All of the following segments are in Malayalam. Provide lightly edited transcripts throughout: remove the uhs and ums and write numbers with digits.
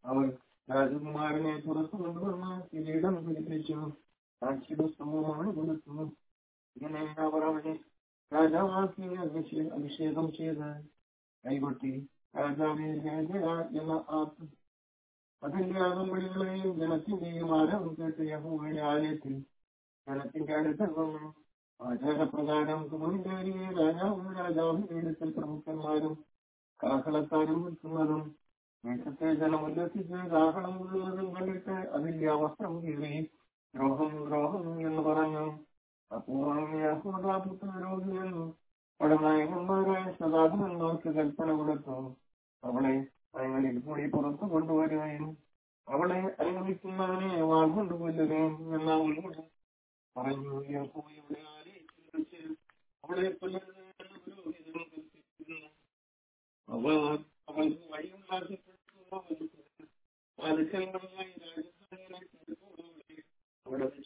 അവർ രാജകുമാരനെ പുറത്തു കൊണ്ടുവന്ന് കിരീടം പിടിപ്പിച്ചു, സാക്ഷിയുടെ സമൂഹമാണ് കൊടുത്തു. ഇങ്ങനെ അവർ അവനെ രാജാവാക്കി അഭിഷേകം ചെയ്ത് കൈകൊട്ടി രാജാവേ രാജാ എന്ന ആർത്തു. അതിന്റെ അകമ്പടികളെയും ജനത്തിന്റെയും ആരവം കേട്ട് യഹോവയുടെ ആലയത്തിൽ ജനത്തിന്റെ അടുത്ത് വന്നു. ആചാരപ്രകാരം കുമരികാരിയെ രാജാവിന്റെ അടുക്കൽ പ്രമുഖന്മാരും കാഹളക്കാരും നിൽക്കുന്നതും ദേശത്തെ ജനം ഉല്ലസിച്ച് കാഹളം കൊള്ളുന്നതും കണ്ടിട്ട് അതിന്റെ വസ്ത്രം കീറി ദ്രോഹം ദ്രോഹം എന്ന് പറഞ്ഞു. അപ്പോൾ യഹോദാപുത്രരോഗിയെന്നു പടനായകന്മാരായ സദാധിപന്മാർക്ക് കൽപ്പന കൊടുത്തു, അവളെ തങ്ങളിൽ കൂടി പുറത്തു കൊണ്ടുവരുകയും അവളെ അനുഗമിക്കുന്നവനെ വാൾ കൊണ്ട് കൊല്ലുകയും എന്ന അവളോട് പറഞ്ഞു. യഹോവയുടെ ആലയത്തിൽ വെച്ച് അവളെ കൊല്ലുന്നത് എന്ന് പുരോഹിതൻ കൽപ്പിച്ചിരുന്നു. അവർ അവൾക്ക് വഴിയുണ്ടാക്കി പാലിക്കൽമായി രാജധാനികളെ അവിടെ വെച്ച്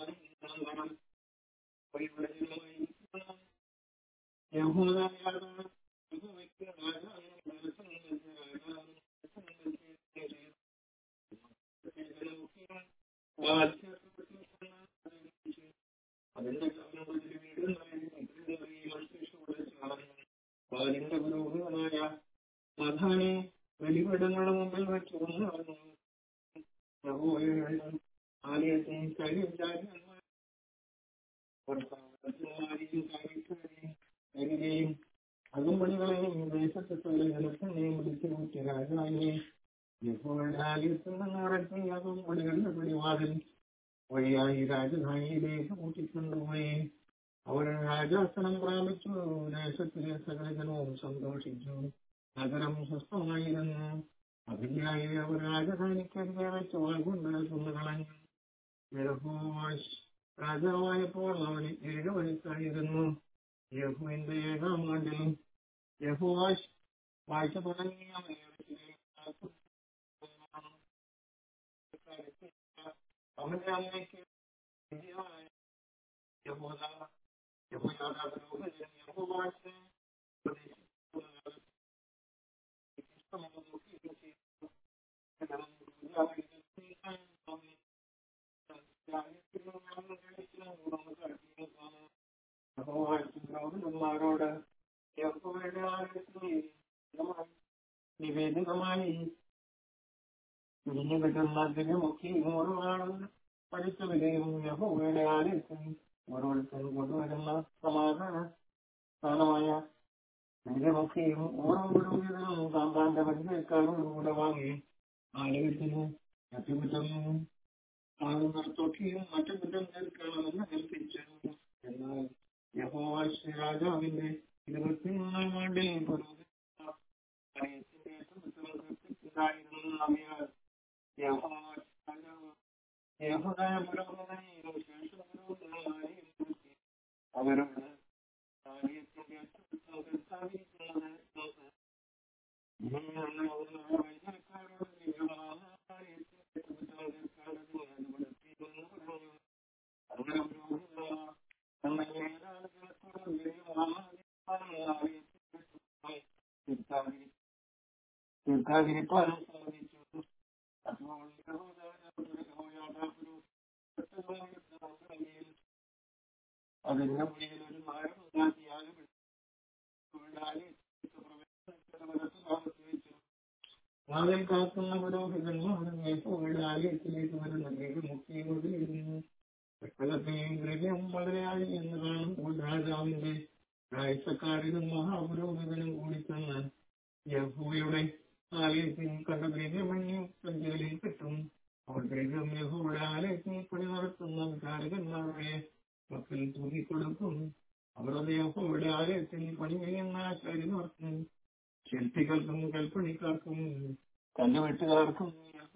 യഹൂദ അതിന്റെ അതിന്റെ പുരോഹിതനായ മഥാനെ ബലിപീഠങ്ങളുടെ മുമ്പിൽ വെച്ച് ആലയത്തെയും കാര്യത്തെയും അകമ്പടികളെയും ദേശത്തെ ജനത്തിനെയും വിളിച്ചു കൂട്ടി രാജാവിനെ യഹോവയുടെ ആലയത്തിൽ നിന്ന് ഇറക്കി അകമ്പടികളുടെ പിടിവാതിൽ വഴിയായി രാജധാനിയിലേക്ക് കൂട്ടിക്കൊണ്ടുപോയി. അവർ രാജാസനം പ്രാപിച്ചു. ദേശത്തിലെ സകല ജനവും സന്തോഷിച്ചു. നഗരം സ്വസ്ഥമായിരുന്നു. അതിനായി അവർ രാജധാനിക്കെതിരെ വെച്ച് വാൾകൊണ്ട് കൊന്നുകളഞ്ഞു. യെഹോവാശ് രാജാവായപ്പോൾ അവന് 7 വയസ്സായിരുന്നു. യെഹൂവിന്റെ 7-ാം ആണ്ടിൽ യെഹോവാശ് വാഴ്ച തുടങ്ങിയ അവന്റെ അമ്മയ്ക്ക് ോട് നിവേദിതമായി തിരിഞ്ഞു കിട്ടുന്ന ദിനമൊക്കെ 100 പഠിച്ചവരെയും യഹോവയുടെ ആലയത്തിൽ ഓരോരുത്തർ കൊണ്ടുവരുന്ന സമാധാന സ്ഥാനമായ ദിനമൊക്കെയും ഓരോ പുരോഹിതനും താന്താന്റെ പരിചയക്കാരോടുകൂടെ വാങ്ങി ആലയത്തിന് അറ്റുകുറ്റം നടത്തൊക്കെയും മറ്റു കുറ്റം തീർക്കണമെന്ന് കൽപ്പിച്ചു. എന്നാൽ യഹോവാശ് രാജാവിന്റെ 24-ാം ആണ്ടിൽ അവരോട് തീർത്ഥാതിരിപ്പാനും സാധിച്ചു. അതിന്റെ മുന്നിൽ ഒരു മരം ഉണ്ടാക്കിയാലും വാതിൽ കാക്കുന്ന പുരോഹിതന്മാരും യഹോവയുടെ ആലയത്തിലേക്ക് വരുന്ന മുഖ്യമായിരുന്നു. സകലത്തെയും ദ്രവ്യം വളരെയായി എന്ന് കാണുമ്പോൾ രാജാവിന്റെ കാഴ്ചക്കാരനും മഹാപുരോഹിതനും കൂടി ചെന്ന് യഹോവയുടെ ആലയത്തിൽ കണ്ട ദ്രവ്യമന്യം സഞ്ചരിയിൽ കിട്ടും. അവർ ദ്രവ്യം യഹോവയുടെ ആലയത്തിൽ പണി നടത്തുന്ന വിചാരകന്മാരുടെ മക്കൾ തൂക്കിക്കൊടുക്കും. അവർ അത് യഹോവയുടെ ആലയത്തിൽ പണി ചെയ്യുന്ന ആചാര്യന്മാർക്കും ശില്പികൾക്കും കൽപ്പണിക്കാർക്കും കല്ലുവെട്ടുകാർക്കും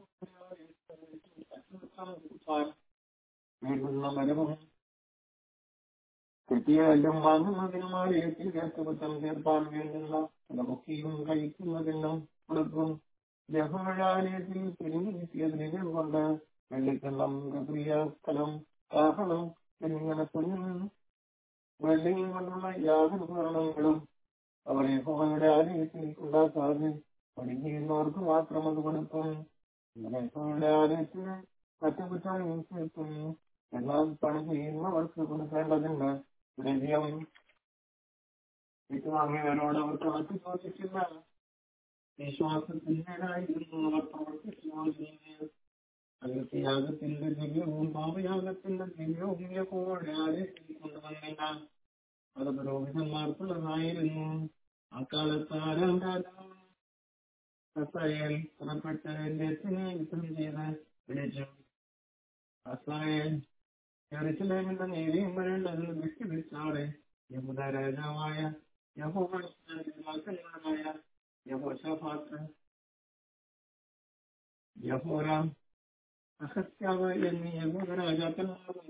മരവും കിട്ടിയാലും വാങ്ങുന്നതിനും ആലയത്തിൽ കുറ്റം തീർപ്പാൻ വേണ്ടുന്ന നമുക്കെയും കഴിക്കുന്നതിനും കൊടുക്കും. യഹോവയുടെ ആലയത്തിൽ പിരിഞ്ഞു കിട്ടിയ ദ്രവ്യം കൊണ്ട് വെള്ളിക്കള്ളം, സ്ഥലം, കാഹളം എന്നിങ്ങനെ വെള്ളിയും കൊണ്ടുള്ള യാതൊരു ഉപകരണങ്ങളും അവർ യഹോവയുടെ ആലയത്തിൽ ഉണ്ടാക്കാതെ പണി ചെയ്യുന്നവർക്ക് മാത്രം അത് കൊടുക്കും. തൊഴിലാളിക്ക് മറ്റു കുറ്റം നീക്കുന്നു. എന്നാൽ പണി ചെയ്യുന്നവർക്ക് കൊടുക്കേണ്ടതിന് ദ്രവ്യം വിട്ടുവാങ്ങിയവരോട് അവർ കണക്ക് ചോദിച്ചില്ല. വിശ്വാസത്തിനായിരുന്നു അവർ പ്രവർത്തിച്ചുകൊണ്ടിരുന്നത്. യാഗത്തിന്റെ ദിവ്യവും പാപയാഗത്തിന്റെ ദിവ്യവും യഹോവയുടെ കൊണ്ടുവന്നില്ല. അത് പുരോഹിതന്മാർക്കുള്ളതായിരുന്നു. അക്കാലത്ത് ആരാം രാജാവ് അസായേൽ പുറപ്പെട്ട് ലേസിനെ യുദ്ധം ചെയ്ത് വിളിച്ചു. അസായേൽ യെരൂശലേമിന്റെ നീതിയും വരേണ്ടതിന് വിട്ടുപിടിച്ചാടെ യഹൂദ രാജാവായ യഹോവായ യഹോശാഫാത്ത് യഹോരാം അഹസ്യാവ് എന്നീ യഹൂദ രാജാക്കന്മാരും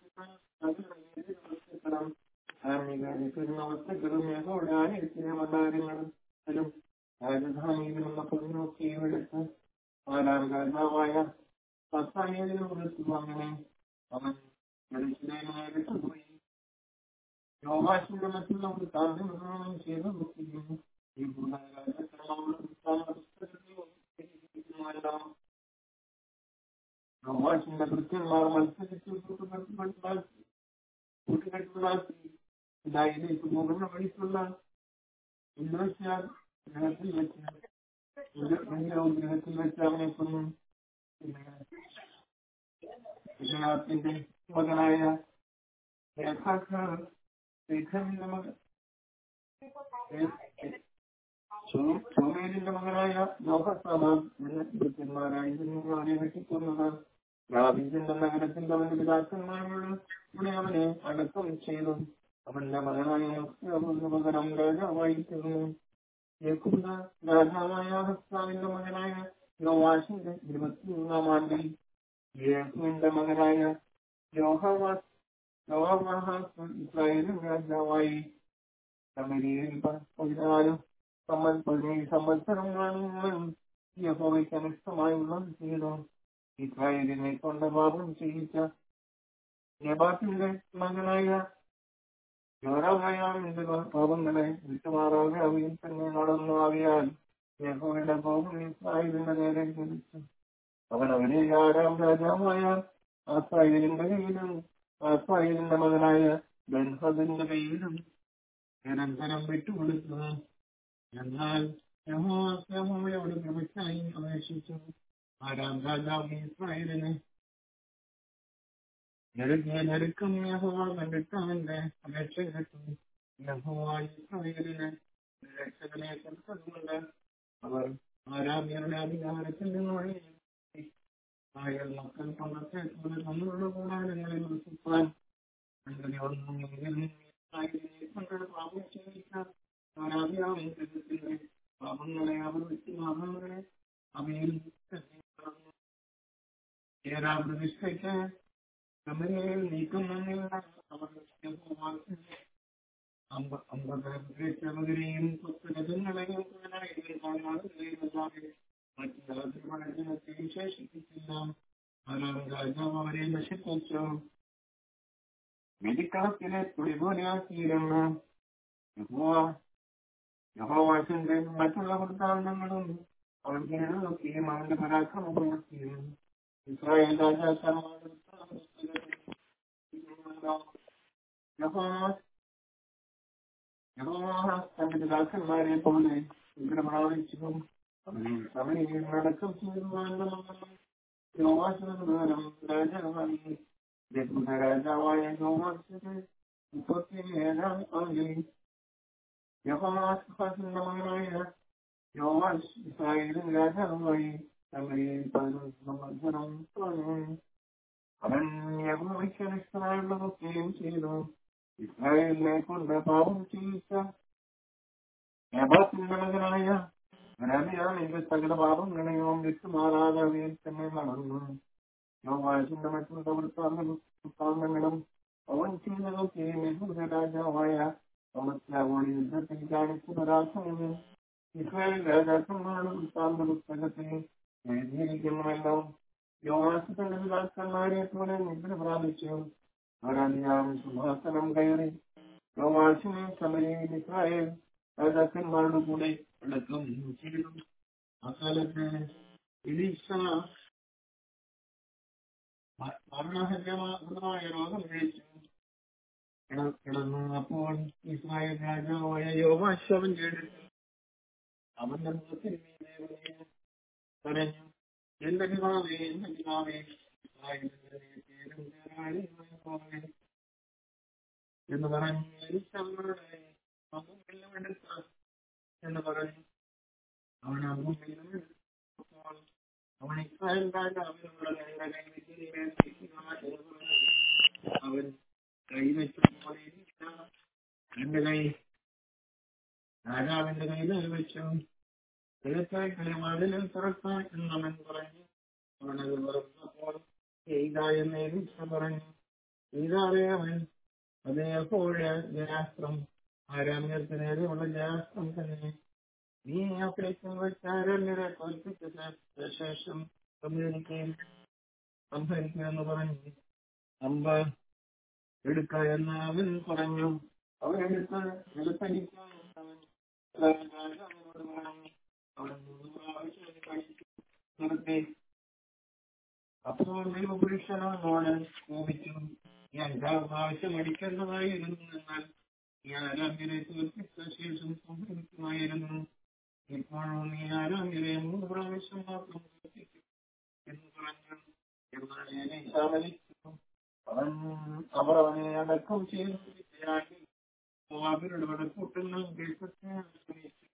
വസ്തുക്കളും യഹോവയുടെ ആലയത്തിലെ മന്ദാരങ്ങളും രാജധാനിയിലുള്ള പൊന്നോക്കിയും എടുത്ത് ആരാം രാജാവായ അസായേലിനെ കൊടുത്തു. അങ്ങനെ അവൻ യെരൂശലേമിനെ വിട്ടുപോയി. യോവാശിന്റെ മറ്റുള്ള വൃത്താന്തങ്ങളും ചെയ്തു നോക്കിയിരുന്നു. യോവാശിന്റെ കൃത്യന്മാർ മത്സരിച്ചു കൂട്ടുകെട്ടുണ്ടാക്കി. ഇതായിലേക്ക് പോകുന്ന വഴിക്കുള്ള ഗ്രഹത്തിൽ വെച്ച് അവനെ കൊന്നു. ത്തിന്റെ മകനായ ഷോമേലിന്റെ മകനായ യോഹസാമാരായിരുന്നു അവനെ വെട്ടിക്കൊന്നത്. യാബീസിന്റെ നഗരത്തിൽ അവന്റെ പിതാക്കന്മാരോട് അവനെ അടക്കം ചെയ്തു. അവന്റെ മകനായ പകരം രാജാവായി തീർന്നു. യഹൂദ രാജാവായ ഹസ്സാവിന്റെ മകനായ യോവാശിന്റെ 23-ാം ആണ്ടിൽ യേഹൂവിന്റെ മകനായ യോവാഹാസ് ഇസ്രായേലിൻ രാജാവായി. ശമര്യയിൽ 14 സംവത്സരം യഹോവയ്ക്ക് അനിഷ്ടമായുള്ളത് ചെയ്തു. ഇസ്രായേലിനെ കൊണ്ട് പാപം ചെയ്യിച്ച നെബാത്തിന്റെ മകനായ യോരാമയാമിന്റെ പാപങ്ങളെ വിട്ടുമാറാതെ അവയിൽ തന്നെ നടന്നു. ആവിയാൽ യഹോവയുടെ കോപം ഇസ്രായേലിന്റെ നേരെ ജ്വലിച്ചു. അവൻ അവരെ ആരാം രാജാവായ ആസായേലിന്റെ കയ്യിലും ആസായേലിന്റെ മകനായ ബെൻഹദിന്റെ കയ്യിലും നിരന്തരം വിട്ടുകൊടുത്തു. എന്നാൽ യഹോവയോട് കൃപയ്ക്കായി അപേക്ഷിച്ചു. ആരാം രാജാവ് ഇസ്രായേലിനെ ഞെരുക്കം യഹോവ കണ്ടിട്ട് അവന്റെ അപേക്ഷ കേട്ടു. യഹോവ ഇസ്രായേലിന് രക്ഷകനെ കൊടുത്തതുകൊണ്ട് അവർ ആരാമ്യരുടെ അധികാരത്തിൽ നിന്ന് വഴി ആയൽ മക്കൾ പണ്ടത്തെ തമ്മിലുള്ള കൂടാരങ്ങളിൽ വസിപ്പാൻ കൊണ്ട് പാപം ചെയ്യിച്ച ആരാമ്യാവിന്റെ പാപങ്ങളെ അവർ വിട്ടുമാറുന്നവരെ അവയിൽ പ്രതിഷ്ഠയ്ക്ക് കമലയിൽ നീക്കം വന്നില്ല. അവർ 50 രഥങ്ങളെയും ശേഷിപ്പിച്ചില്ല. രാജാവ് അവരെ നശിപ്പിച്ചു. വെടിക്കളത്തിലെ തുളി പോലെയാക്കിയിരുന്നു. യഹോവാശിന്റെ മറ്റുള്ള വൃത്താന്തങ്ങളും അവൻ കേൾക്കുകയും അവന്റെ പരാക്രമം പ്രവർത്തിയും ഇസ്രായേൽ രാജാക്കന്മാരുടെ തന്റെ പിതാക്കന്മാരെ പോലെ പ്രാപിച്ചു. സമയം അടക്കം രാജാവായ യോവാശിന്റെ 37-ാം ആണ്ടിൽ യഹോവാഹാസിന്റെ മകനായ യോവാശ് ഇസ്രായേലിൻ രാജാവായി. സമരിയിൽ 11 സംവത്സരം തോന്നി. അവൻ യഹോവയ്ക്ക് അനിഷ്ടമായുള്ളതൊക്കെയും ചെയ്തു. ഇസ്രായേലിനെ കൊണ്ട് പാപം ചെയ്യിച്ച നെബാത്തിന്റെ മകനായ യരമ്യാവിന്റെ സകല പാപങ്ങളെയും വിട്ടുമാറാതെ അവയിൽ തന്നെ നടന്നു. യോവാശിന്റെ മറ്റുള്ള വൃത്താന്തങ്ങളും അവൻ ചെയ്തതൊക്കെയും യഹൂദ രാജാവായ അമസ്യാവോട് യുദ്ധത്തിൽ കാണിച്ച പരാക്രമം ഇസ്രായേൽ രാജാക്കന്മാരുടെ വൃത്താന്ത പുസ്തകത്തിൽ എഴുതിയിരിക്കുന്നുവല്ലോ. യോവാശ് തന്റെ പിതാക്കന്മാരെ പോലെ നിദ്ര പ്രാപിച്ചു. അവരറിയാം സിംഹാസനം കയറി. യോവാശിനെ സമരിയിൽ ഇസ്രായേൽ രാജാക്കന്മാരുടെ കൂടെ അടക്കം ചെയ്തു. അക്കാലത്ത് എലീശ മരണഹരമായ രോഗം കഴിച്ചു കിടന്നു. അപ്പോൾ ഇസ്രായേൽ രാജാവായ യോവാശ് അവൻ കേട്ടിട്ട് അവന്റെ മുഖത്തിന് മീതെ പറഞ്ഞു, എന്റെ പിതാവേ, എന്റെ പിതാവേ, ഇസ്രായേലിന്റെ പേരും പേരായി എന്ന് പറഞ്ഞു. എലീശ അവനോട് അമ്പും വില്ലും എടുക്ക എന്ന് പറഞ്ഞു. അവൻ അമ്പും വില്ലും എടുത്തപ്പോൾ അവൻ ഇസ്രായേൽ രാജാവിനോട് എന്റെ കൈ അവൻ കൈവച്ചപ്പോൾ എന്റെ കൈ രാജാവിന്റെ കയ്യിൽ വെച്ചു. തീർച്ചയായിട്ടും മതിലിൽ തുറക്കാൻ എന്നവൻ പറഞ്ഞു. അവനത് തുറന്നപ്പോൾ എഴുതാ എന്ന് എലീശ പറഞ്ഞു. എഴുതാതെ അവൻ അത് എപ്പോഴ ജയാസ്ത്രം ആരാമ്യർക്ക് നേരെയുള്ള ജയാസ്ത്രം തന്നെ. നീ ആഫ്രിക്കൻ വെച്ച് ആരാമ്യരെ തോൽപ്പിച്ച ശേഷം സംഹരിക്കുമെന്ന് പറഞ്ഞു. അമ്പ എടുക്ക എന്ന് അവൻ പറഞ്ഞു. അവരെടുത്ത് വെളുപ്പടിക്കാൻ അവൻ രാജാവിനോട് പറഞ്ഞു. അവൻ 3 പ്രാവശ്യം കഴിച്ചു നിർത്തി. അപ്പോൾ ദൈവപുരുഷനോട് കോപിച്ചു, നീ 5-ാം പ്രാവശ്യം അടിക്കേണ്ടതായിരുന്നു. എന്നാൽ നീ ആരാമ്യരെ തോൽപ്പിച്ച ശേഷം സംഹരിക്കുമായിരുന്നു. ഇപ്പോഴും നീ ആരാമ്യരെ 3 പ്രാവശ്യം മാത്രം തോൽപ്പിക്കും എന്ന് പറഞ്ഞു. എന്നാൽ എലീശ മരിച്ചു. അവർ അവനെ അടക്കം ചെയ്തു. അവരുടെ വടക്കൂട്ടുന്ന ദേശത്തെ ആശ്രയിച്ചു.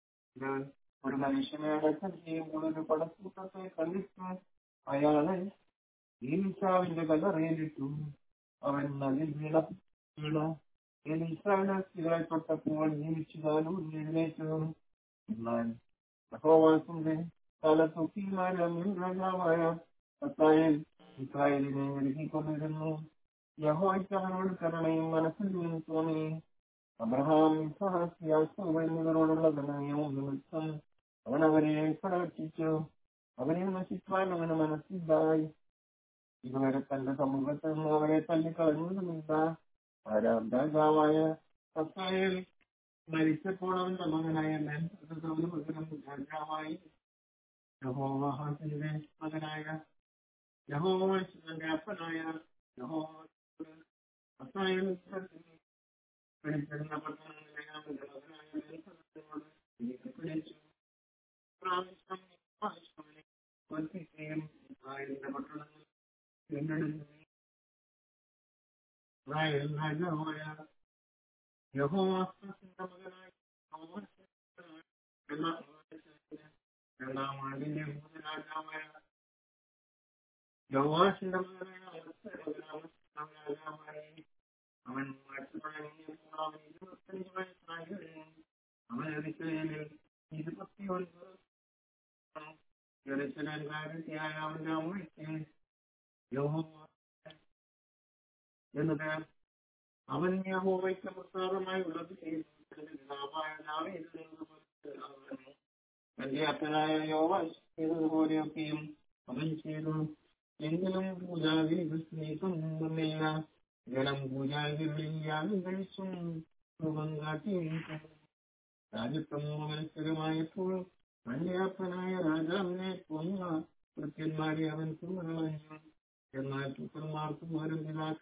ഒരു മനുഷ്യനെ അടക്കം ചെയ്യുമ്പോൾ ഒരു പടക്കൂട്ടത്തെ കണ്ടിട്ട് അയാളെ എലീശാവിന്റെ കല്ലറയിലിട്ടു. അവൻ അതിൽ വീണ എലീശാവിനെ സ്ഥിരമായി തൊട്ടപ്പോൾ ജീവിച്ചതാലും എഴുന്നേറ്റു. എന്നാൽ യഹോവയുടെ തലത്തൊക്കിമാരും രാജാവായ ഹസായേൽ ഇസ്രായേലിനെ ഒരുക്കിക്കൊണ്ടിരുന്നു. യഹോവയ്ക്ക് അവനോട് കരുണയും മനസ്സിൽ നിന്ന് തോന്നി. അബ്രഹാം, ഇസ്ഹാക്ക്, യാക്കോബ് എന്നിവരോടുള്ള കരുണയും നിമിത്തം അവൻ അവരെ കടാക്ഷിച്ചു. അവരെ നശിപ്പാൻ അവന് മനസ്സിലായി. ഇതുവരെ തന്റെ സമൂഹത്തിൽ നിന്ന് അവരെ തള്ളിക്കളഞ്ഞതുമില്ല. ആരാം രാജാവായ ഹസായേൽ മരിച്ചപ്പോൾ അവന്റെ മകനായ രാജാവായി യഹോവാഹാസിന്റെ മകനായ യഹോവാശിന്റെ അപ്പനായ ഹസായേൽ പിടിച്ചിരുന്ന പട്ടണങ്ങളിലെ അവന്റെ മകനായ പിടിച്ചു. ഇസ്രായേലിന്റെ പട്ടണങ്ങൾ വീണ്ടെടുത്തു. ഇസ്രായേൽ രാജാവായ യഹോവാഹാസിന്റെ മകനായ രണ്ടാം ആണ്ടിന്റെ രാജാവായ യോവാശിന്റെ മകനായ രാജാവായി അവൻ 25 വയസ്സായി. അവൻ യെരൂശലേമിൽ 29 യെരൂശലേംകാരത്തിയായ അവന്റെ അമ്മയ്ക്ക് യഹോവ എന്ന് പേർ. അവൻ യഹോവയ്ക്ക് പ്രസാദമായി ഉള്ളത് ചെയ്തു. തന്റെ അപ്പനായ യോവാശ് ചെയ്തതുപോലെയൊക്കെയും അവൻ ചെയ്തു. എങ്കിലും പൂജാവിധില്ല. ജനം പൂജാവിധികളിൽ യാഗം കഴിച്ചും രൂപം കാട്ടിയും രാജ്യത്വം മത്സരമായപ്പോൾ തന്റെ അപ്പനായ രാജാവിനെ കൊന്ന കൃത്യന്മാരെ അവൻ കൊന്നുകളഞ്ഞു. എന്നാൽ പുത്രന്മാർക്കുമാരും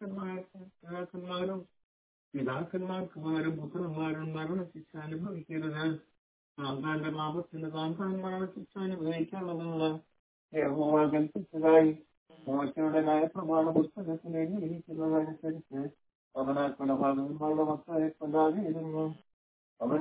പിതാക്കന്മാർക്കുമാരും പുത്രന്മാരും മരണശിക്ഷ അനുഭവിക്കരുത്. താങ്കാന്റെ പാപത്തിന് താങ്കാൻ മരണശിക്ഷ അനുഭവിക്കേണ്ടതുള്ള യഹോവ കൽപ്പിച്ചതായി മോശയുടെ ന്യായപ്രമാണ പുസ്തകത്തിൽ എഴുതിയിരിക്കുന്നതനുസരിച്ച് അവനാക്കുള്ള ഭാഗങ്ങളുടെ മക്കളെ കൊല്ലാതിരുന്നു. അവൻ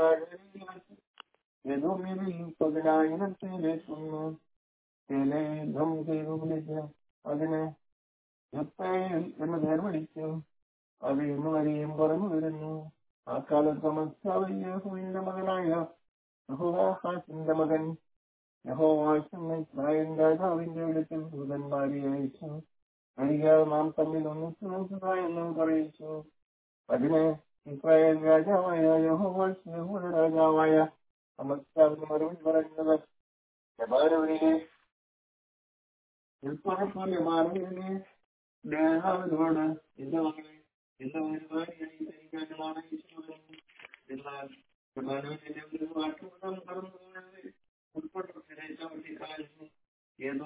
30,000 കൊന്നു. യുദ്ധം ചെയ്തു വിളിച്ച് അതിന് യത്നയേൽ എന്ന് പേർ വിളിച്ചു. അത് ഇന്ന് വരെയും പറഞ്ഞു വരുന്നു. ആ കാലത്ത് യഹോവിന്റെ മകനായ യഹോവാഹാസിന്റെ മകൻ യഹോവാശ് ഇസ്രായേൽ രാജാവിന്റെ അടുക്കൽ ദൂതന്മാരെ അയച്ചു. നാം തമ്മിൽ ഒന്നിച്ചു നോക്കുക എന്ന് പറയിച്ചു. അതിന് ഇസ്രായേൽ രാജാവായ യഹോവാശ് യഹൂദ രാജാവായ അമസ്യാവിന് മറുപടി പറയുന്നത്, യമാനവനെ പോലെ മാറുവിനെ ദേഹാവിനോട് എന്റെ മകളെ എന്റെ മകനുമാരിയായി ധരിക്കാനുമാണ് എന്നാൽ യമാനവനെ ഒരു വാക്കുപദം കടന്നു ഉൾപ്പെട്ട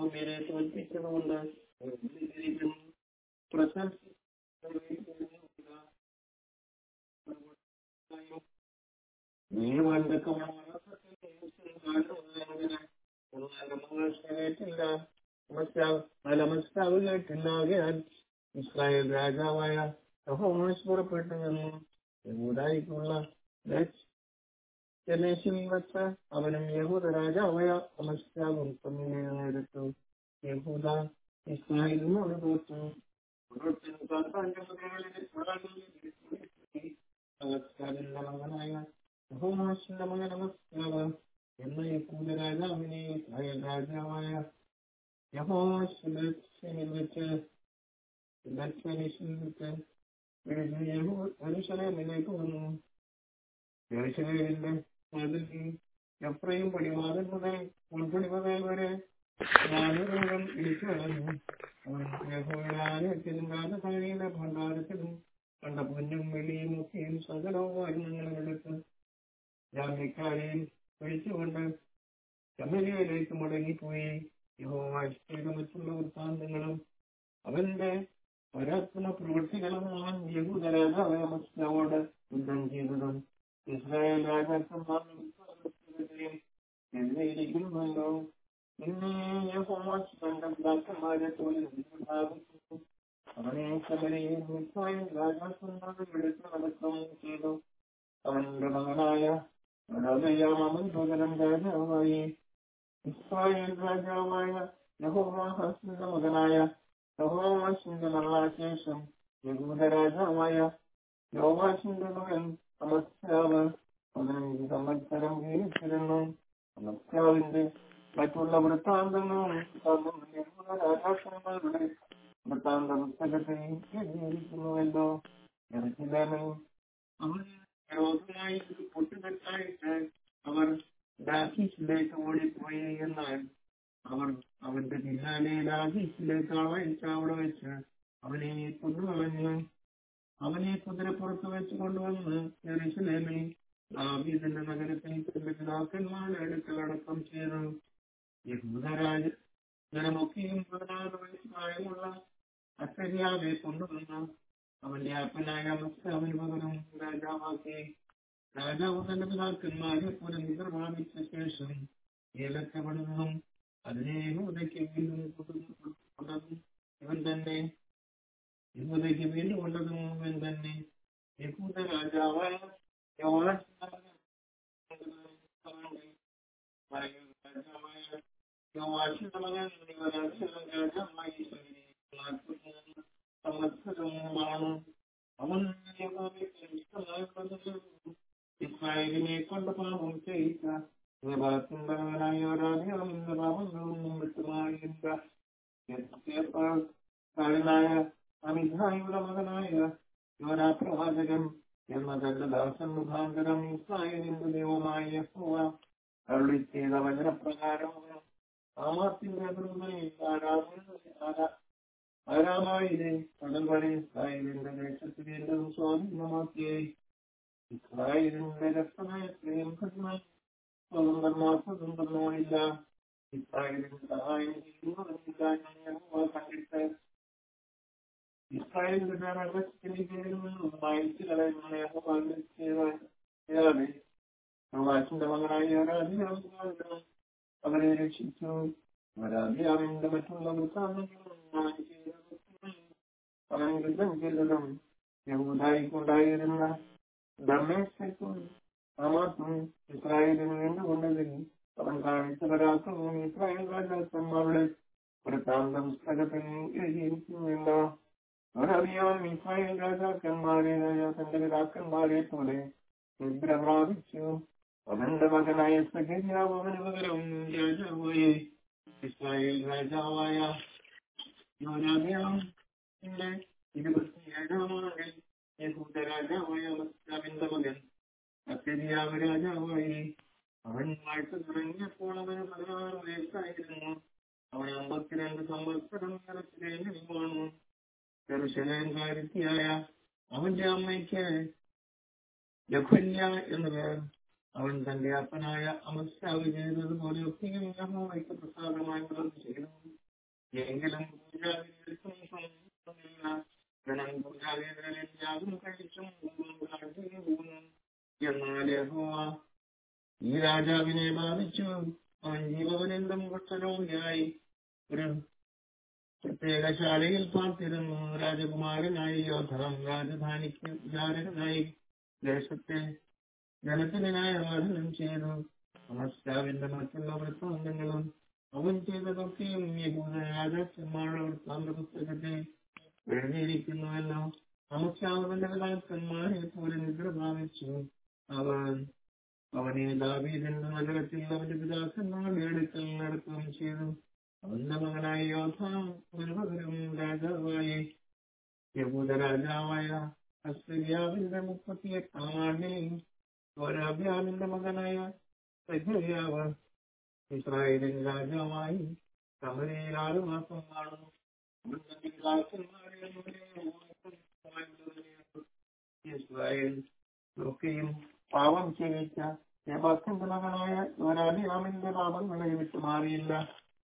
സൗമ്യരെ തോൽപ്പിച്ചതുകൊണ്ട് പ്രശംസ നീ കേട്ടില്ല കേട്ടില്ലാകയാൽ ഇസ്രായേൽ രാജാവായ യഹോവ പുറപ്പെട്ടു വന്നു യഹൂദായിക്കുള്ള ജനേശിൽ വെച്ച് അവനും യഹൂദ രാജാവായ അമസ്യാവും തമ്മിൽ നേരിട്ടു. യഹൂദ ഇസ്രായേലിനോട് തോറ്റു. മകനായ യഹോവാശിന്റെ മകൻ അമസ്യാവ് എന്ന യഹൂദ രാജാവിനെ ഇസ്രായേൽ രാജാവായ യഹോവാശിൽ വെച്ച് യെരൂശലേമിലേക്ക് വന്നു. യെരൂശലേമിന്റെ മതിൽ എഫ്രയീം പടിവാതിൽ മുതൽ ഉൾപടിവാതിൽ വരെ 400 ഇടിച്ചു കളഞ്ഞു. അവൻ യഹോവയാലയത്തിലും രാജധാനിയിലെ ഭണ്ഡാരത്തിലും കണ്ട പൊന്നും വെള്ളിയും ഒക്കെയും സകലവുമായി എടുത്ത് ജാമ്യക്കാരെയും പിടിച്ചുകൊണ്ട് ശമര്യയിലേക്ക് മടങ്ങിപ്പോയി. യഹോവ ചെയ്ത മറ്റുള്ള വൃത്താന്തങ്ങളും അവന്റെ പരാക്രമ പ്രവൃത്തികളും അവൻ യഹൂദ രാജാവായ അമസ്യാവോട് യുദ്ധം ചെയ്തതും ഇസ്രായേൽ രാജാക്കന്മാർ എഴുതിയിരിക്കുന്നുവല്ലോ. പിന്നെ യഹോവ തന്റെ പിതാക്കന്മാരെ അവനെ ശമര്യയിൽ ഇസ്രായേൽ രാജാക്കന്മാരുടെ എടുത്ത് നടക്കുകയും ചെയ്തു. അവന്റെ മകനായ അവൻ പകരം രാജാവായി. ഇസ്രായേൽ രാജാവായ യഹോവാഹാസിന്റെ മകനായ യഹോവാശിന്റെ മരണശേഷം യഹൂദ രാജാവായ യോവാശിന്റെ മകൻ അമസ്യാവ് 15 സംവത്സരം ജീവിച്ചിരുന്നു. അമസ്യാവിന്റെ മറ്റുള്ള വൃത്താന്തങ്ങളും യഹൂദ രാജാക്കന്മാരുടെ വൃത്താന്ത പുസ്തകത്തിൽ എഴുതിയിരിക്കുന്നുവല്ലോ. യെരൂശലേമിൽ അവന് വിരോധമായി പൊട്ടുകെട്ടായിട്ട് അവർ ലാഖീശിലേക്ക് ഓടിപ്പോയി. എന്നാൽ അവർ അവന്റെ പിന്നാലെ ലാഖീശിലേക്ക് അയച്ച് അവിടെ വെച്ച് അവനെ കൊന്നുകളഞ്ഞു. അവനെ കുതിരപ്പുറത്ത് വെച്ച് കൊണ്ടുവന്ന് യെരൂശലേമിൽ ദാവീദിന്റെ നഗരത്തിൽ തന്റെ പിതാക്കന്മാരുടെ അടുക്കൽ അടക്കം ചെയ്തു. യഹൂദരാജ ജനമൊക്കെയും 16 വയസ്സ് പ്രായമുള്ള അസര്യാവെ കൊണ്ടുവന്നു അവന്റെ അപ്പനായ അമസ്യാവിന് പകരം രാജാവാക്കി. രാജാവ് തന്റെ പിതാക്കന്മാരെ പോലെ നിദ്ര പ്രാപിച്ച ശേഷം ഏലത്തെ പണിതും അതിനെ യഹൂദയ്ക്ക് വീണ്ടും കൊണ്ടതും ഇവൻ തന്നെ. യഹൂദയ്ക്ക് വീണ്ടും കൊണ്ടതും ഇവൻ തന്നെ. യഹൂദ രാജാവായ യോവാശിന്റെ മകൻ രാജാവായി സംവത്സരമാണ്. അവൻ ഇസ്രായേലിനെ കൊണ്ട് പാപം ചെയ്യിച്ച മകനായ രാജാവിന്റെ പാപങ്ങളൊന്നും വിട്ടുമാറിയില്ല. അമിതായുടെ മകനായ യോനാ പ്രവാചകൻ എന്ന തന്റെ ദാസൻ മുഖാന്തരം ഇസ്രായേലിന്റെ ദൈവമായ യഹോവ അരുളി ചെയ്ത വചനപ്രകാരം ആമാത്തിന്റെ ആരാമായിലെ കടൽ വരെ ഇസ്രായേലിന്റെ ദേശത്ത് വീണ്ടും സ്വാധീനമാക്കിയേ. ഇസ്രായേലിന്റെ രക്തമയത്തെയും സ്വതന്ത്രമാക്കുന്നില്ല. ഇസ്രായേലിന് സഹായം ചെയ്യുന്നതില്ല. കണ്ടിട്ട് ഇസ്രായേലിന്റെ വായിച്ചു കളയുന്ന യോവാശിന്റെ മകനായ രാജാവ് അവരെ രക്ഷിച്ചു. രാജാവിന്റെ മറ്റുള്ള വൃത്താന്തങ്ങളും അവൻ യുദ്ധം ചെയ്തതും യഹൂദായിക്കുണ്ടായിരുന്ന ദമ്മേശക്കും ഹമാത്തും ഇസ്രായേലിന് വേണ്ടുകൊണ്ടതിൽ അവൻ കാണിച്ച പരാക്രമം ഇസ്രായേൽ രാജാക്കന്മാരുടെ വൃത്താന്ത പുസ്തകത്തിൽ എഴുതിയിരിക്കുന്നില്ല. അവരറിയാം ഇസ്രായേൽ രാജാക്കന്മാരെ തന്റെ പിതാക്കന്മാരെ പോലെ നിദ്ര പ്രാപിച്ചു. അവന്റെ മകനായ സഖര്യാവ് അവന് പകരം രാജാവായി. ഇസ്രായേൽ രാജാവായ യോനാബിയാമിന്റെ 27-ാം ആണ്ടിൽ യഹൂദ രാജാവായ അമസ്യാവിന്റെ മകൻ അസര്യാവ് രാജാവായി. അവൻ വാഴ്ച തുടങ്ങിയപ്പോൾ അവന് 16 വയസ്സായിരുന്നു. അവൻ 52 സംവത്സരം യെരൂശലേമിൽ യെരൂശലേംകാരിയായ അവന്റെ അമ്മയ്ക്ക് യെഖൊന്യ എന്ന പേർ. അവൻ തന്റെ അപ്പനായ അമസ്യാവ് ചെയ്തതുപോലെ ഒക്കെയും യഹോവയ്ക്ക് പ്രസാദമായി ചെയ്തു. എങ്കിലും യാഗം കഴിച്ചും എന്നാൽ യഹോവ ഈ രാജാവിനെ ബാധിച്ചു. അവൻ ജീവപര്യന്തം കുഷ്ഠരോഗിയായി ഒരു പ്രത്യേക ശാലയിൽ പാർത്തിരുന്നു. രാജകുമാരനായി യോധാം രാജധാനിക്ക് വിചാരകനായി ദേശത്തെ ജനത്തിന് ന്യായവാദനം ചെയ്തു. അമസ്യാവിന്റെ മറ്റുള്ള വൃത്താന്തങ്ങളും അവൻ ചെയ്തതൊക്കെയും യഹൂദ രാജാക്കന്മാരുടെ വൃത്താന്ത പുസ്തകത്തിൽ എഴുതിയിരിക്കുന്നുവല്ലോ. അമസ്യാവ് തന്റെ പിതാക്കന്മാരെ പോലെ നിദ്ര പ്രാപിച്ചു. അവനെ ദാവീദിന്റെ നഗരത്തിൽ അവന്റെ പിതാക്കന്മാരുടെ അടുക്കൽ നടത്തുകയും ചെയ്തു. അവന്റെ മകനായ യോധാം പകരം രാജാവായി യഹൂദ രാജാവായ അസ്സര്യാവിന്റെ 38 ആണ്ടിൽ ഓരാബ്യാവിന്റെ മകനായ സെഖര്യാവ് ഇസ്രായേലിൻ രാജാവായി സമരയിൽ 6 മാസം കാണുന്നു. ഇസ്രായേൽ ഒക്കെയും പാപം ചെയ്യിച്ച നെബാത്തിന്റെ മകനായ ഓരാബ്യാവിന്റെ പാപങ്ങളെ വിട്ടുമാറിയില്ല.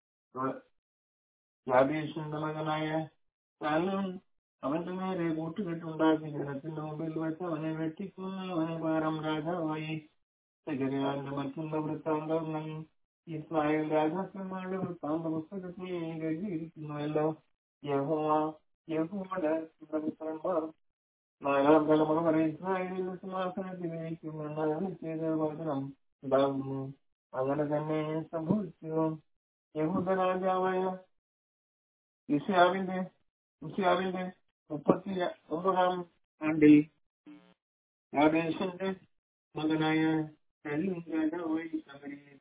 യാബേഷിന്റെ മകനായ ശലോം അവന്റെ നേരെ കൂട്ടുകെട്ടുണ്ടാക്കി ജനത്തിന്റെ മുമ്പിൽ വെച്ച് അവനെ വെട്ടിക്കൊന്ന് അവന് പകരം രാജാവായി സെഖര്യാവിന്റെ മറ്റുള്ള വൃത്താന്തങ്ങൾ ഇസ്രായേൽ രാജാക്കന്മാരുടെ വൃത്താന്ത പുസ്തകത്തിൽ എഴുതിയിരിക്കുന്നുവല്ലോ. യഹോവയുടെ പുത്രന്മാർ 4 തലമുറ വരെ ഇസ്രായേലിന്റെ സിംഹാസനത്തിലിരിക്കുമെന്ന് ചെയ്ത വചനം ഉണ്ടാകുന്നു. അങ്ങനെ തന്നെ സംഭവിച്ചു. യഹൂദ രാജാവായ ഉസ്യാവിന്റെ 39 ആണ്ടിൽ യാബേഷിന്റെ മകനായ ശലോം രാജാവായി സമരയിൽ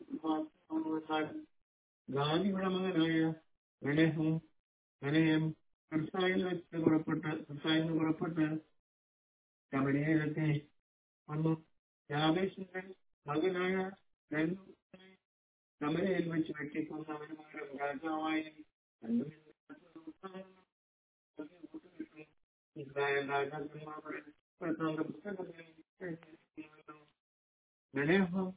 ഗാദിയുടെ മകനായ മെനഹേം തിർസായിൽ നിന്ന് പുറപ്പെട്ട് ശമര്യയിലെത്തി വന്നു. യാബേഷിന്റെ മകനായ ശമര്യയിൽ വെച്ച് വെട്ടിക്കൊന്ന അവന് പകരം രാജാവായി ഇസ്രായേൽ രാജാക്കന്മാരുടെ വൃത്താന്ത പുസ്തകത്തിൽ മെനഹേം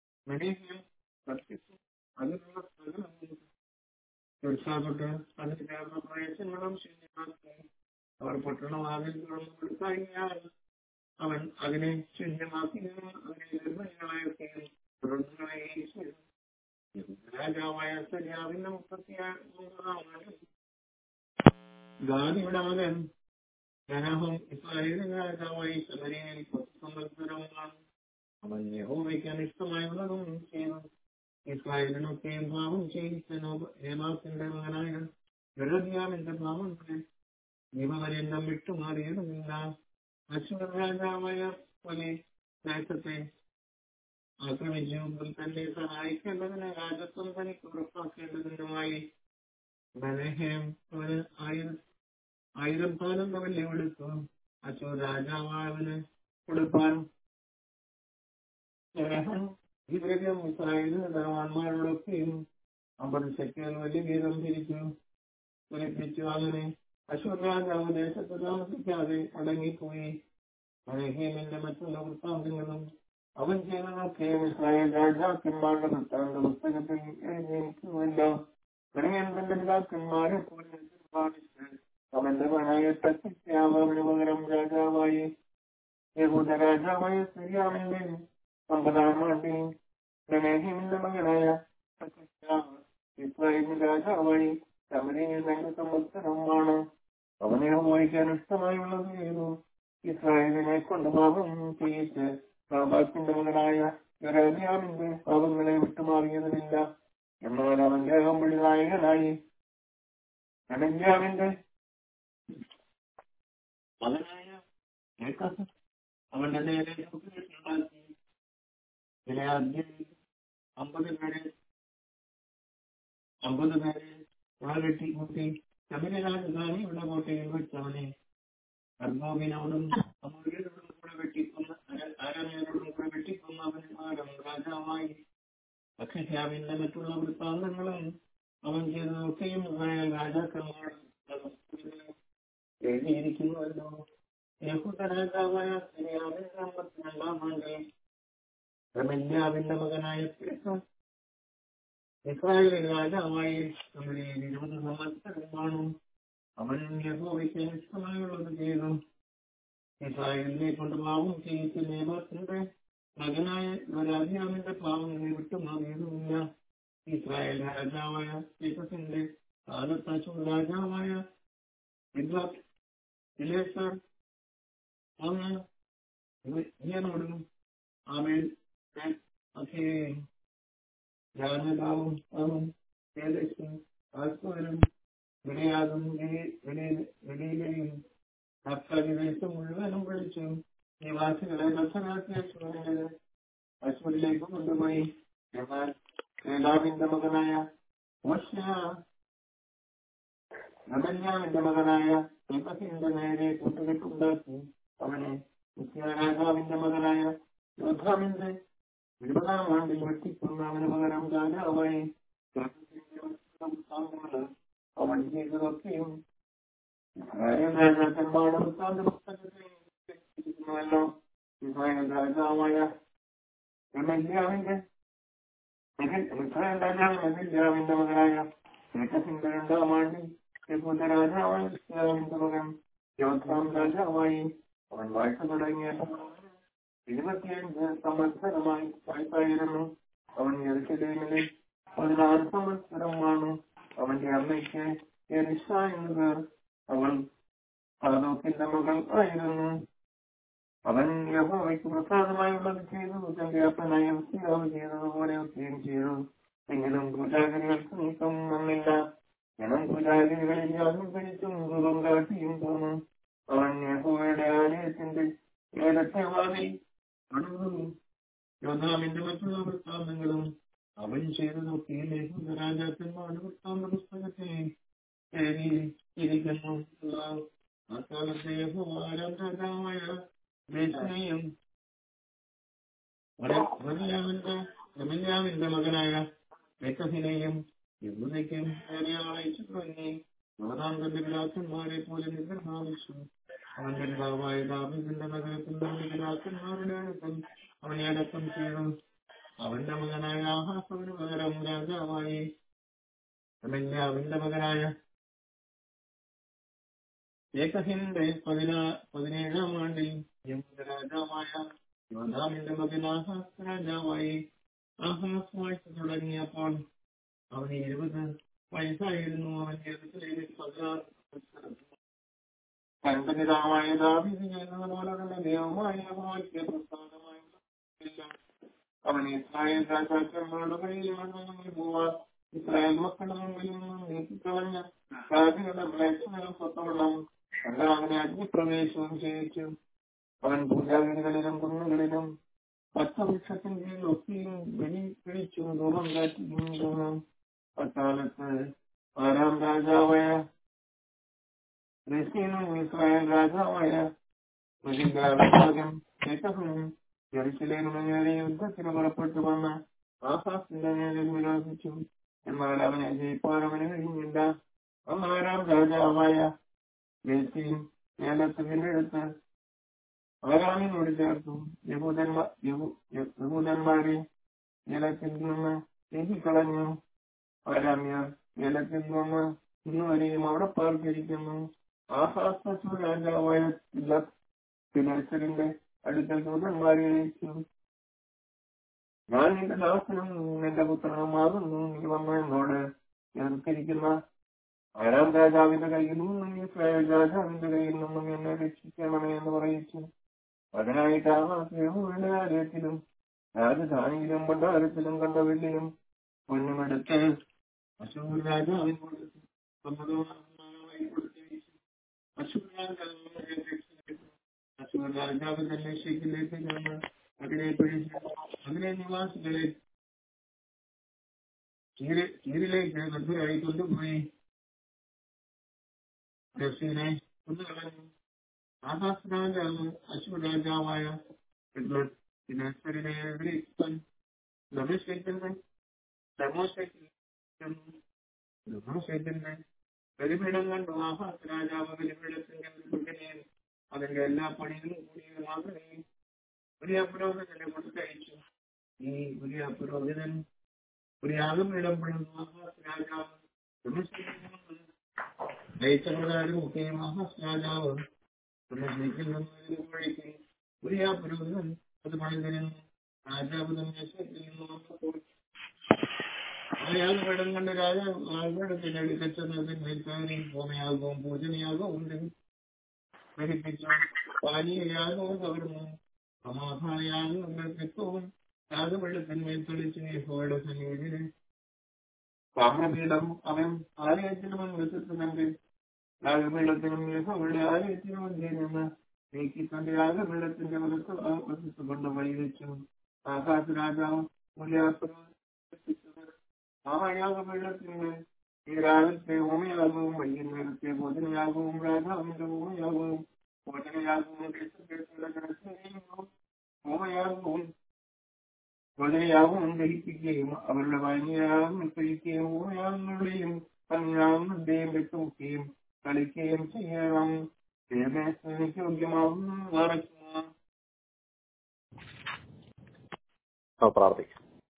അതിനുള്ള തീർച്ചയായിട്ടും അതിന് ചേർന്ന പ്രദേശങ്ങളും ശൂന്യമാക്കി. അവർ പട്ടണവാതിൽ തുറന്നു കൊടുത്താൽ അവൻ അതിനെ ശൂന്യമാക്കുകയും അതിനെ നിർമ്മലങ്ങളാക്കുകയും തുടർന്ന് രാജാവായ സര്യാവിന്റെ 39 ആണ്ടിൽ ഗാദിയുടെ മകൻ മെനഹേം ഇസ്രായേലിന്റെ രാജാവായി ശമര്യയിൽ 10 സംവത്സരമാണ്. അവൻ യഹോവയ്ക്ക് അനിഷ്ടമായുള്ളതും ചെയ്തു. ഇസ്രായേലിനൊക്കെയും പാപം ചെയ്യിച്ച നേബാത്തിന്റെ മകനായ യെരൊബെയാമിന്റെ പാപങ്ങളെ ജീവപര്യന്തം വിട്ടുമാറിയതുമില്ല. അശ്ശൂർ രാജാവായ പോലെ ദേശത്തെ ആക്രമിച്ചു തന്നെ സഹായിക്കേണ്ടതിന് രാജത്വം തനിക്ക് ഉറപ്പാക്കേണ്ടതിനുമായി മെനഹേം അവന് 1000 താലന്ത് വെള്ളി കൊടുത്തു. അശ്ശൂർ രാജാവായവന് കൊടുപ്പാൻ മെനഹേം ഈ ദ്രവ്യം ഇസ്രായേലിന്റെ ധനവാന്മാരോടൊക്കെയും 50 ശെക്കെൽ വെള്ളി വീതം പിരിപ്പിച്ചു. അങ്ങനെ അശ്ശൂർ രാജാവ് ദേശത്ത് താമസിക്കാതെ മടങ്ങിപ്പോയി. മെനഹേമിന്റെ മറ്റുള്ള വൃത്താന്തങ്ങളും അവൻ ചെയ്തതൊക്കെയും ഇസ്രായേൽ രാജാക്കന്മാരുടെ വൃത്താന്ത പുസ്തകത്തിൽ എഴുതിയിരിക്കുന്നുവല്ലോ. മെനഹേം തന്റെ പിതാക്കന്മാരെ പോലെ അവന്റെ മകനായ പെക്കഹ്യാവ് അവന് പകരം രാജാവായി യഹൂദ രാജാവായ സര്യാവിന്റെ 9 ആണ്ടിൽ മെനഹേമിന്റെ മകനായ പെക്കഹ്യാവ് ഇസ്രായേലിന്റെ രാജാവായി ശമര്യയിൽ 2 സംവത്സരമാണ്. അവന് യഹോവയ്ക്ക് അനിഷ്ടമായുള്ളത് ചെയ്തു. ഇസ്രായേലിനെ കൊണ്ട് പാപം ചെയ്യിച്ച് നാബാത്തിന്റെ മകനായ യൊരോബെയാമിന്റെ പാപങ്ങളെ വിട്ടുമാറിയതുമില്ല. എന്നാൽ അവന്റെ അകമ്പടി നായകനായി ഹനന്യാവിന്റെ മകനായ ഏക്കസ് അവന്റെ നേരെ ഉണ്ടാക്കി. 50 പേരെ ഉളകെട്ടി കൂട്ടി ശമര്യ രാജധാനിയുടെ കോട്ടയിൽ വെച്ചവനെ അർഗോബിനോടും അമൂര്യരോടും കൂടെ വെട്ടിക്കൊന്ന അവന് പകരം രാജാവായി പെക്കഹ്യാവിന്റെ മറ്റുള്ള വൃത്താന്തങ്ങളും അവൻ ചെയ്തതൊക്കെയും ഇസ്രായേൽ രാജാക്കന്മാർ എഴുതിയിരിക്കുന്നുവല്ലോ. യഹൂദ രാജാവായ സര്യാവിന്റെ 52 ആണ്ടിൽ റെമല്യാവിന്റെ മകനായ ഇസ്രായേലിൽ രാജാവായി നമ്മുടെ 20 സംവത്സരം കാണും. അവൻ യഹോവയ്ക്ക് ഇഷ്ടമായുള്ളത് ചെയ്തു. ഇസ്രായേലിനെ കൊണ്ട് പാവം ചെയ്യിച്ച് നേബാത്തിന്റെ മകനായ യോരാബ്യാമിന്റെ പാവങ്ങളെ വിട്ടുമാറിയതുമില്ല. ഇസ്രായേൽ രാജാവായ പീസസിന്റെ കാലത്താച്ചു രാജാവായ ഇലേസർ അങ്ങ് ഇയനോടും ആമേൻ ജ്ഞാനലാവും അവൻ ഏകദേശം ആസ്വരും വിളിയാകും വെളിയിലെയും ദേശം മുഴുവനും വിളിച്ചു നിവാസികളെ ദർശനാക്കിയ അശ്വരിലേക്ക് കൊണ്ടുപോയി. എന്നാൽ ഏലാമിന്റെ മകനായ നബന്യാവിന്റെ മകനായ പീസസിന്റെ നേരെ കൂട്ടുകെട്ടുണ്ടാക്കി. അവനെ രാജാവിന്റെ മകനായ യോദ്ധാമിന്റെ 20-ാം ആണ്ടിൽ വെട്ടിക്കൊന്ന അവന് പകരം രാജാവായി അവൻ ചെയ്തതൊക്കെയും രാജാക്കന്മാരുടെ വൃത്താന്ത പുസ്തകത്തിലോ ഇസ്രായേൽ രാജാവായ രാജാവിന്റെ മകനായ പീസസിന്റെ 2-ാം ആണ്ടിൽ യഹൂദ രാജാവായ ഹിസ്കിയാവിന്റെ മകൻ യോദ്ധാം രാജാവായി. അവൻ വാഴ്ച തുടങ്ങിയ 25 സംവത്സരമായി വായ്പായിരുന്നു. അവൻ യെരൂശലേമിലെ 16 സംവത്സരമാണ്. അവന്റെ അമ്മയ്ക്ക് എലിശ എന്നു പേർ. അവൾ സാദോക്കിന്റെ മകൾ ആയിരുന്നു. അവൻ യഹോവയ്ക്ക് പ്രസാദമായുള്ളത് ചെയ്തു. തന്റെ അപ്പനായ ഹിസ്കിയാവ് ചെയ്തതുപോലെ ഒക്കെയും ചെയ്തു. എങ്കിലും പൂജാഗിരികൾക്ക് നീക്കം വന്നില്ല. ജനം പൂജാഗിരികളിൽ യാഗം കഴിച്ചും ദുഃഖം കാട്ടിയും പോന്നു. അവൻ യഹോവയുടെ ആലയത്തിന്റെ ഏലത്തെ വാതിൽ യോദ്ധാമിന്റെ മറ്റുള്ള വൃത്താന്തങ്ങളും അവൻ ചെയ്തതൊക്കെ രാജാക്കന്മാരുടെ വൃത്താന്ത പുസ്തകത്തിൽ എഴുതിയിരിക്കുന്നു. അക്കാലത്തെ യഹോവ രാജാവായ ദേശനെയും റെമല്യാവിന്റെ മകനായ പെക്കഹിനെയും യഹൂദയ്ക്കും അയച്ചു തുടങ്ങി. യോദ്ധാം തന്റെ പിതാക്കന്മാരെ പോലെ നിർഭാവിച്ചു. അവന്റെ പിതാവായ ദാവീദിന്റെ നഗരത്തിൽ നിന്ന് പിതാക്കന്മാരുടെ അടുക്കൽ അവനെ അടക്കം ചെയ്തു. അവന്റെ മകനായ ആഹാസ് അവന് പകരം രാജാവായി. റെമല്യാവിന്റെ മകനായ പേക്കഹിന്റെ 17-ാം ആണ്ടിൽ യഹൂദ രാജാവായ യോദ്ധാമിന്റെ മകൻ ആഹാസ് രാജാവായി. ആഹാസ് വാഴ്ച തുടങ്ങിയപ്പോൾ അവന് 20 വയസ്സായിരുന്നു. അവൻ യെരൂശലേമിൽ 16 തന്റെ പിതാവായ ദാവീദ് ചെയ്തതുപോലെ തന്നെ ദൈവമായ യഹോവയ്ക്ക് പ്രസാദമായില്ല. അവൻ ഇസ്രായേൽ രാജാക്കന്മാരുടെ കയ്യിൽ ഇസ്രായേൽ മക്കളുടെ മുമ്പിൽ നിന്നും നീക്കിക്കളഞ്ഞ രാജയുടെ മ്ലേച്ഛതകൾ സ്വത്തോളം അല്ല അവനെ അഗ്നിപ്രവേശവും ചെയ്യിച്ചു. അവൻ പൂജാഗിരികളിലും കുന്നുകളിലും പച്ചവൃക്ഷത്തിന്റെ ഒക്കെയും ബലി കഴിച്ചു ദൂരം കാറ്റിയും. അക്കാലത്ത് 6-ാം രാജാവായ ഇസ്രായേൽ രാജാവായ യെരൂശലേമിന് നേരെ യുദ്ധത്തിന് പുറപ്പെട്ടു വന്ന ആഹാസിന്റെ നേരെ വിരോധിച്ചു. എന്നാൽ അവനെ ജയിപ്പാൻ അവന് കഴിഞ്ഞില്ല. 6-ാം രാജാവായ ഏലത്തിന്റെ അടുത്ത് ആരാമിനോട് ചേർത്തു. യഹൂദന്മാരെ ഏലത്തിൽ നിന്ന് നീക്കിക്കളഞ്ഞു. ആരാമ്യർ ഏലത്തിൽ നിന്ന് ഇന്നുവരെയും അവിടെ പാർത്തിരിക്കുന്നു. ആഹാസ് രാജാവായ തിലസ്സരിന്റെ അടുക്കൽ ദൂതന്മാരെ അയച്ചു. ഞാൻ നിന്റെ ദാസനും നിന്റെ പുത്രനുമാകുന്നു. നീ വന്ന് എന്നോട് എതിർത്തിരിക്കുന്ന 6-ാം രാജാവിന്റെ കയ്യിൽ നിന്നും ഇസ്രായേൽ രാജാവിന്റെ കയ്യിൽ നിന്നും എന്നെ രക്ഷിക്കണമേ എന്ന് പറയിച്ചു. അതിനായിട്ട് ആഹാസ് യഹോവയുടെ ആലയത്തിലും രാജധാനിയിലും ഭണ്ഡാരത്തിലും കണ്ട വെള്ളിയും പൊന്നുമെടുത്ത് അശ്ശൂർ രാജാവിനോട് അശ്ശൂർ രാജാവ് തന്നെ ശേഖിലേക്ക് ചെന്ന് അതിനെ പിടിച്ചു. അതിലെ നിവാസികളെ ചീരിലേക്ക് ബദ്ധരായി കൊണ്ടുപോയി രസീനെ കൊന്നുകളഞ്ഞു. ആഹാസ് രാജാവ് അശ്ശൂർ രാജാവായ ദമോശേത്തിന്റെ ബലിപീഠം കണ്ടു. ആഹാസ് രാജാവ് ബലിപീഠത്തിന്റെ അതിന്റെ എല്ലാ പണികളും കൂടിയ മാതൃകയും വലിയ പുരോഹിതനെ കൊടുത്തയച്ചു. ഈ ഒരു പുരോഹിതൻ ഒരു യാഗം ഇടപെടുന്ന രാജാവ് നയിച്ചവരാരും ഒക്കെയും രാജാവ് വഴിക്ക് ഒരു പുരോഹിതൻ അത് പണിതിരുന്നു. രാജാവ് യാഗപീഠം കണ്ട് രാജാവ് ആൾപീഠത്തിന്റെ അടുക്കൽ ചെന്നതിന്മേൽ കയറി ഹോമയാഗവും പൂജനയാഗവും ധരിപ്പിച്ചു. പാനീയയാഗവും പകർന്നു. സമാധാനയാഗങ്ങളുടെ രക്തവും യാഗപീഠത്തിന്മേൽ തെളിച്ച് യഹോവയുടെ സന്നിധിയിൽ പാപപീഠം അവൻ ആലയത്തിന് മുൻവശത്തുണ്ട്. യാഗപീഠത്തിനും യഹോവയുടെ ആലയത്തിനും മധ്യേ നിന്ന് നീക്കി തന്റെ യാഗപീഠത്തിന്റെ വലത്ത് കൊണ്ട് വഴിവെച്ചു. ആകാശ രാജാവ് യാഗപീഠത്തിന് ഈ രാവിലത്തെ ഹോമയാഗവും വൈകുന്നേരത്തെ ഭോജനയാഗവും രാജാവിന്റെ ഹോമയാഗവും ഭോജനയാഗവും ഭോജനയാഗവും ദഹിപ്പിക്കുകയും അവരുടെ പാനീയയാഗം കഴിക്കുകയും ഹോമയാഗങ്ങളുടെയും പന്നിയാഗങ്ങളുടെയും വെട്ടുമുക്കുകയും കളിക്കുകയും ചെയ്യണം. യോഗ്യമാകും പ്രാർത്ഥിക്കാം.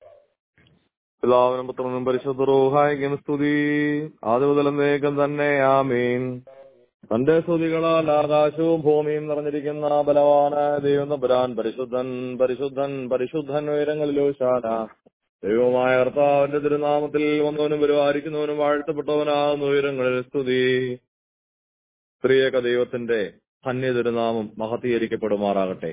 പിതാവിനും പുത്രനും പരിശുദ്ധ റൂഹായിക്കും സ്തുതി, ആദ്യ മുതൽ എന്നേക്കും തന്നെ ആമീൻ. തന്റെ സ്തുതികളാൽ ആകാശവും ഭൂമിയും നിറഞ്ഞിരിക്കുന്ന ബലവാനായ ദൈവം തമ്പുരാൻ പരിശുദ്ധൻ പരിശുദ്ധൻ പരിശുദ്ധൻ ഉയരങ്ങളിലോ ശാന. ദൈവമായ കർത്താവിന്റെ തിരുനാമത്തിൽ വന്നവനും പരിപാലിക്കുന്നവനും വാഴ്ത്തപ്പെട്ടവനാകുന്ന ഉയരങ്ങളിൽ സ്തുതി. സ്ത്രീയേക ദൈവത്തിന്റെ ധന്യ തിരുനാമം മഹത്തീകരിക്കപ്പെടുമാറാകട്ടെ.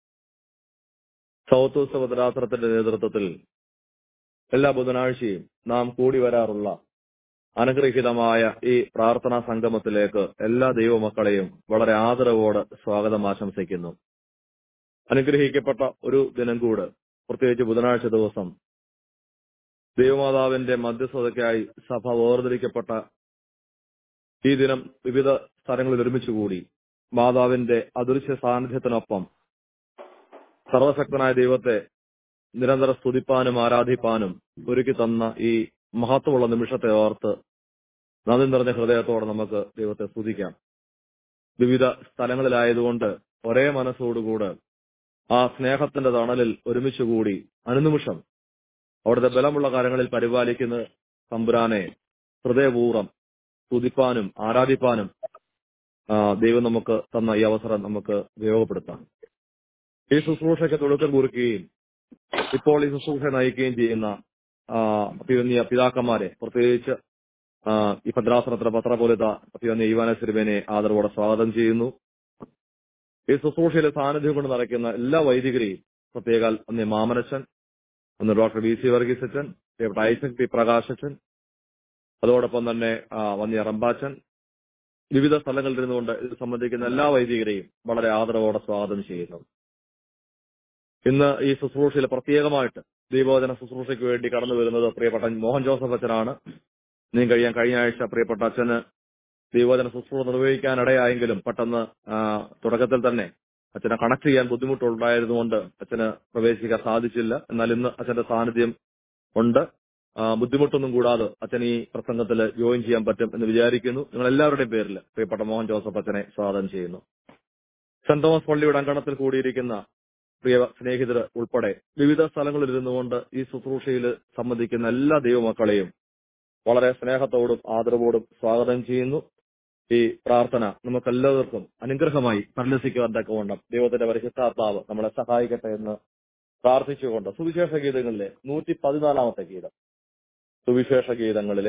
സൗത്ത് ഭദ്രാസനത്തിന്റെ നേതൃത്വത്തിൽ എല്ലാ ബുധനാഴ്ചയും നാം കൂടി വരാറുള്ള അനുഗ്രഹീതമായ ഈ പ്രാർത്ഥനാ സംഗമത്തിലേക്ക് എല്ലാ ദൈവമക്കളെയും വളരെ ആദരവോടെ സ്വാഗതം ആശംസിക്കുന്നു. അനുഗ്രഹിക്കപ്പെട്ട ഒരു ദിനം കൂട്, പ്രത്യേകിച്ച് ബുധനാഴ്ച ദിവസം ദൈവമാതാവിന്റെ മധ്യസ്ഥതയ്ക്കായി സഭ വേർതിരിക്കപ്പെട്ട ഈ ദിനം വിവിധ സ്ഥലങ്ങളിൽ ഒരുമിച്ചുകൂടി മാതാവിന്റെ അദൃശ്യ സാന്നിധ്യത്തിനൊപ്പം സർവശക്തനായ ദൈവത്തെ നിരന്തരം സ്തുതിപ്പാനും ആരാധിപ്പാനും ഒരുക്കി തന്ന ഈ മഹത്വമുള്ള നിമിഷത്തെ ഓർത്ത് നന്ദി നിറഞ്ഞ ഹൃദയത്തോടെ നമുക്ക് ദൈവത്തെ സ്തുതിക്കാം. വിവിധ സ്ഥലങ്ങളിലായതുകൊണ്ട് ഒരേ മനസ്സോടുകൂടെ ആ സ്നേഹത്തിന്റെ തണലിൽ ഒരുമിച്ചുകൂടി അനുനിമിഷം അവിടുത്തെ ബലമുള്ള കാര്യങ്ങളിൽ പരിപാലിക്കുന്ന തമ്പുരാനെ ഹൃദയപൂർവ്വം സ്തുതിപ്പാനും ആരാധിപ്പാനും ദൈവം നമുക്ക് തന്ന ഈ അവസരം നമുക്ക് ഉപയോഗപ്പെടുത്താം. ഈ ശുശ്രൂഷയ്ക്ക് തുടക്കം കുറിക്കുകയും ഇപ്പോൾ ഈ ശുശ്രൂഷ നയിക്കുകയും ചെയ്യുന്ന പിതാക്കന്മാരെ, പ്രത്യേകിച്ച് ഈ ഭദ്രാസനത്തിലെ പത്രപോലിത ഈവാനസ് തിരുമേനിയെ ആദരവോടെ സ്വാഗതം ചെയ്യുന്നു. ഈ ശുശ്രൂഷയിലെ സാന്നിധ്യം കൊണ്ട് നടക്കുന്ന എല്ലാ വൈദികരെയും, പ്രത്യേക അന്ന് മാമനച്ചൻ, അന്ന് ഡോക്ടർ വി സി വർഗീസ് അച്ഛൻ, ഐസക് പി പ്രകാശച്ചൻ, അതോടൊപ്പം തന്നെ വന്യ റമ്പാച്ചൻ, വിവിധ സ്ഥലങ്ങളിൽ ഇരുന്നുകൊണ്ട് ഇത് സംബന്ധിക്കുന്ന എല്ലാ വൈദികരെയും വളരെ ആദരവോടെ സ്വാഗതം ചെയ്യുന്നു. ഇന്ന് ഈ ശുശ്രൂഷയിൽ പ്രത്യേകമായിട്ട് ദൈവവചന ശുശ്രൂഷയ്ക്ക് വേണ്ടി കടന്നു വരുന്നത് പ്രിയപ്പെട്ട മോഹൻ ജോസഫ് അച്ഛനാണ്. കഴിഞ്ഞ ആഴ്ച പ്രിയപ്പെട്ട അച്ഛന് ദൈവവചന ശുശ്രൂഷ നിർവഹിക്കാനിടയായെങ്കിലും പെട്ടെന്ന് തുടക്കത്തിൽ തന്നെ അച്ഛനെ കണക്ട് ചെയ്യാൻ ബുദ്ധിമുട്ടുണ്ടായിരുന്നുകൊണ്ട് അച്ഛന് പ്രവേശിക്കാൻ സാധിച്ചില്ല. എന്നാൽ ഇന്ന് അച്ഛന്റെ സാന്നിധ്യം ഉണ്ട്. ബുദ്ധിമുട്ടൊന്നും കൂടാതെ അച്ഛൻ ഈ പ്രസംഗത്തിൽ ജോയിൻ ചെയ്യാൻ പറ്റും എന്ന് വിചാരിക്കുന്നു. നിങ്ങൾ എല്ലാവരുടെയും പേരിൽ പ്രിയപ്പെട്ട മോഹൻ ജോസഫ് അച്ഛനെ സ്വാഗതം ചെയ്യുന്നു. സെന്റ് തോമസ് പള്ളിയുടെ അങ്കണത്തിൽ കൂടിയിരിക്കുന്ന പ്രിയ സ്നേഹിതർ ഉൾപ്പെടെ വിവിധ സ്ഥലങ്ങളിൽ ഇരുന്നുകൊണ്ട് ഈ ശുശ്രൂഷയിൽ സംബന്ധിക്കുന്ന എല്ലാ ദൈവമക്കളെയും വളരെ സ്നേഹത്തോടും ആദരവോടും സ്വാഗതം ചെയ്യുന്നു. ഈ പ്രാർത്ഥന നമുക്കെല്ലാവർക്കും അനുഗ്രഹമായി പരിലസിക്കുവാൻ തക്കവണ്ണം ദൈവത്തിന്റെ പരിശുദ്ധാത്മാവ് നമ്മളെ സഹായിക്കട്ടെ എന്ന് പ്രാർത്ഥിച്ചുകൊണ്ട് സുവിശേഷ ഗീതങ്ങളിലെ 114 ഗീതം, സുവിശേഷ ഗീതങ്ങളിലെ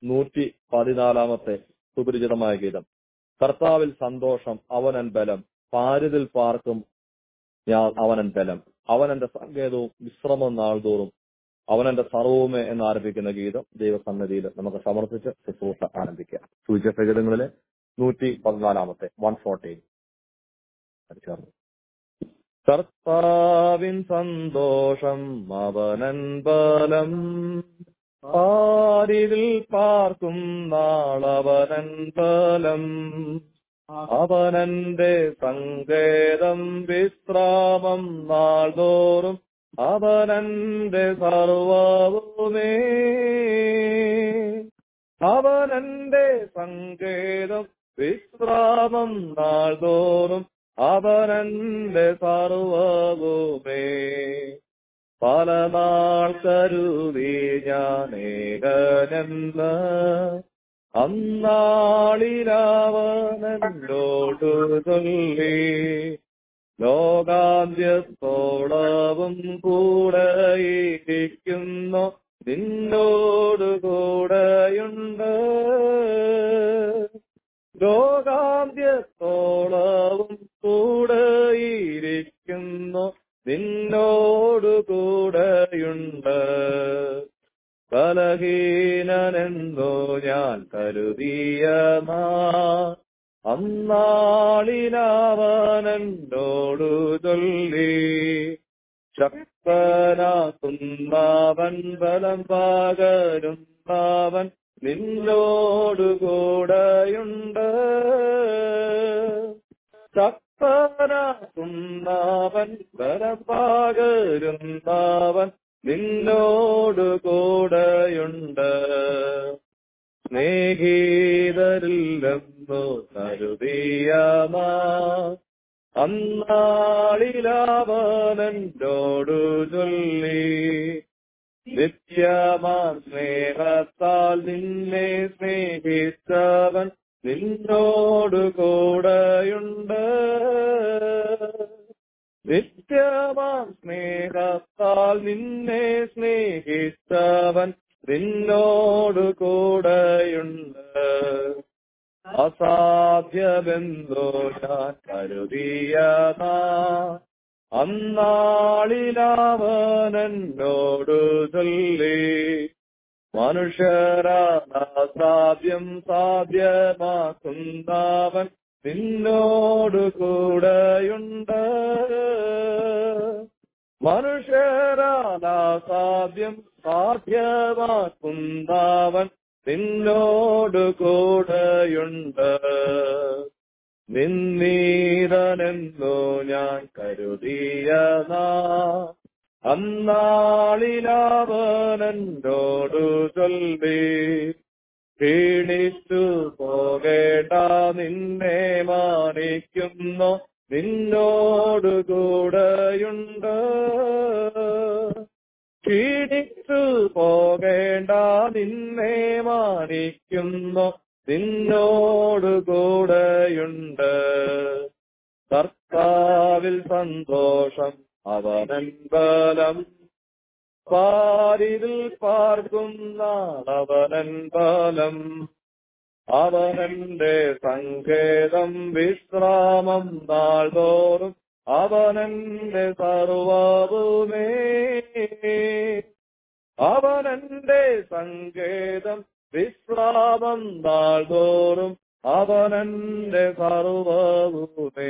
114 സുപരിചിതമായ ഗീതം, കർത്താവിൽ സന്തോഷം അവനൻ ബലം, പാരിതിൽ പാർക്കും അവനൻ ബലം, അവനെന്റെ സങ്കേതവും വിശ്രമം നാൾതോറും അവനെന്റെ സർവവുമേ എന്ന് ആരംഭിക്കുന്ന ഗീതം ദൈവസന്നിധിയിൽ നമുക്ക് സമർപ്പിച്ച് ശുശ്രൂഷ ആരംഭിക്കാം. സുവിശേഷ ഗീതങ്ങളിലെ 114 114. കർത്താവിൻ സന്തോഷം അവനൻ ബലം, പാരിതിൽ പാർക്കും നാളവനൻ ബലം, അവനെന്റെ സങ്കേതം വിശ്രാമം നാൾതോറും അവനെന്റെ സർവവുമേ, അവനെന്റെ സങ്കേതം വിശ്രാമം നാൾതോറും അവനെന്റെ സർവവുമേ. പല നാൾ കരുതി ഞാനേകനെന്ന് അന്നാളിലവനോടു ചൊല്ലി ലോകാന്ത്യത്തോളവും കൂടെയിരിക്കുന്നു നിന്നോടു കൂടെയുണ്ട് ലോകാന്ത്യത്തോളവും കൂടെയിരിക്കുന്നു നിന്നോടു കൂടെയുണ്ട് ബലഹീനനെന്നു ഞാൻ കരുതിയ അന്നാളിലവനോടു ചൊല്ലി ശക്തനാക്കുന്നവൻ ബലം പകരുന്നവൻ നിന്നോടു കൂടെയുണ്ട് ശക്തനാക്കുന്നവൻ ബലം പകരുന്നവൻ നിന്നോടു കൂടെയുണ്ട് സ്നേഹിതരില്ലെന്നു കരുതിയ അന്നാളിലവനോടു ചൊല്ലി നിത്യമാ സ്നേഹത്താൽ നിന്നെ സ്നേഹിച്ചവൻ നിന്നോടു കൂടെയുണ്ട് നിത്യമാ സ്നേഹത്താൽ നിന്നെ സ്നേഹിച്ചവൻ നിന്നോടു കൂടെയുണ്ട് അസാധ്യമെന്തോ ഞാൻ കരുതിയ അന്നാളിലവനോടു ചൊല്ലി മനുഷ്യരാസാധ്യം സാധ്യമാക്കുന്നവൻ നിന്നോടു കൂടെയുണ്ട് മനുഷ്യരാസാധ്യം സാധ്യമാക്കുന്നവൻ നിന്നോടു കൂടെയുണ്ട് നിന്നീതനെന്നു ഞാൻ കരുതിയ അന്നാളിലവനോടു ചൊല്ലി ക്ഷീണിച്ചു പോകേണ്ട നിന്നെ മാനിക്കുന്നു നിന്നോടു കൂടെയുണ്ട് ക്ഷീണിച്ചു പോകേണ്ട നിന്നെ മാനിക്കുന്നു നിന്നോടു കൂടെയുണ്ട് കർത്താവിൽ സന്തോഷം അവനൻ ബലം പാരിതിൽ പാർക്കുന്ന അവനൻ ബലം അവനന്റെ സങ്കേതം വിശ്രാമം നാൾതോറും അവനന്റെ സർവ്വവുമേ അവനന്റെ സങ്കേതം വിശ്രാമം നാൾതോറും അവനന്റെ സർവ്വവുമേ.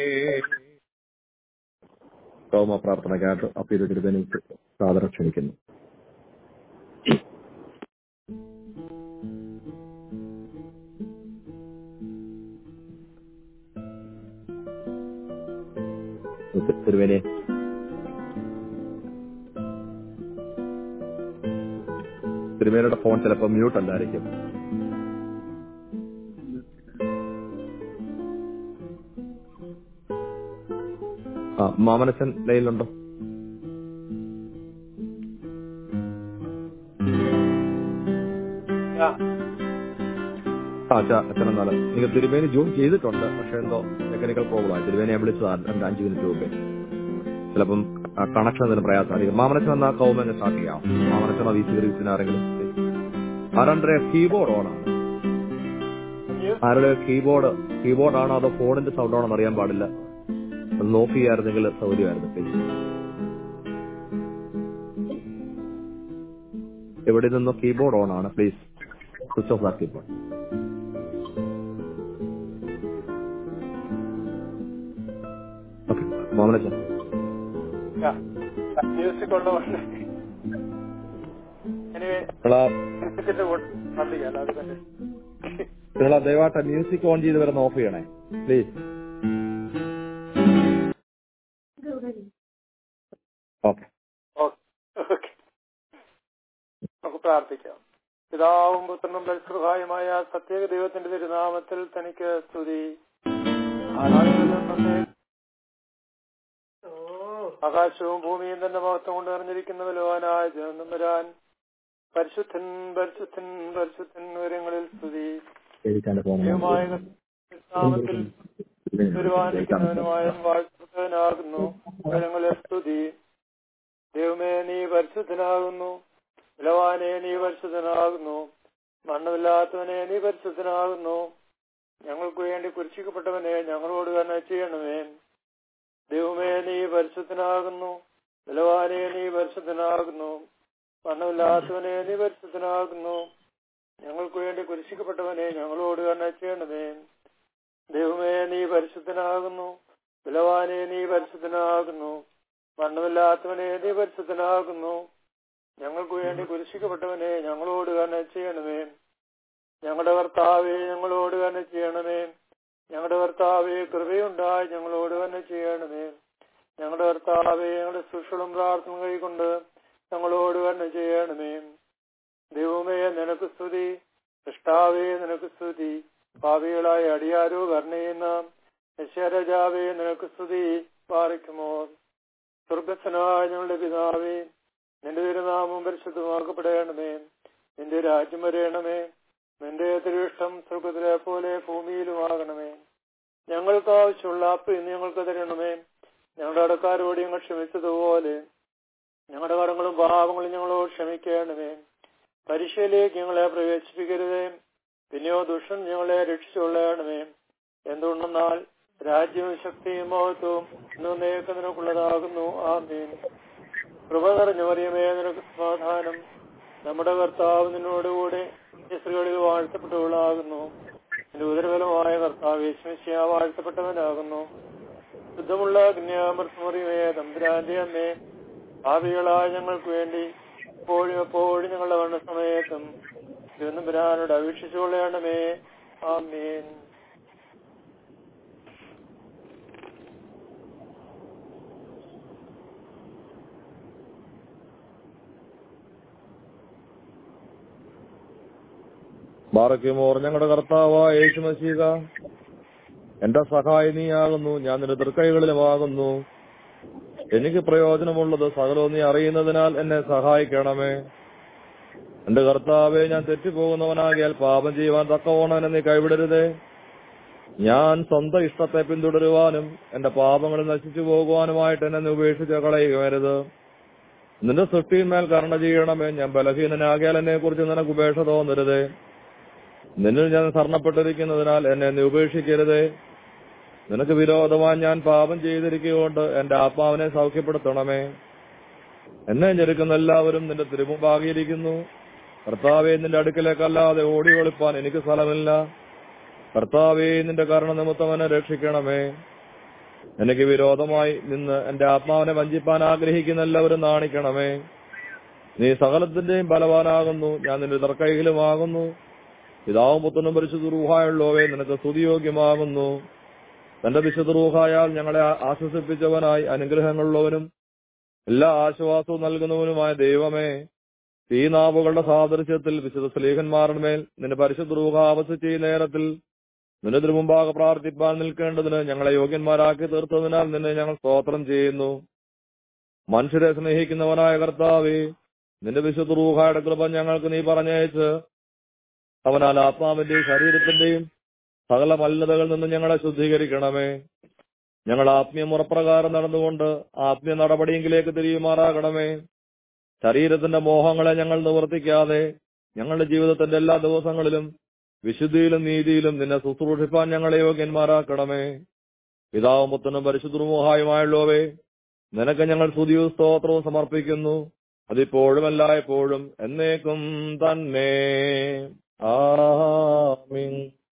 സൗമ പ്രാർത്ഥനയ്ക്കായിട്ട് അപ്പീരുതിരുവനിക്ക് സാദരം ക്ഷണിക്കുന്നു. തിരുവേനെ തിരുവേനയുടെ ഫോൺ ചിലപ്പോൾ മ്യൂട്ട് അല്ലായിരിക്കും. മാമനച്ചൻ ലൈനിലുണ്ടോ? അച്ഛനെന്നാല് നിങ്ങൾ തിരുവേനി ജോയിൻ ചെയ്തിട്ടുണ്ട്, പക്ഷെ എന്തോ ടെക്നിക്കൽ പ്രോബ്ലം ആയി. തിരുവേനിയെ വിളിച്ചത് 5 മിനിറ്റ് മുമ്പേ. ചിലപ്പം കണക്ഷൻ എന്തെങ്കിലും പ്രയാസമായിരിക്കും. മാമനച്ചൻ എന്നാ കൗമന് സ്റ്റാർട്ട് ചെയ്യാം. മാമനച്ചൻ വീസി ഗ്രീസിന് ആരെങ്കിലും ആരുടെ കീബോർഡ് ഓണാണ്? ആരുടെ കീബോർഡ് ആണോ അതോ ഫോണിന്റെ സൗണ്ട് ആണോ അറിയാൻ പാടില്ല. അത് ഓഫ് ചെയ്യായിരുന്നെങ്കിൽ സൗകര്യമായിരുന്നു. പ്ലീസ് എവിടെ നിന്നോ കീബോർഡ് ഓൺ ആണ്. പ്ലീസ് സ്വിച്ച് ഓഫ് ആ കീബോർഡ്. ഓക്കെ മോഹനച്ച നിങ്ങൾ ദയവായിട്ട് മ്യൂസിക് ഓൺ ചെയ്ത് വരുന്ന ഓഫ് ചെയ്യണേ പ്ലീസ്. ഓക്കെ നമുക്ക് പ്രാർത്ഥിക്കാം. പിതാവും പുത്രനും പരിശുദ്ധമായ സത്യേക ദൈവത്തിന്റെ തിരുനാമത്തിൽ തനിക്ക് സ്തുതി. ആകാശവും ഭൂമിയും തന്നെ മഹത്വം കൊണ്ട് നിറഞ്ഞിരിക്കുന്ന ബലവാനായ ജനതമ്പുരാൻ, പരിശുദ്ധൻ പരിശുദ്ധൻ പരിശുദ്ധൻ ഉയരങ്ങളിൽ സ്തുതി. ദൈവമായ നാമത്തിൽ പെരുവാനിക്കുന്നവനുമായ വാഴ്ത്തവനാകുന്നു, ഉയരങ്ങളിൽ സ്തുതി. ദൈവമേ, നീ പരിശുദ്ധനാകുന്നു. ബലവാനെ, നീ പരിശുദ്ധനാകുന്നു. മണ്ണമില്ലാത്തവനെ, നീ പരിശുദ്ധനാകുന്നു. ഞങ്ങൾക്ക് വേണ്ടി കുരിശിക്കപ്പെട്ടവനെ, ഞങ്ങളോട് തന്നെ ചെയ്യണമേ. ദൈവമേ, നീ പരിശുദ്ധനാകുന്നു. ബലവാനെ, നീ പരിശുദ്ധനാകുന്നു. മണ്ണമില്ലാത്തവനെ, നീ പരിശുദ്ധനാകുന്നു. ഞങ്ങൾക്ക് വേണ്ടി കുരിശിക്കപ്പെട്ടവനെ, ഞങ്ങളോട് തന്നെ ചെയ്യണമേ. ദൈവമേ, നീ പരിശുദ്ധനാകുന്നു. ബലവാനെ, നീ പരിശുദ്ധനാകുന്നു. മണ്ണമില്ലാത്തവനെ, നീ പരിശുദ്ധനാകുന്നു. ഞങ്ങൾക്ക് വേണ്ടി കുരിശിക്കപ്പെട്ടവനെ, ഞങ്ങളോട് തന്നെ ചെയ്യണമേ. ഞങ്ങളുടെ കർത്താവേ, ഞങ്ങളോട് തന്നെ ചെയ്യണമേ. ഞങ്ങളുടെ കർത്താവേ, കൃപയുണ്ടായി ഞങ്ങളോട് തന്നെ ചെയ്യണമേ. ഞങ്ങളുടെ കർത്താവേ, ഞങ്ങളുടെ ശുശ്രൂഷകളും പ്രാർത്ഥന കൈക്കൊണ്ട് ഞങ്ങളോട് തന്നെ ചെയ്യണമേ. ദൈവമേ, നിനക്ക് സ്തുതി. സൃഷ്ടാവേ, നിനക്ക് സ്തുതി. പാപികളായ അടിയാരോ കരുണയുന്ന യശരാജാവേ, നിനക്ക് സ്തുതി. പാറിക്കുമോ സ്വർഗസ്ഥനായ ഞങ്ങളുടെ പിതാവേ, നിന്റെ തിരുനാമം പരിശുദ്ധമാക്കപ്പെടണമേ. നിന്റെ രാജ്യം വരയണമേ. നിന്റെ തിരുവിഷ്ടം സ്വർഗത്തിലെ പോലെ ഭൂമിയിലുമാകണമേ. ഞങ്ങൾക്ക് ആവശ്യമുള്ള അപ്പ് ഇന്ന് ഞങ്ങൾക്ക് തരണമേ. ഞങ്ങളുടെ കടക്കാരോട് ഞങ്ങൾ ക്ഷമിച്ചതുപോലെ ഞങ്ങളുടെ കടങ്ങളും പാപങ്ങളും ഞങ്ങളോട് ക്ഷമിക്കണമേ. പരീക്ഷയിലേക്ക് ഞങ്ങളെ പ്രവേശിപ്പിക്കരുതേ. പിന്നെയോ ദുഷ്ടൻ ഞങ്ങളെ രക്ഷിച്ചുകൊള്ളണമേ. എന്തുകൊണ്ടെന്നാൽ രാജ്യവും ശക്തിയും മഹത്വവും എന്നേക്ക് നിനക്കുള്ളതാകുന്നു. ആമേൻ. കൃപ നിറഞ്ഞ മറിയമേ, നിനക്ക് സമാധാനം. നമ്മുടെ കർത്താവ് നിന്നോടുകൂടെ സ്ത്രീകളിൽ വാഴ്ത്തപ്പെട്ടവളാകുന്നു. നിന്റെ ഉദരബലമായ കർത്താവ് യേശുമിശിഹാ വാഴ്ത്തപ്പെട്ടവനാകുന്നു. ശുദ്ധമുള്ള കന്യാമറിയമേ, തമ്പുരാന്റെ അമ്മേ, പാപികളായ ഞങ്ങൾക്ക് വേണ്ടി എപ്പോഴും എപ്പോഴും ഞങ്ങളുടെ മരണസമയത്തും തമ്പുരാനോട് അപേക്ഷിച്ചുകൊള്ളണമേ. ആമേൻ. ബാറയ്ക്കുമോർ ഞങ്ങളുടെ കർത്താവായ യേശുമശീഹ, എന്റെ സഹായി നീയാകുന്നു. ഞാൻ നിന്റെ തൃക്കൈകളിലുമാകുന്നു. എനിക്ക് പ്രയോജനമുള്ളത് സകലവും നീ അറിയുന്നതിനാൽ എന്നെ സഹായിക്കണമേ. എന്റെ കർത്താവെ, ഞാൻ തെറ്റിപ്പോകുന്നവനാകിയാൽ പാപം ചെയ്യുവാൻ തക്കവണ്ണം എന്നെ നീ കൈവിടരുതേ. ഞാൻ സ്വന്തം ഇഷ്ടത്തെ പിന്തുടരുവാനും എന്റെ പാപങ്ങളിൽ നശിച്ചു പോകുവാനുമായിട്ട് എന്നെ നീ ഉപേക്ഷിച്ച് കളയുകയരുത്. നിന്റെ സൃഷ്ടിന്മേൽ കരുണ ചെയ്യണമേ. ഞാൻ ബലഹീനനാകിയാൽ എന്നെ കുറിച്ച് നിനക്ക് ഉപേക്ഷ തോന്നരുതേ. നിന്നിൽ ഞാൻ ശരണപ്പെട്ടിരിക്കുന്നതിനാൽ എന്നെ നീ ഉപേക്ഷിക്കരുതേ. നിനക്ക് വിരോധമായി ഞാൻ പാപം ചെയ്തിരിക്കുകൊണ്ട് എന്റെ ആത്മാവിനെ സൗഖ്യപ്പെടുത്തണമേ. എന്നെ ഞെരുക്കുന്ന എല്ലാവരും നിന്റെ തിരുമുമ്പാകിയിരിക്കുന്നു. കർത്താവേ, നിന്റെ അടുക്കലേക്കല്ലാതെ ഓടി ഒളിപ്പാൻ എനിക്ക് സ്ഥലമില്ല. കർത്താവേ, നിന്റെ കരുണ നിമിത്തം എന്നെ രക്ഷിക്കണമേ. എനിക്ക് വിരോധമായി നിന്ന് എന്റെ ആത്മാവിനെ വഞ്ചിപ്പാൻ ആഗ്രഹിക്കുന്ന എല്ലാവരും നാണിക്കണമേ. നീ സകലത്തിന്റെയും ബലവാനാകുന്നു. ഞാൻ നിന്റെ തർക്കൈയിലുമാകുന്നു. പിതാവും പുത്രനും പരിശുദ്ധ റൂഹായുള്ളവേ, നിനക്ക് സ്തുതിയോഗ്യമാകുന്നു. തന്റെ വിശുദ്ധ റൂഹായാൽ ഞങ്ങളെ ആശ്വസിപ്പിച്ചവനായി അനുഗ്രഹങ്ങളുള്ളവനും എല്ലാ ആശ്വാസവും നൽകുന്നവനുമായ ദൈവമേ, ഈ നാവുകളുടെ സാദൃശ്യത്തിൽ വിശുദ്ധ സ്ലീഹന്മാരുടെ മേൽ നിന്റെ പരിശുദ്ധ റൂഹ ആവസിച്ച ഈ നേരത്തിൽ നിന്റെ തിരുമുമ്പാകെ പ്രാർത്ഥിപ്പാൻ നിൽക്കേണ്ടതിന് ഞങ്ങളെ യോഗ്യന്മാരാക്കി തീർത്തതിനാൽ നിന്നെ ഞങ്ങൾ സ്തോത്രം ചെയ്യുന്നു. മനുഷ്യരെ സ്നേഹിക്കുന്നവനായ കർത്താവേ, നിന്റെ വിശുദ്ധ റൂഹായുടെ കൃപ ഞങ്ങൾക്ക് നീ പറഞ്ഞയച്ച് അവനാൽ ആത്മാവിന്റെയും ശരീരത്തിന്റെയും സകല മലിനതകളിൽ നിന്ന് ഞങ്ങളെ ശുദ്ധീകരിക്കണമേ. ഞങ്ങൾ ആത്മീയ മുറപ്രകാരം നടന്നുകൊണ്ട് ആത്മീയ നടപടിയെങ്കിലേക്ക് തിരിയുമാറാകണമേ. ശരീരത്തിന്റെ മോഹങ്ങളെ ഞങ്ങൾ നിവർത്തിക്കാതെ ഞങ്ങളുടെ ജീവിതത്തിന്റെ എല്ലാ ദിവസങ്ങളിലും വിശുദ്ധിയിലും നീതിയിലും നിന്നെ ശുശ്രൂഷിപ്പാൻ ഞങ്ങളെ യോഗ്യന്മാരാക്കണമേ. പിതാവും പുത്രനും പരിശുദ്ധ റൂഹായുമായുള്ളവേ, നിനക്ക് ഞങ്ങൾ സ്തുതിയും സ്തോത്രവും സമർപ്പിക്കുന്നു. അതിപ്പോഴും എല്ലായ്പ്പോഴും എന്നേക്കും തന്നെ. ആമീൻ.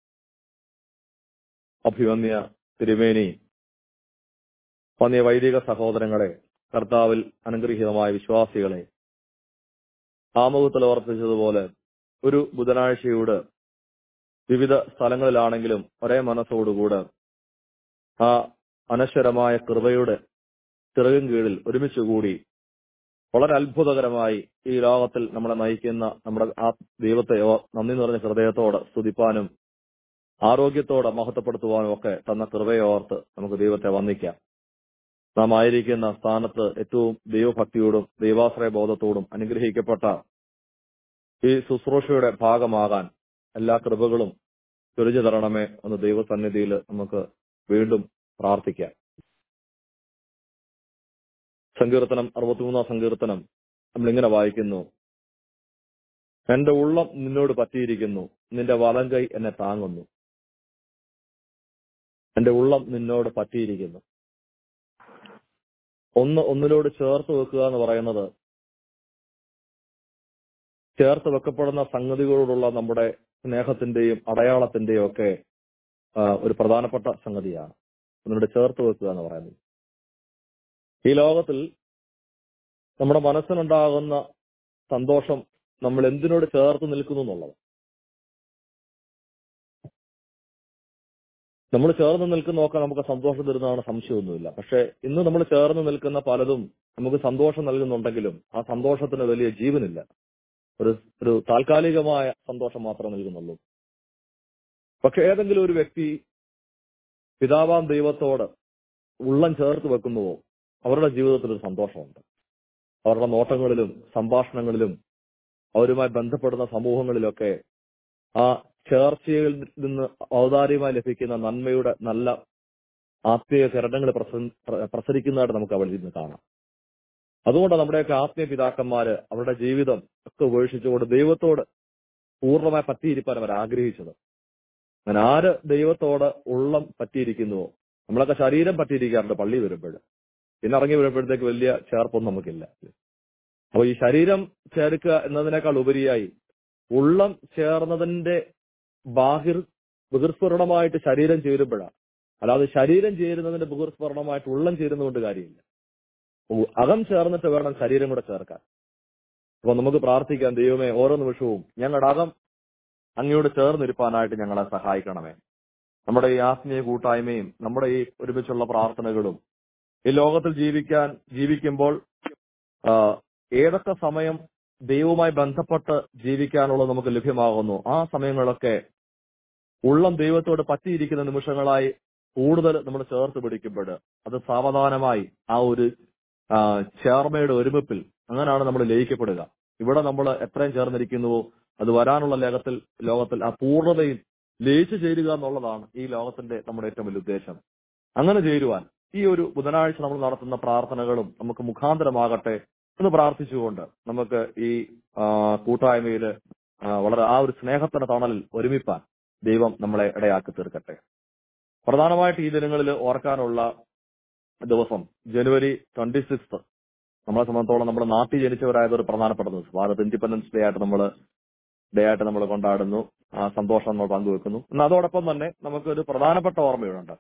അഭിവന്യ തിരുമേനി, വന്യ വൈദിക സഹോദരങ്ങളെ, കർത്താവിൽ അനുഗ്രഹീതമായ വിശ്വാസികളെ, ആമുഖത്തിൽ ഓർപ്പിച്ചതുപോലെ ഒരു ബുധനാഴ്ചയോട് വിവിധ സ്ഥലങ്ങളിലാണെങ്കിലും ഒരേ മനസ്സോടുകൂടെ ആ അനശ്വരമായ കൃപയുടെ ചിറകിൻ കീഴിൽ ഒരുമിച്ചുകൂടി വളരെ അത്ഭുതകരമായി ഈ ലോകത്തിൽ നമ്മളെ നയിക്കുന്ന നമ്മുടെ ആ ദൈവത്തെ നന്ദി നിറഞ്ഞ ഹൃദയത്തോടെ സ്തുതിപ്പാനും ആരോഗ്യത്തോടെ മഹത്വപ്പെടുത്തുവാനും ഒക്കെ തന്ന കൃപയെ ഓർത്ത് നമുക്ക് ദൈവത്തെ വന്ദിക്കാം. നാം ആയിരിക്കുന്ന സ്ഥാനത്ത് ഏറ്റവും ദൈവഭക്തിയോടും ദൈവാശ്രയ ബോധത്തോടും അനുഗ്രഹിക്കപ്പെട്ട ഈ ശുശ്രൂഷയുടെ ഭാഗമാകാൻ എല്ലാ കൃപകളും ചൊരിഞ്ഞു തരണമേ എന്ന് ദൈവസന്നിധിയിൽ നമുക്ക് വീണ്ടും പ്രാർത്ഥിക്കാം. സങ്കീർത്തനം 63 സങ്കീർത്തനം നമ്മളിങ്ങനെ വായിക്കുന്നു: എന്റെ ഉള്ളം നിന്നോട് പറ്റിയിരിക്കുന്നു, നിന്റെ വലങ്കൈ എന്നെ താങ്ങുന്നു. എന്റെ ഉള്ളം നിന്നോട് പറ്റിയിരിക്കുന്നു. ഒന്നിനോട് ചേർത്ത് വെക്കുക എന്ന് പറയുന്നത് ചേർത്ത് വെക്കപ്പെടുന്ന സംഗതികളോടുള്ള നമ്മുടെ സ്നേഹത്തിന്റെയും അടയാളത്തിന്റെയും ഒക്കെ ഒരു പ്രധാനപ്പെട്ട സംഗതിയാണ് ഒന്നിനോട് ചേർത്ത് വെക്കുക എന്ന് പറയുന്നത്. ഈ ലോകത്തിൽ നമ്മുടെ മനസ്സിനുണ്ടാകുന്ന സന്തോഷം നമ്മൾ എന്തിനോട് ചേർത്ത് നിൽക്കുന്നു എന്നുള്ളത്. നമ്മൾ ചേർന്ന് നിൽക്കുന്നതൊക്കെ നമുക്ക് സന്തോഷം തരുന്നതാണ്, സംശയമൊന്നുമില്ല. പക്ഷെ ഇന്ന് നമ്മൾ ചേർന്ന് നിൽക്കുന്ന പലതും നമുക്ക് സന്തോഷം നൽകുന്നുണ്ടെങ്കിലും ആ സന്തോഷത്തിന് വലിയ ജീവനില്ല. ഒരു താൽക്കാലികമായ സന്തോഷം മാത്രമേ നൽകുന്നുള്ളൂ. പക്ഷെ ഏതെങ്കിലും ഒരു വ്യക്തി പിതാവാം ദൈവത്തോട് ഉള്ളം ചേർത്ത് വെക്കുന്നുവോ അവരുടെ ജീവിതത്തിൽ ഒരു സന്തോഷമുണ്ട്. അവരുടെ നോട്ടങ്ങളിലും സംഭാഷണങ്ങളിലും അവരുമായി ബന്ധപ്പെടുന്ന സമൂഹങ്ങളിലൊക്കെ ആ ചേർച്ചയിൽ നിന്ന് ഔദാര്യമായി ലഭിക്കുന്ന നന്മയുടെ നല്ല ആത്മീയ കിരണങ്ങൾ പ്രസരിക്കുന്നതായിട്ട് നമുക്ക് അവിടെ നിന്ന് കാണാം. അതുകൊണ്ട് നമ്മുടെയൊക്കെ ആത്മീയ പിതാക്കന്മാര് അവരുടെ ജീവിതം ഒക്കെ ഉപേക്ഷിച്ചുകൊണ്ട് ദൈവത്തോട് പൂർണ്ണമായി പറ്റിയിരിക്കാൻ അവർ ആഗ്രഹിച്ചത്. അങ്ങനെ ആര് ദൈവത്തോട് ഉള്ളം പറ്റിയിരിക്കുന്നുവോ, നമ്മളൊക്കെ ശരീരം പറ്റിയിരിക്കാറുണ്ട് പള്ളി വരുമ്പോൾ, പിന്നെ ഇറങ്ങി വരുമ്പോഴത്തേക്ക് വലിയ ചേർപ്പൊന്നും നമുക്കില്ല. അപ്പോൾ ഈ ശരീരം ചേർക്കുക എന്നതിനേക്കാൾ ഉപരിയായി ഉള്ളം ചേർന്നതിന്റെ ബഹിർസ്ഫുരണമായിട്ട് ശരീരം ചേരുമ്പോഴാണ്. അല്ലാതെ ശരീരം ചേരുന്നതിന്റെ ബഹിർസ്ഫുരണമായിട്ട് ഉള്ളം ചേരുന്നതുകൊണ്ട് കാര്യമില്ല. അകം ചേർന്നിട്ട് വേണം ശരീരം കൂടെ ചേർക്കാൻ. അപ്പൊ നമുക്ക് പ്രാർത്ഥിക്കാം, ദൈവമേ ഓരോ നിമിഷവും ഞങ്ങളുടെ അകം അങ്ങയോട് ചേർന്നിരിപ്പാനായിട്ട് ഞങ്ങളെ സഹായിക്കണമേ. നമ്മുടെ ഈ ആത്മീയ കൂട്ടായ്മയും നമ്മുടെ ഈ ഒരുമിച്ചുള്ള പ്രാർത്ഥനകളും ഈ ലോകത്തിൽ ജീവിക്കുമ്പോൾ ഏതൊക്കെ സമയം ദൈവവുമായി ബന്ധപ്പെട്ട് ജീവിക്കാനുള്ളത് നമുക്ക് ലഭ്യമാകുന്നു, ആ സമയങ്ങളൊക്കെ ഉള്ളം ദൈവത്തോട് പറ്റിയിരിക്കുന്ന നിമിഷങ്ങളായി കൂടുതൽ നമ്മൾ ചേർത്ത് പിടിക്കുമ്പോൾ അത് സാവധാനമായി ആ ഒരു ചേർമയുടെ ഒരുമിപ്പിൽ അങ്ങനെയാണ് നമ്മൾ ലയിക്കപ്പെടുക. ഇവിടെ നമ്മൾ എത്രയും ചേർന്നിരിക്കുന്നുവോ അത് വരാനുള്ള ലോകത്തിൽ ആ പൂർണ്ണതയിൽ ലയിച്ചു ചേരുക എന്നുള്ളതാണ് ഈ ലോകത്തിന്റെ നമ്മുടെ ഏറ്റവും വലിയ ഉദ്ദേശം. അങ്ങനെ ചേരുവാൻ ഈ ഒരു ബുധനാഴ്ച നമ്മൾ നടത്തുന്ന പ്രാർത്ഥനകളും നമുക്ക് മുഖാന്തരമാകട്ടെ എന്ന് പ്രാർത്ഥിച്ചുകൊണ്ട് നമുക്ക് ഈ കൂട്ടായ്മയിൽ വളരെ ആ ഒരു സ്നേഹത്തിന്റെ തണലിൽ ഒരുമിപ്പാൻ ദൈവം നമ്മളെ ഇടയാക്കി തീർക്കട്ടെ. പ്രധാനമായിട്ട് ഈ ദിനങ്ങളിൽ ഓർക്കാനുള്ള ദിവസം ജനുവരി 26 നമ്മളെ സംബന്ധിച്ചോളം നമ്മുടെ നാട്ടിൽ ജനിച്ചവരായത് ഒരു പ്രധാനപ്പെട്ട ദിവസം. ഭാരത് ഇൻഡിപെൻഡൻസ് ഡേ ആയിട്ട് നമ്മൾ കൊണ്ടാടുന്നു, ആ സന്തോഷം നമ്മൾ പങ്കുവെക്കുന്നു. എന്നാൽ അതോടൊപ്പം തന്നെ നമുക്കൊരു പ്രധാനപ്പെട്ട ഓർമ്മയുണ്ട്.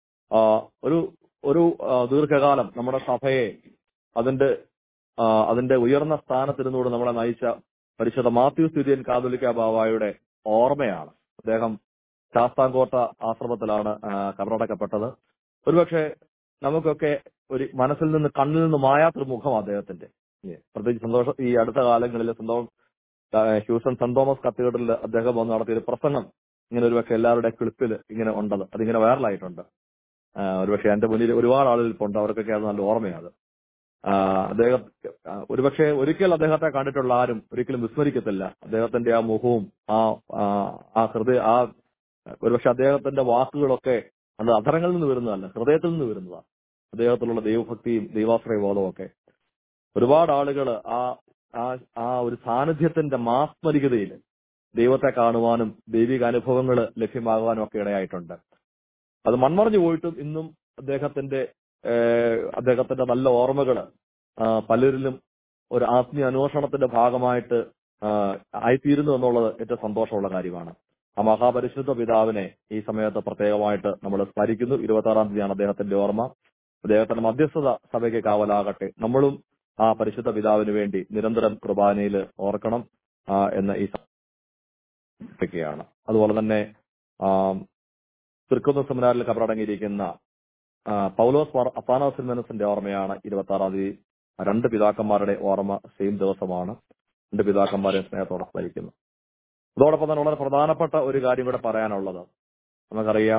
ഒരു ദീർഘകാലം നമ്മുടെ സഭയെ അതിന്റെ ഉയർന്ന സ്ഥാനത്തിരുന്നുകൊണ്ട് നമ്മളെ നയിച്ച പരിശുദ്ധ മാത്യൂസ് തുര്യൻ കാതോലിക്ക ബാവായുടെ ഓർമ്മയാണ്. അദ്ദേഹം ശാസ്താംകോട്ട ആശ്രമത്തിലാണ് കബറടക്കപ്പെട്ടത്. ഒരുപക്ഷെ നമുക്കൊക്കെ ഒരു മനസ്സിൽ നിന്ന് കണ്ണിൽ നിന്ന് മായാത്തൊരു മുഖം അദ്ദേഹത്തിന്റെ. പ്രത്യേകിച്ച് സന്തോഷം ഈ അടുത്ത കാലങ്ങളിൽ ഹ്യൂസ്റ്റൺ സെന്റ് തോമസ് കത്തീഡ്രലിൽ അദ്ദേഹം വന്ന് നടത്തിയൊരു പ്രസംഗം ഇങ്ങനെ ഒരുപക്ഷെ എല്ലാവരുടെ ക്ലിപ്പിൽ ഇങ്ങനെ ഉണ്ടത്, അതിങ്ങനെ വൈറലായിട്ടുണ്ട്. ഒരുപക്ഷെ എന്റെ മുന്നിൽ ഒരുപാട് ആളുകൾ ഇപ്പോൾ ഉണ്ട്, അവർക്കൊക്കെ അത് നല്ല ഓർമ്മയാണ്. അദ്ദേഹം ഒരുപക്ഷെ ഒരിക്കൽ അദ്ദേഹത്തെ കണ്ടിട്ടുള്ള ആരും ഒരിക്കലും വിസ്മരിക്കത്തില്ല. അദ്ദേഹത്തിന്റെ ആ മുഖവും ആ ഒരുപക്ഷെ അദ്ദേഹത്തിന്റെ വാക്കുകളൊക്കെ അത് അധരങ്ങളിൽ നിന്ന് വരുന്നതല്ല, ഹൃദയത്തിൽ നിന്ന് വരുന്നതാണ്. അദ്ദേഹത്തിലുള്ള ദൈവഭക്തിയും ദൈവാശ്രയ ബോധവും ഒക്കെ ഒരുപാട് ആളുകൾ ആ ഒരു സാന്നിധ്യത്തിന്റെ മാസ്മരികതയിൽ ദൈവത്തെ കാണുവാനും ദൈവിക അനുഭവങ്ങൾ ലഭ്യമാകാനും ഒക്കെ ഇടയായിട്ടുണ്ട്. അത് മൺമറഞ്ഞു പോയിട്ടും ഇന്നും അദ്ദേഹത്തിന്റെ നല്ല ഓർമ്മകൾ പലരിലും ഒരു ആത്മീയ അന്വേഷണത്തിന്റെ ഭാഗമായിട്ട് ആയിത്തീരുന്നു എന്നുള്ളത് ഏറ്റവും സന്തോഷമുള്ള കാര്യമാണ്. ആ മഹാപരിശുദ്ധ പിതാവിനെ ഈ സമയത്ത് പ്രത്യേകമായിട്ട് നമ്മൾ സ്മരിക്കുന്നു. 26-ാം തീയതിയാണ് അദ്ദേഹത്തിന്റെ ഓർമ്മ. അദ്ദേഹത്തിന്റെ മധ്യസ്ഥത സഭയ്ക്ക് കാവലാകട്ടെ. നമ്മളും ആ പരിശുദ്ധ പിതാവിന് വേണ്ടി നിരന്തരം കുർബാനയിൽ ഓർക്കണം എന്ന് ഈ ാണ്. അതുപോലെ തന്നെ തൃക്കുന്നം സെമിനാറിൽ കബറടങ്ങിയിരിക്കുന്ന പൗലോസ് അപ്പാനോസിന്റെ ഓർമ്മയാണ് 26-ാം തീയതി. രണ്ട് പിതാക്കന്മാരുടെ ഓർമ്മ സെയിം ദിവസമാണ്. രണ്ട് പിതാക്കന്മാരെ സ്നേഹത്തോടെ സ്മരിക്കുന്നു. അതോടൊപ്പം തന്നെ വളരെ പ്രധാനപ്പെട്ട ഒരു കാര്യം കൂടെ പറയാനുള്ളത്, നമുക്കറിയാം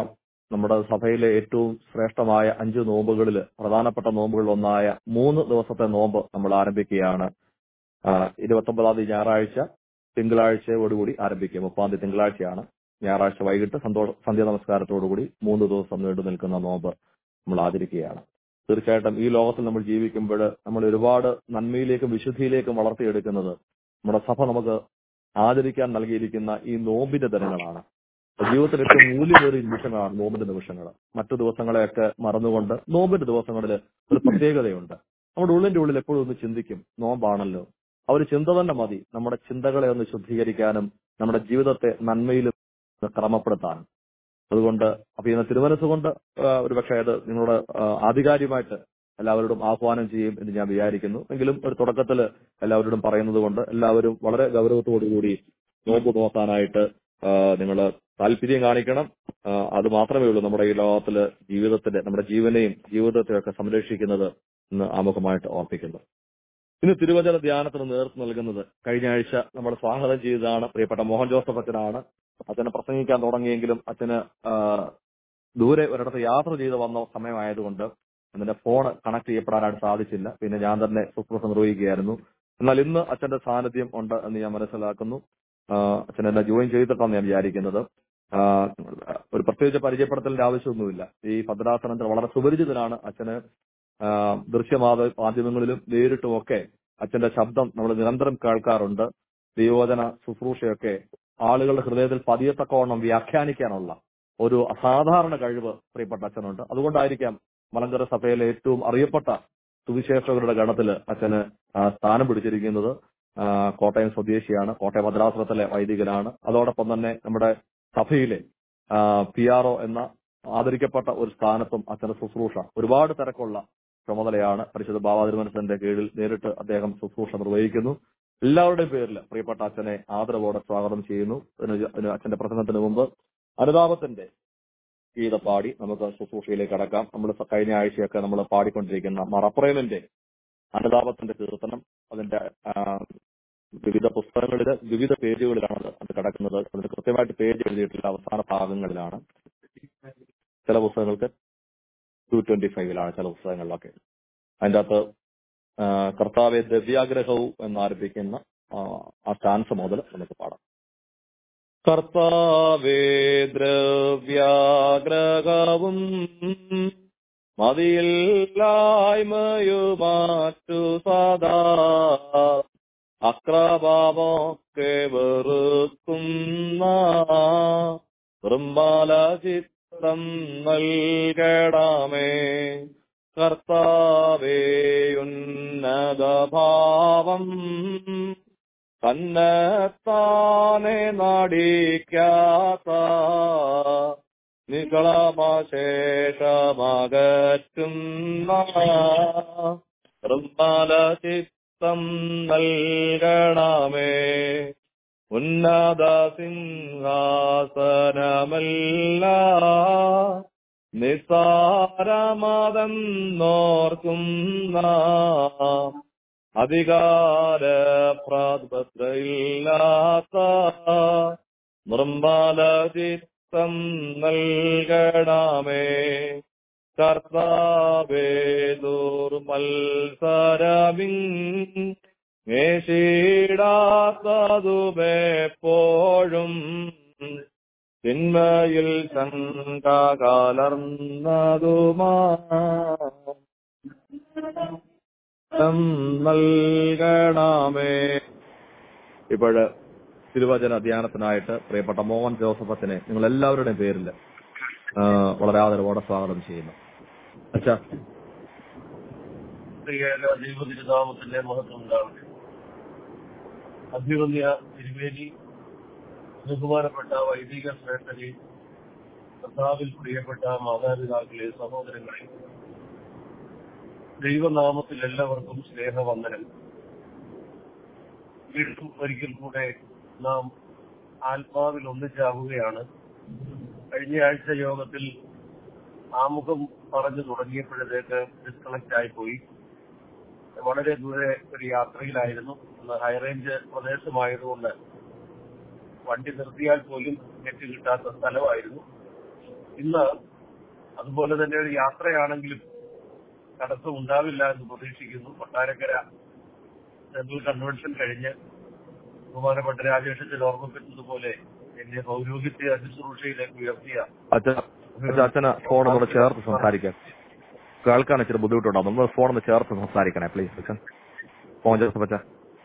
നമ്മുടെ സഭയിലെ ഏറ്റവും ശ്രേഷ്ഠമായ 5 നോമ്പുകളിൽ പ്രധാനപ്പെട്ട നോമ്പുകളിൽ ഒന്നായ 3 ദിവസത്തെ നോമ്പ് നമ്മൾ ആരംഭിക്കുകയാണ്. 29 തീയതി ഞായറാഴ്ച, തിങ്കളാഴ്ചയോടുകൂടി ആരംഭിക്കും. 30 തീയതി തിങ്കളാഴ്ചയാണ്. ഞായറാഴ്ച വൈകിട്ട് സന്ധ്യ നമസ്കാരത്തോടുകൂടി 3 ദിവസം നീണ്ടു നിൽക്കുന്ന നോമ്പ് നമ്മൾ ആചരിക്കുകയാണ്. തീർച്ചയായിട്ടും ഈ ലോകത്തിൽ നമ്മൾ ജീവിക്കുമ്പോൾ നമ്മൾ ഒരുപാട് നന്മയിലേക്കും വിശുദ്ധിയിലേക്കും വളർത്തിയെടുക്കുന്നത് നമ്മുടെ സഭ നമുക്ക് ആചരിക്കാൻ നൽകിയിരിക്കുന്ന ഈ നോമ്പിന്റെ ദിനങ്ങളാണ്. ജീവിതത്തിൽ ഏറ്റവും മൂല്യമേറിയ നിമിഷങ്ങളാണ് നോമ്പിന്റെ നിമിഷങ്ങൾ. മറ്റു ദിവസങ്ങളെയൊക്കെ മറന്നുകൊണ്ട് നോമ്പിന്റെ ദിവസങ്ങളിൽ ഒരു പ്രത്യേകതയുണ്ട്. നമ്മുടെ ഉള്ളിന്റെ ഉള്ളിൽ എപ്പോഴും ഒന്ന് ചിന്തിക്കും, നോമ്പാണല്ലോ. ആ ഒരു ചിന്ത തന്നെ മതി നമ്മുടെ ചിന്തകളെ ഒന്ന് ശുദ്ധീകരിക്കാനും നമ്മുടെ ജീവിതത്തെ നന്മയിലും ക്രമപ്പെടുത്താനും. അതുകൊണ്ട് അപ്പൊ ഇന്ന് തിരുമനസ്സുകൊണ്ട് ഒരുപക്ഷെ അത് നിങ്ങളോട് ആധികാരികമായിട്ട് എല്ലാവരോടും ആഹ്വാനം ചെയ്യും എന്ന് ഞാൻ വിചാരിക്കുന്നു. എങ്കിലും ഒരു തുടക്കത്തിൽ എല്ലാവരോടും പറയുന്നത് കൊണ്ട് എല്ലാവരും വളരെ ഗൗരവത്തോടുകൂടി നോമ്പ് നോക്കാനായിട്ട് നിങ്ങൾ താല്പര്യം കാണിക്കണം. അത് മാത്രമേ ഉള്ളൂ നമ്മുടെ ഈ ലോകത്തില് ജീവിതത്തിന്റെ നമ്മുടെ ജീവനെയും ജീവിതത്തെയും ഒക്കെ സംരക്ഷിക്കുന്നത് എന്ന് ആമുഖമായിട്ട് ഓർപ്പിക്കുന്നു. ഇന്ന് തിരുവചന ധ്യാനത്തിന് നേതൃത്വം നൽകുന്നത് കഴിഞ്ഞ ആഴ്ച നമ്മൾ സ്വാഗതം ചെയ്തതാണ് പ്രിയപ്പെട്ട മോഹൻ ജോസഫ് അച്ഛനാണ്. അച്ഛനെ പ്രസംഗിക്കാൻ തുടങ്ങിയെങ്കിലും അച്ഛന് ദൂരെ ഒരിടത്ത് യാത്ര ചെയ്ത് വന്ന സമയമായതുകൊണ്ട് അതിന്റെ ഫോൺ കണക്ട് ചെയ്യപ്പെടാനായിട്ട് സാധിച്ചില്ല. പിന്നെ ഞാൻ തന്നെ ശുശ്രൂഷ നിർവഹിക്കുകയായിരുന്നു. എന്നാൽ ഇന്ന് അച്ഛന്റെ സാന്നിധ്യം ഉണ്ട് എന്ന് ഞാൻ മനസ്സിലാക്കുന്നു. അച്ഛൻ എന്നെ ജോയിൻ ചെയ്തിട്ടാണ് ഞാൻ വിചാരിക്കുന്നത്. ഒരു പ്രത്യേകിച്ച് പരിചയപ്പെടുത്തലിന്റെ ആവശ്യമൊന്നുമില്ല. ഈ ഭദ്രാസനത്തിൽ വളരെ സുപരിചിതനാണ് അച്ഛന്. ദൃശ്യമാധ്യമങ്ങളിലും നേരിട്ടുമൊക്കെ അച്ഛന്റെ ശബ്ദം നമ്മൾ നിരന്തരം കേൾക്കാറുണ്ട്. ദൈവവചന ശുശ്രൂഷയൊക്കെ ആളുകളുടെ ഹൃദയത്തിൽ പതിയത്തക്കവണ്ണം വ്യാഖ്യാനിക്കാനുള്ള ഒരു അസാധാരണ കഴിവ് പ്രിയപ്പെട്ട അച്ഛനുണ്ട്. അതുകൊണ്ടായിരിക്കാം മലങ്കര സഭയിലെ ഏറ്റവും അറിയപ്പെട്ട സുവിശേഷകരുടെ ഗണത്തില് അച്ഛന് സ്ഥാനം പിടിച്ചിരിക്കുന്നത്. കോട്ടയം സ്വദേശിയാണ്. കോട്ടയം ഭദ്രാസനത്തിലെ വൈദികനാണ്. അതോടൊപ്പം തന്നെ നമ്മുടെ സഭയിലെ PRO എന്ന ആദരിക്കപ്പെട്ട ഒരു സ്ഥാനത്തും അച്ഛന്റെ ശുശ്രൂഷ ഒരുപാട് തിരക്കുള്ള ചുമതലയാണ്. പരിശുദ്ധ ബാവാതിരുമനസിന്റെ കീഴിൽ നേരിട്ട് അദ്ദേഹം ശുശ്രൂഷ നിർവഹിക്കുന്നു. എല്ലാവരുടെയും പേരിൽ പ്രിയപ്പെട്ട അച്ഛനെ ആദരവോടെ സ്വാഗതം ചെയ്യുന്നു. അച്ഛന്റെ പ്രസംഗത്തിന് മുമ്പ് അനുതാപത്തിന്റെ ഗീത പാടി നമുക്ക് ശുശ്രൂഷയിലേക്ക് കടക്കാം. നമ്മൾ കഴിഞ്ഞ ആഴ്ചയൊക്കെ നമ്മൾ പാടിക്കൊണ്ടിരിക്കുന്ന മറപ്രേമിന്റെ അനുതാപത്തിന്റെ കീർത്തനം അതിന്റെ വിവിധ പുസ്തകങ്ങളില് വിവിധ പേജുകളിലാണ് അത് കിടക്കുന്നത്. അതിന് കൃത്യമായിട്ട് പേജ് എഴുതിയിട്ടില്ല, അവസാന ഭാഗങ്ങളിലാണ്. ചില പുസ്തകങ്ങൾക്ക് 225 ചില പുസ്തകങ്ങളിലൊക്കെ. അതിൻ്റെ അകത്ത് കർത്താവെ ദ്രവ്യാഗ്രഹവും എന്നാരംഭിക്കുന്ന ആ സ്റ്റാൻസ് മുതൽ നമുക്ക് പാടാം. കർത്താവേ ദ്രവ്യാഗ്രഹവും മതിയില്ലായ്മയുമാറ്റു സദാ അക്രഭാവമൊക്കെ വെറുക്കുന്ന വൃംബാലചിത്തം നൽകണമേ. കർത്താവേ ഉന്നതഭാവം തന്നെത്താനെ നടിക്കാത്ത നികളമശേഷമകറ്റുന്ന വൃംബാലചിത്തം നൽകണമേ. ഉന്നത സിംഹാസനമല്ല നിസ്സാരമതെന്നോർക്കുന്ന അധികാര പ്രാതിപത്രയില്ലാത്ത നിർമ്മലചിത്തം നൽകണമേ. കർത്താവേ ദുർമത്സരമിങ്ങേശിടാത്തതുമെപ്പോഴും തിന്മയിൽ ശങ്ക നൽകണമേ. ഇപ്പോഴ് തിരുവചന ധ്യാനത്തിനായിട്ട് പ്രിയപ്പെട്ട മോഹൻ ജോസഫ് അച്ഛനെ നിങ്ങൾ എല്ലാവരുടെയും പേരിൽ വളരെ ആദരവോടെ സ്വാഗതം ചെയ്യുന്നു. അച്ഛാ. ദൈവതിരുനാമത്തിന്റെ മഹത്വം ഉണ്ടാവട്ടെ. അഭിവന്യ തിരുവേദി, ബഹുമാനപ്പെട്ട വൈദിക ശ്രേഷ്ഠരെ, കർത്താവിൽ പ്രിയപ്പെട്ട മാതാപിതാക്കളെ, സഹോദരങ്ങളെ, ദൈവനാമത്തിൽ എല്ലാവർക്കും സ്നേഹവന്ദനം. വീണ്ടും ഒരിക്കൽ കൂടെ നാം ആത്മാവിൽ ഒന്നിച്ചാവുകയാണ്. കഴിഞ്ഞ ആഴ്ച യോഗത്തിൽ ആമുഖം പറഞ്ഞു തുടങ്ങിയപ്പോഴത്തേക്ക് ഡിസ്കണക്ട് ആയിപ്പോയി. വളരെ ദൂരെ ഒരു യാത്രയിലായിരുന്നു. ഹൈറേഞ്ച് പ്രദേശമായതുകൊണ്ട് വണ്ടി നിർത്തിയാൽ പോലും നെറ്റ് കിട്ടാത്ത സ്ഥലമായിരുന്നു. ഇന്ന് അതുപോലെ തന്നെ ഒരു യാത്രയാണെങ്കിലും തടസ്സം ഉണ്ടാവില്ല എന്ന് പ്രതീക്ഷിക്കുന്നു. കൊട്ടാരക്കര സെൻട്രൽ കൺവെൻഷൻ കഴിഞ്ഞ് ബഹുമാനപ്പെട്ട രാജേഷത്തിൽ ഓർമ്മിപ്പിച്ചതുപോലെ എന്നെ പൗരോഹിത്യ ശുശ്രൂഷയിലേക്ക് ഉയർത്തിയ അച്ഛന് ഫോൺ ഒന്ന് ചേർത്ത് സംസാരിക്കാം. കേൾക്കാൻ ഇച്ചിരി ബുദ്ധിമുട്ടുണ്ടാവും. നമ്മൾ ഫോൺ ഒന്ന് ചേർത്ത് സംസാരിക്കണേ പ്ലീസ്. അച്ഛൻ ഫോൺ ചേർത്ത് പറ്റാ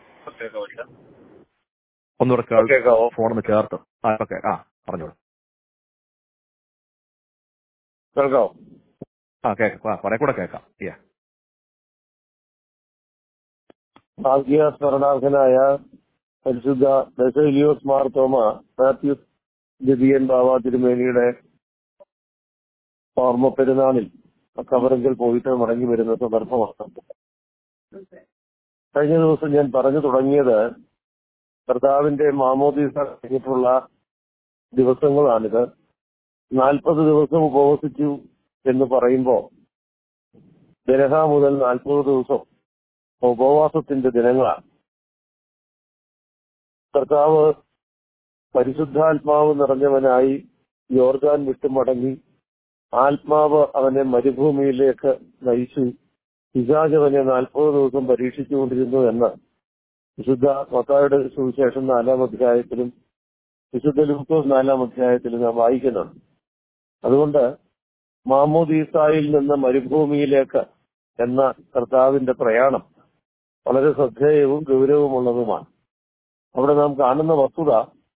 ഒന്നുകൂടെ കേൾക്കാവോ? ഫോൺ ഒന്ന് ചേർത്ത്. ഓക്കെ, പറഞ്ഞോളൂ. കേൾക്കാവോ? കേൾക്കാം, കുറെ കൂടെ കേൾക്കാം. ഭാഗ്യ സ്മരണാർഹനായ പരിശുദ്ധ ബസേലിയോസ് മാർ തോമ മാത്യൂസ് ദ്വിതീയൻ ബാവ തിരുമേനിയുടെ ഓർമ്മ പെരുന്നാളിൽ കവറെങ്കിൽ പോയിട്ട് മടങ്ങി വരുന്ന സന്ദർഭമാണ്. കഴിഞ്ഞ ദിവസം ഞാൻ പറഞ്ഞു തുടങ്ങിയത് കർത്താവിന്റെ മാമോദീസ കഴിഞ്ഞിട്ടുള്ള ദിവസങ്ങളാണിത്. 40 ദിവസം ഉപവസിച്ചു എന്ന് പറയുമ്പോൾ ദരഹ മുതൽ 40 ദിവസം ഉപവാസത്തിന്റെ ദിനങ്ങളാണ്. കർത്താവ് പരിശുദ്ധാത്മാവ് നിറഞ്ഞവനായി യോർദാൻ വിട്ടുമടങ്ങി ആത്മാവ് അവനെ മരുഭൂമിയിലേക്ക് നയിച്ചു. പിശാചവനെ 40 ദിവസം പരീക്ഷിച്ചുകൊണ്ടിരുന്നു എന്ന് വിശുദ്ധ മത്തായിയുടെ സുവിശേഷം 4-ാം അധ്യായത്തിലും വിശുദ്ധ ലൂക്കോസ് 4-ാം അധ്യായത്തിലും നാം വായിക്കുന്നുണ്ട്. അതുകൊണ്ട് മാമോദീസായിൽ നിന്ന് മരുഭൂമിയിലേക്ക് എന്ന കർത്താവിന്റെ പ്രയാണം വളരെ ശ്രദ്ധേയവും ഗൗരവമുള്ളതുമാണ്. അവിടെ നാം കാണുന്ന വസ്തുത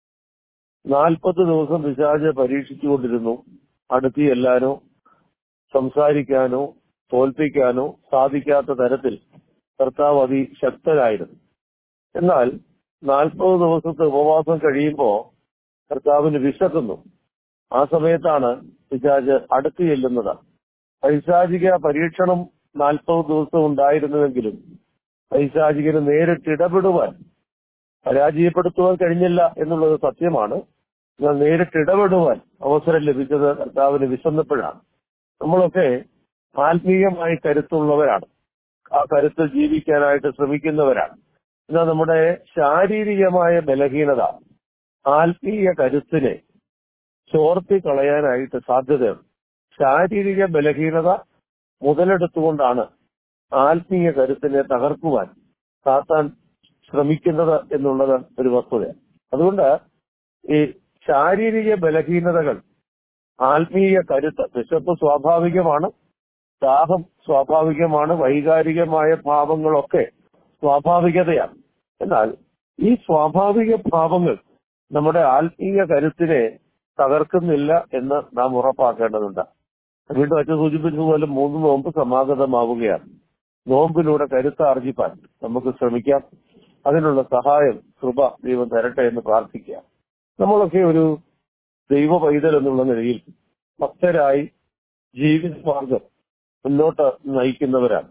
40 ദിവസം പിശാച് പരീക്ഷിച്ചുകൊണ്ടിരുന്നു. അടുത്ത് ചെല്ലാനോ സംസാരിക്കാനോ തോൽപ്പിക്കാനോ സാധിക്കാത്ത തരത്തിൽ കർത്താവ് അതിശക്തരായിരുന്നു. എന്നാൽ 40 ദിവസത്തെ ഉപവാസം കഴിയുമ്പോൾ കർത്താവിന് വിശക്കുന്നു. ആ സമയത്താണ് പിശാച് അടുത്ത് ചെല്ലുന്നത്. പൈശാചിക പരീക്ഷണം 40 ദിവസം ഉണ്ടായിരുന്നുവെങ്കിലും പൈശാചികന് നേരിട്ട് ഇടപെടുവാൻ പരാജയപ്പെടുത്തുവാൻ കഴിഞ്ഞില്ല എന്നുള്ളത് സത്യമാണ്. എന്നാൽ നേരിട്ട് ഇടപെടുവാൻ അവസരം ലഭിച്ചത് കർത്താവിന് വിശന്നപ്പോഴാണ്. നമ്മളൊക്കെ ആത്മീയമായി കരുത്തുള്ളവരാണ്, ആ കരുത്ത് ജീവിക്കാനായിട്ട് ശ്രമിക്കുന്നവരാണ്. എന്നാൽ നമ്മുടെ ശാരീരികമായ ബലഹീനത ആത്മീയ കരുത്തിനെ ചോർത്തി കളയാനായിട്ട് സാധ്യതയുണ്ട്. ശാരീരിക ബലഹീനത മുതലെടുത്തുകൊണ്ടാണ് ആത്മീയ കരുത്തിനെ തകർക്കുവാൻ സാത്താൻ ശ്രമിക്കുന്നത് എന്നുള്ളത് ഒരു വസ്തുതയാണ്. അതുകൊണ്ട് ഈ ശാരീരിക ബലഹീനതകൾ ആത്മീയ കരുത്ത്, വിശപ്പ് സ്വാഭാവികമാണ്, ദാഹം സ്വാഭാവികമാണ്, വൈകാരികമായ ഭാവങ്ങളൊക്കെ സ്വാഭാവികതയാണ്. എന്നാൽ ഈ സ്വാഭാവിക ഭാവങ്ങൾ നമ്മുടെ ആത്മീയ കരുത്തിനെ തകർക്കുന്നില്ല എന്ന് നാം ഉറപ്പാക്കേണ്ടതുണ്ട്. വീണ്ടും അച്ഛൻ സൂചിപ്പിച്ചതുപോലെ 3 നോമ്പ് സമാഗതമാവുകയാണ്. നോമ്പിലൂടെ കരുത്താർജിപ്പാൻ നമുക്ക് ശ്രമിക്കാം. അതിനുള്ള സഹായം കൃപ ദൈവം തരട്ടെ എന്ന് പ്രാർത്ഥിക്കുക. നമ്മളൊക്കെ ഒരു ദൈവ പൈതൽ എന്നുള്ള നിലയിൽ ഭക്തരായി ജീവിത മാർഗം മുന്നോട്ട് നയിക്കുന്നവരാണ്.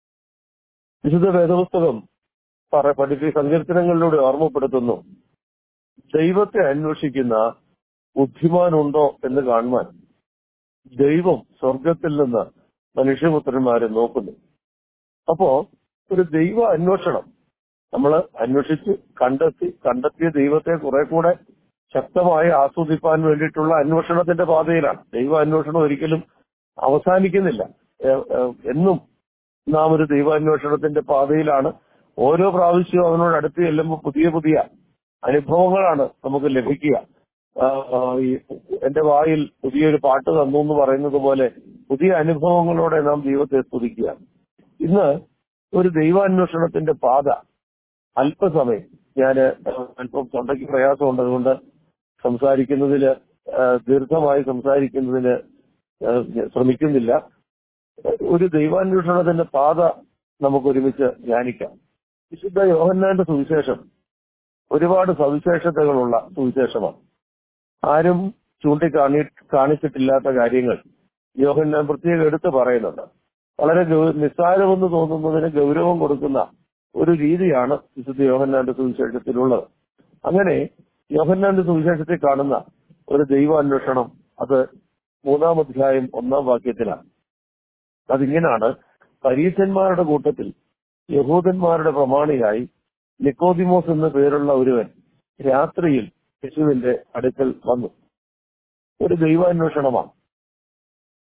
വിശുദ്ധ വേദപുസ്തകം സങ്കീർത്തനങ്ങളിലൂടെ ഓർമ്മപ്പെടുത്തുന്നു, ദൈവത്തെ അന്വേഷിക്കുന്ന ബുദ്ധിമാനുണ്ടോ എന്ന് കാണുവാൻ ദൈവം സ്വർഗത്തിൽ നിന്ന് മനുഷ്യപുത്രന്മാരെ നോക്കുന്നു. അപ്പോ ഒരു ദൈവ അന്വേഷണം നമ്മൾ അന്വേഷിച്ച് കണ്ടെത്തിയ ദൈവത്തെ കുറെ കൂടെ ശക്തമായി ആസ്വദിപ്പാൻ വേണ്ടിയിട്ടുള്ള അന്വേഷണത്തിന്റെ പാതയിലാണ്. ദൈവ അന്വേഷണം ഒരിക്കലും അവസാനിക്കുന്നില്ല. എന്നും നാം ഒരു ദൈവാന്വേഷണത്തിന്റെ പാതയിലാണ്. ഓരോ പ്രാവശ്യവും അവനോട് അടുത്ത് ചെല്ലുമ്പോൾ പുതിയ പുതിയ അനുഭവങ്ങളാണ് നമുക്ക് ലഭിക്കുക. എന്റെ വായിൽ പുതിയൊരു പാട്ട് തന്നു എന്ന് പറയുന്നത് പോലെ പുതിയ അനുഭവങ്ങളോടെ നാം ദൈവത്തെ സ്തുതിക്കുക. ഇന്ന് ഒരു ദൈവാന്വേഷണത്തിന്റെ പാത അല്പസമയം ഞാൻ അല്പം തൊണ്ടയ്ക്ക് പ്രയാസമുണ്ട്, അതുകൊണ്ട് ദീർഘമായി സംസാരിക്കുന്നതിന് ശ്രമിക്കുന്നില്ല. ഒരു ദൈവാന്വേഷണത്തിന്റെ പാത നമുക്ക് ഒരുമിച്ച് ധ്യാനിക്കാം. വിശുദ്ധ യോഹന്നാന്റെ സുവിശേഷം ഒരുപാട് സവിശേഷതകളുള്ള സുവിശേഷമാണ്. ആരും കാണിച്ചിട്ടില്ലാത്ത കാര്യങ്ങൾ യോഹന്നാൻ പ്രത്യേകം എടുത്ത് പറയുന്നുണ്ട്. വളരെ നിസ്സാരമെന്ന് തോന്നുന്നതിന് ഗൗരവം കൊടുക്കുന്ന ഒരു രീതിയാണ് വിശുദ്ധ യോഹന്നാന്റെ സുവിശേഷത്തിലുള്ളത്. അങ്ങനെ യോഹന്നാന്റെ സുവിശേഷത്തിൽ കാണുന്ന ഒരു ദൈവാന്വേഷണം അത് 3-ാം അധ്യായം 1-ാം വാക്യത്തിലാണ്. അതിങ്ങനാണ്: പരീശന്മാരുടെ കൂട്ടത്തിൽ യഹൂദന്മാരുടെ പ്രമാണിയായി നിക്കോദിമോസ് എന്ന പേരുള്ള ഒരുവൻ രാത്രിയിൽ യേശുവിന്റെ അടുക്കൽ വന്നു. ഒരു ദൈവാന്വേഷണമാണ്.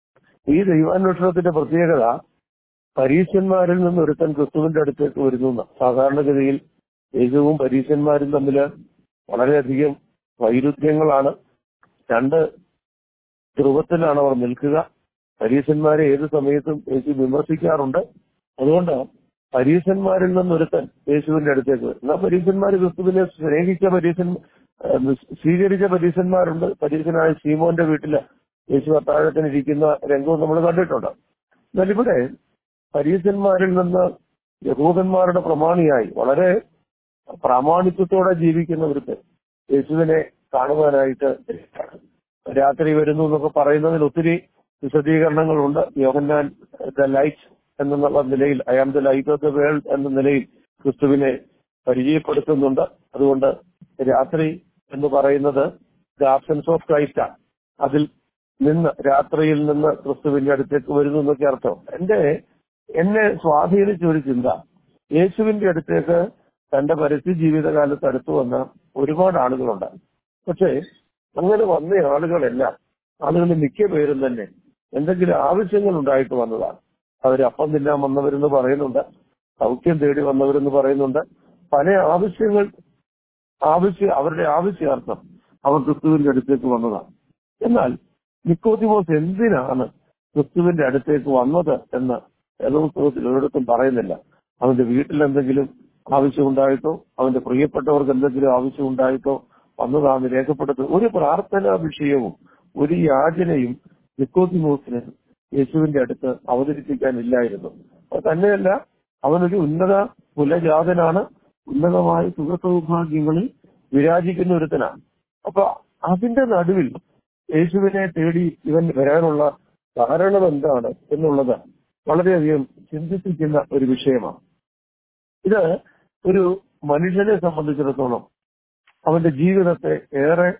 ഈ ദൈവാന്വേഷണത്തിന്റെ പ്രത്യേകത പരീശന്മാരിൽ നിന്ന് ഒരുത്തൻ ക്രിസ്തുവിന്റെ അടുത്തേക്ക് വരുന്നു. സാധാരണഗതിയിൽ യേശുവും പരീശന്മാരും തമ്മിൽ വളരെയധികം വൈരുദ്ധ്യങ്ങളാണ്. രണ്ട് ധ്രുവത്തിലാണ് അവർ നിൽക്കുക. പരീശന്മാരെ ഏത് സമയത്തും യേശു വിമർശിക്കാറുണ്ട്. അതുകൊണ്ട് പരീശന്മാരിൽ നിന്നൊരുത്തൻ യേശുവിന്റെ അടുത്തേക്ക് വരും. എന്നാൽ പരീശന്മാർ ക്രിസ്തുവിനെ സ്വീകരിച്ച പരീശന്മാരുണ്ട്. പരീശനായ ശീമോന്റെ വീട്ടില് യേശു അത്താഴത്തിനിരിക്കുന്ന രംഗവും നമ്മൾ കണ്ടിട്ടുണ്ട്. എന്നാൽ ഇവിടെ പരീശന്മാരിൽ നിന്ന് യഹൂദന്മാരുടെ പ്രമാണിയായി വളരെ പ്രാമാണിത്വത്തോടെ ജീവിക്കുന്നവർക്ക് യേശുവിനെ കാണുവാനായിട്ട് രാത്രി വരുന്നു എന്നൊക്കെ പറയുന്നതിൽ ഒത്തിരി വിശദീകരണങ്ങളുണ്ട്. യോഹന്നാൻ ദ ലൈറ്റ് എന്നുള്ള നിലയിൽ, I am the light of the world എന്ന നിലയിൽ ക്രിസ്തുവിനെ പരിചയപ്പെടുത്തുന്നുണ്ട്. അതുകൊണ്ട് രാത്രി എന്ന് പറയുന്നത് ദ ആബ്സെൻസ് ഓഫ് ക്രൈസ്റ്റ് ആണ്. അതിൽ നിന്ന്, രാത്രിയിൽ നിന്ന് ക്രിസ്തുവിന്റെ അടുത്തേക്ക് വരുന്നു എന്നൊക്കെ അർത്ഥം. എന്നെ സ്വാധീനിച്ച ഒരു ചിന്ത, യേശുവിന്റെ അടുത്തേക്ക് തന്റെ പരസ്യ ജീവിതകാലത്ത് അടുത്തു വന്ന ഒരുപാട് ആളുകളുണ്ട്. പക്ഷേ അങ്ങനെ വന്ന ആളുകളിൽ മിക്ക പേരും തന്നെ എന്തെങ്കിലും ആവശ്യങ്ങൾ ഉണ്ടായിട്ട് വന്നതാണ്. അവർ അപ്പം തിന്നാൻ വന്നവരെന്ന് പറയുന്നുണ്ട്, സൗഖ്യം തേടി വന്നവരെന്ന് പറയുന്നുണ്ട്. പല അവരുടെ ആവശ്യാർത്ഥം അവർ ക്രിസ്തുവിന്റെ അടുത്തേക്ക് വന്നതാണ്. എന്നാൽ നിക്കോദിമോസ് എന്തിനാണ് ക്രിസ്തുവിന്റെ അടുത്തേക്ക് വന്നത് എന്ന് വേദപുസ്തകത്തിൽ ഒരിടത്തും പറയുന്നില്ല. അവന്റെ വീട്ടിൽ എന്തെങ്കിലും ആവശ്യമുണ്ടായിട്ടോ അവന്റെ പ്രിയപ്പെട്ടവർക്ക് എന്തെങ്കിലും ആവശ്യമുണ്ടായിട്ടോ വന്നതാണെന്ന് രേഖപ്പെടുത്തുന്നത്. ഒരു പ്രാർത്ഥനാ വിഷയവും ഒരു യാചനയും നിക്കോദിമോസിന് യേശുവിന്റെ അടുത്ത് അവതരിപ്പിക്കാനില്ലായിരുന്നു. അത് തന്നെയല്ല, അവനൊരു ഉന്നത കുലജാതനാണ്, ഉന്നതമായ സുഖസൗഭാഗ്യങ്ങളിൽ വിരാജിക്കുന്ന ഒരുത്തനാണ്. അപ്പൊ അതിന്റെ നടുവിൽ യേശുവിനെ തേടി ഇവൻ വരാനുള്ള കാരണം എന്താണ് എന്നുള്ളത് വളരെയധികം ചിന്തിപ്പിക്കുന്ന ഒരു വിഷയമാണ്. ഇത് ഒരു മനുഷ്യനെ സംബന്ധിച്ചിടത്തോളം അവന്റെ ജീവിതത്തെ ഏറെ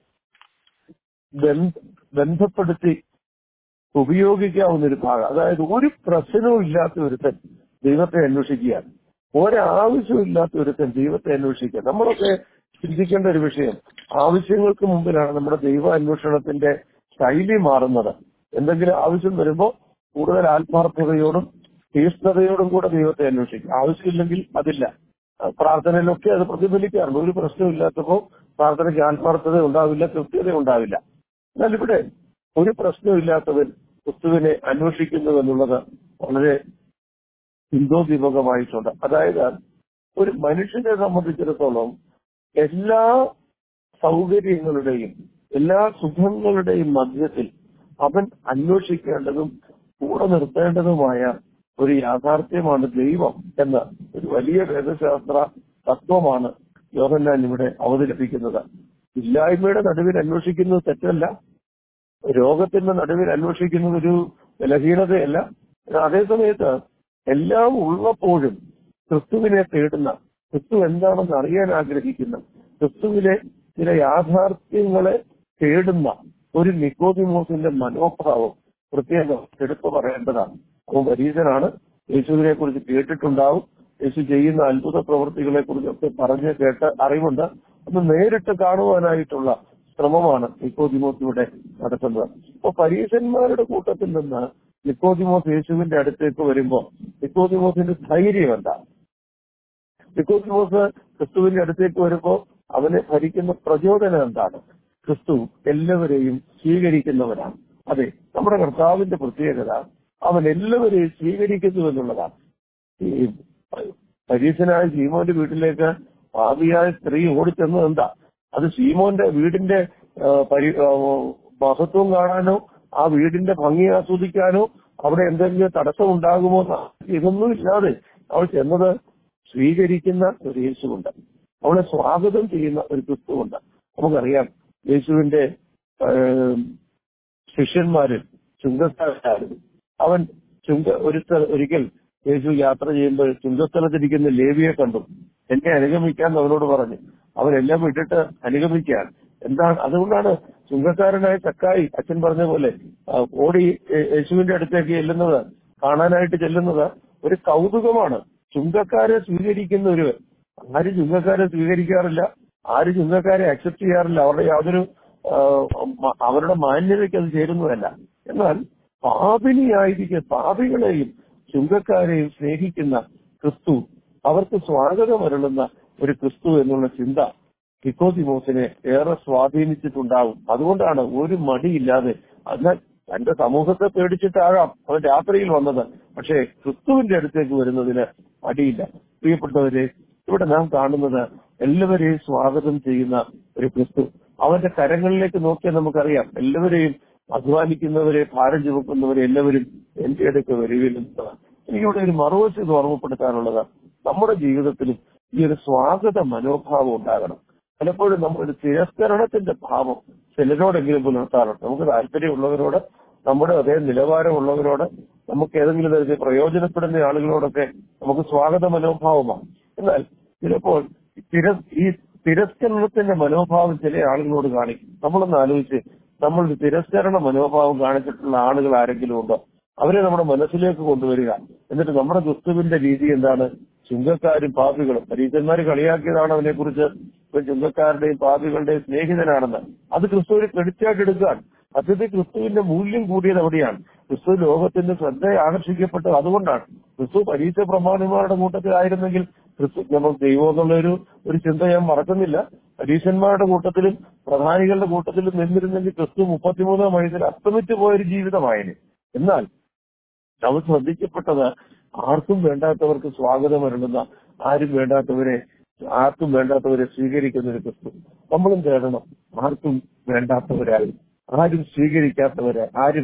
ബന്ധപ്പെടുത്തി ഉപയോഗിക്കാവുന്ന ഒരു ഭാഗം. അതായത് ഒരു പ്രശ്നവും ഇല്ലാത്ത ഒരുത്തൻ ദൈവത്തെ അന്വേഷിക്കുകയാണ്, ഒരാവശ്യവും ഇല്ലാത്ത ഒരുത്തൻ ദൈവത്തെ അന്വേഷിക്കുക. നമ്മളൊക്കെ ചിന്തിക്കേണ്ട ഒരു വിഷയം, ആവശ്യങ്ങൾക്ക് മുമ്പിലാണ് നമ്മുടെ ദൈവ അന്വേഷണത്തിന്റെ ശൈലി മാറുന്നത്. എന്തെങ്കിലും ആവശ്യം വരുമ്പോൾ കൂടുതൽ ആത്മാർത്ഥതയോടും തീഷ്ണതയോടും കൂടെ ദൈവത്തെ അന്വേഷിക്കും. ആവശ്യമില്ലെങ്കിൽ അതില്ല. പ്രാർത്ഥനയിലൊക്കെ അത് പ്രതിഫലിക്കാറുണ്ട്. ഒരു പ്രശ്നമില്ലാത്തപ്പോൾ പ്രാർത്ഥനയ്ക്ക് ആത്മാർത്ഥത ഉണ്ടാവില്ല, കൃത്യത ഉണ്ടാവില്ല. എന്നാൽ ഇവിടെ ഒരു പ്രശ്നമില്ലാത്തവൻ ക്രിസ്തുവിനെ അന്വേഷിക്കുന്നു എന്നുള്ളത് വളരെ ചിന്തോദ്ദീപകമായിട്ടുണ്ട്. അതായത് ഒരു മനുഷ്യനെ സംബന്ധിച്ചിടത്തോളം എല്ലാ സൗകര്യങ്ങളുടെയും എല്ലാ സുഖങ്ങളുടെയും മധ്യത്തിൽ അവൻ അന്വേഷിക്കേണ്ടതും കൂടെ നിർത്തേണ്ടതുമായ ഒരു യാഥാർത്ഥ്യമാണ് ദൈവം എന്ന ഒരു വലിയ വേദശാസ്ത്ര തത്വമാണ് യോഹന്നാൻ ഇവിടെ അവതരിപ്പിക്കുന്നത്. ഇല്ലായ്മയുടെ നടുവിൽ അന്വേഷിക്കുന്നത് തെറ്റല്ല, രോഗത്തിന്റെ നടുവിൽ അന്വേഷിക്കുന്നത് ഒരു ബലഹീനതയല്ല. അതേസമയത്ത് എല്ലാം ഉള്ളപ്പോഴും ക്രിസ്തുവിനെ തേടുന്ന, ക്രിസ്തു എന്താണെന്ന് അറിയാൻ ആഗ്രഹിക്കുന്ന, ക്രിസ്തുവിലെ ചില യാഥാർത്ഥ്യങ്ങളെ തേടുന്ന ഒരു നിക്കോദിമോസിന്റെ മനോഭാവം പ്രത്യേകം എടുത്തു പറയേണ്ടതാണ്. അവൻ പരീശനാണ്, യേശുവിനെ കുറിച്ച് കേട്ടിട്ടുണ്ടാവും, യേശു ചെയ്യുന്ന അത്ഭുത പ്രവൃത്തികളെ കുറിച്ചൊക്കെ പറഞ്ഞ് കേട്ട് അറിവുണ്ട്. അത് നേരിട്ട് കാണുവാനായിട്ടുള്ള ശ്രമമാണ് നിക്കോദിമോസ് ഇവിടെ നടത്തുന്നത്. അപ്പൊ പരീശന്മാരുടെ കൂട്ടത്തിൽ നിന്ന് നിക്കോദിമോസ് യേശുവിന്റെ അടുത്തേക്ക് വരുമ്പോൾ നിക്കോദിമോസിന്റെ ധൈര്യം എന്താ? നിക്കോദിമോസ് ക്രിസ്തുവിന്റെ അടുത്തേക്ക് വരുമ്പോൾ അവനെ ഭരിക്കുന്ന പ്രചോദനം എന്താണ്? ക്രിസ്തു എല്ലാവരെയും സ്വീകരിക്കുന്നവരാണ്. അതെ, നമ്മുടെ കർത്താവിന്റെ പ്രത്യേകത അവൻ എല്ലാവരെയും സ്വീകരിക്കുന്നു എന്നുള്ളതാണ്. ഈ പരീശനായ ശീമോന്റെ വീട്ടിലേക്ക് പാപിയായ സ്ത്രീ ഓടിച്ചെന്നത് എന്താ? അത് ശീമോന്റെ വീടിന്റെ മഹത്വം കാണാനോ ആ വീടിന്റെ ഭംഗി ആസ്വദിക്കാനോ അവിടെ എന്തെങ്കിലും തടസ്സം ഉണ്ടാകുമോ? ഇതൊന്നും ഇല്ലാതെ അവൾ ചെന്നത് സ്വീകരിക്കുന്ന ഒരു യേശുവുണ്ട്, അവളെ സ്വാഗതം ചെയ്യുന്ന ഒരു ക്രിസ്തുവുണ്ട്. നമുക്കറിയാം, യേശുവിന്റെ ശിഷ്യന്മാരിൽ ചുങ്കസ്ഥലത്തായിരുന്നു. അവൻ ഒരിക്കൽ യേശു യാത്ര ചെയ്യുമ്പോൾ ചുങ്കസ്ഥലത്തിരിക്കുന്ന ലേവിയെ കണ്ടു. എന്നെ അനുഗമിക്കാൻ അവനോട് പറഞ്ഞു. അവനെല്ലാം വിട്ടിട്ട് അനുഗമിക്കാൻ എന്താണ്? അതുകൊണ്ടാണ് ചുങ്കക്കാരനായ ചക്കായി അച്ഛൻ പറഞ്ഞ പോലെ ഓടി യേശുവിന്റെ അടുത്തേക്ക് ചെല്ലുന്നത്, കാണാനായിട്ട് ചെല്ലുന്നത് ഒരു കൗതുകമാണ്. ചുങ്കക്കാരെ സ്വീകരിക്കുന്ന ഒരുവൻ. ആരും ചുങ്കക്കാരെ സ്വീകരിക്കാറില്ല, ആരും ചുങ്കക്കാരെ അക്സെപ്റ്റ് ചെയ്യാറില്ല. അവരുടെ മാന്യതയ്ക്ക് അത് ചേരുന്നതല്ല. എന്നാൽ പാപികളെയും ചുങ്കക്കാരെയും സ്നേഹിക്കുന്ന ക്രിസ്തു, അവർക്ക് സ്വാഗതമരുളുന്ന ഒരു ക്രിസ്തു എന്നുള്ള ചിന്ത നിക്കോദിമോസിനെ ഏറെ സ്വാധീനിച്ചിട്ടുണ്ടാവും. അതുകൊണ്ടാണ് ഒരു മടിയില്ലാതെ, എന്നാൽ തന്റെ സമൂഹത്തെ പേടിച്ചിട്ടാകാം അവൻ രാത്രിയിൽ വന്നത്, പക്ഷേ ക്രിസ്തുവിന്റെ അടുത്തേക്ക് വരുന്നതിന് മടിയില്ല. പ്രിയപ്പെട്ടവരെ, ഇവിടെ നാം കാണുന്നത് എല്ലാവരെയും സ്വാഗതം ചെയ്യുന്ന ഒരു ക്രിസ്തു. അവന്റെ കരങ്ങളിലേക്ക് നോക്കിയാൽ നമുക്കറിയാം, എല്ലാവരെയും അധ്വാനിക്കുന്നവരെ, ഭാരം ചുമക്കുന്നവരെ എല്ലാവരും എന്റെ അടുക്ക് വരുവില്ലെന്നതാണ്. എനിക്കിവിടെ ഒരു മറുവശം ഓർമ്മപ്പെടുത്താനുള്ളത്, നമ്മുടെ ജീവിതത്തിലും ഈ ഒരു സ്വാഗത മനോഭാവം ഉണ്ടാകണം. പലപ്പോഴും നമ്മളൊരു തിരസ്കരണത്തിന്റെ ഭാവം ചിലരോടെങ്കിലും പുലർത്താറുണ്ട്. നമുക്ക് താല്പര്യമുള്ളവരോട്, നമ്മുടെ അതേ നിലവാരമുള്ളവരോട്, നമുക്ക് ഏതെങ്കിലും തരത്തിൽ പ്രയോജനപ്പെടുന്ന ആളുകളോടൊക്കെ നമുക്ക് സ്വാഗത മനോഭാവമാണ്. എന്നാൽ ചിലപ്പോൾ ഈ തിരസ്കരണത്തിന്റെ മനോഭാവം ചില ആളുകളോട് കാണിക്കും. നമ്മളൊന്ന് ആലോചിച്ച്, നമ്മൾ തിരസ്കരണ മനോഭാവം കാണിച്ചിട്ടുള്ള ആളുകൾ ആരെങ്കിലും ഉണ്ടോ? അവരെ നമ്മുടെ മനസ്സിലേക്ക് കൊണ്ടുവരിക. എന്നിട്ട് നമ്മുടെ ക്രിസ്തുവിന്റെ രീതി എന്താണ്? ചുങ്കക്കാരും പാപികളും. പരീക്ഷന്മാർ കളിയാക്കിയതാണ് അവനെ കുറിച്ച്, ചുങ്കക്കാരുടെയും പാപികളുടെയും സ്നേഹിതനാണെന്ന്. അത് ക്രിസ്തുവിന് ക്രെഡിറ്റായിട്ട് എടുക്കാൻ. സത്യത്തിൽ ക്രിസ്തുവിന്റെ മൂല്യം കൂടിയത് അവിടെയാണ്. ക്രിസ്തു ലോകത്തിന്റെ ശ്രദ്ധയെ ആകർഷിക്കപ്പെട്ടത് അതുകൊണ്ടാണ്. ക്രിസ്തു പരീക്ഷ പ്രമാണിമാരുടെ കൂട്ടത്തിലായിരുന്നെങ്കിൽ ക്രിസ്തു, നമ്മൾ ദൈവം എന്നുള്ള ഒരു ചിന്ത ഞാൻ മറക്കുന്നില്ല, പരീക്ഷന്മാരുടെ കൂട്ടത്തിലും പ്രധാനികളുടെ കൂട്ടത്തിലും നിന്നിരുന്നെങ്കിൽ ക്രിസ്തു 33 വയസ്സിൽ അസ്തമിച്ചു പോയൊരു ജീവിതമായതിന്. എന്നാൽ അവർ ശ്രദ്ധിക്കപ്പെട്ടത് ആർക്കും വേണ്ടാത്തവർക്ക് സ്വാഗതം അരുളുന്ന, ആർക്കും വേണ്ടാത്തവരെ സ്വീകരിക്കുന്ന ഒരു ക്രിസ്തു. നമ്മളും തേടണം ആർക്കും വേണ്ടാത്തവരായി, ആരും സ്വീകരിക്കാത്തവരെ, ആരും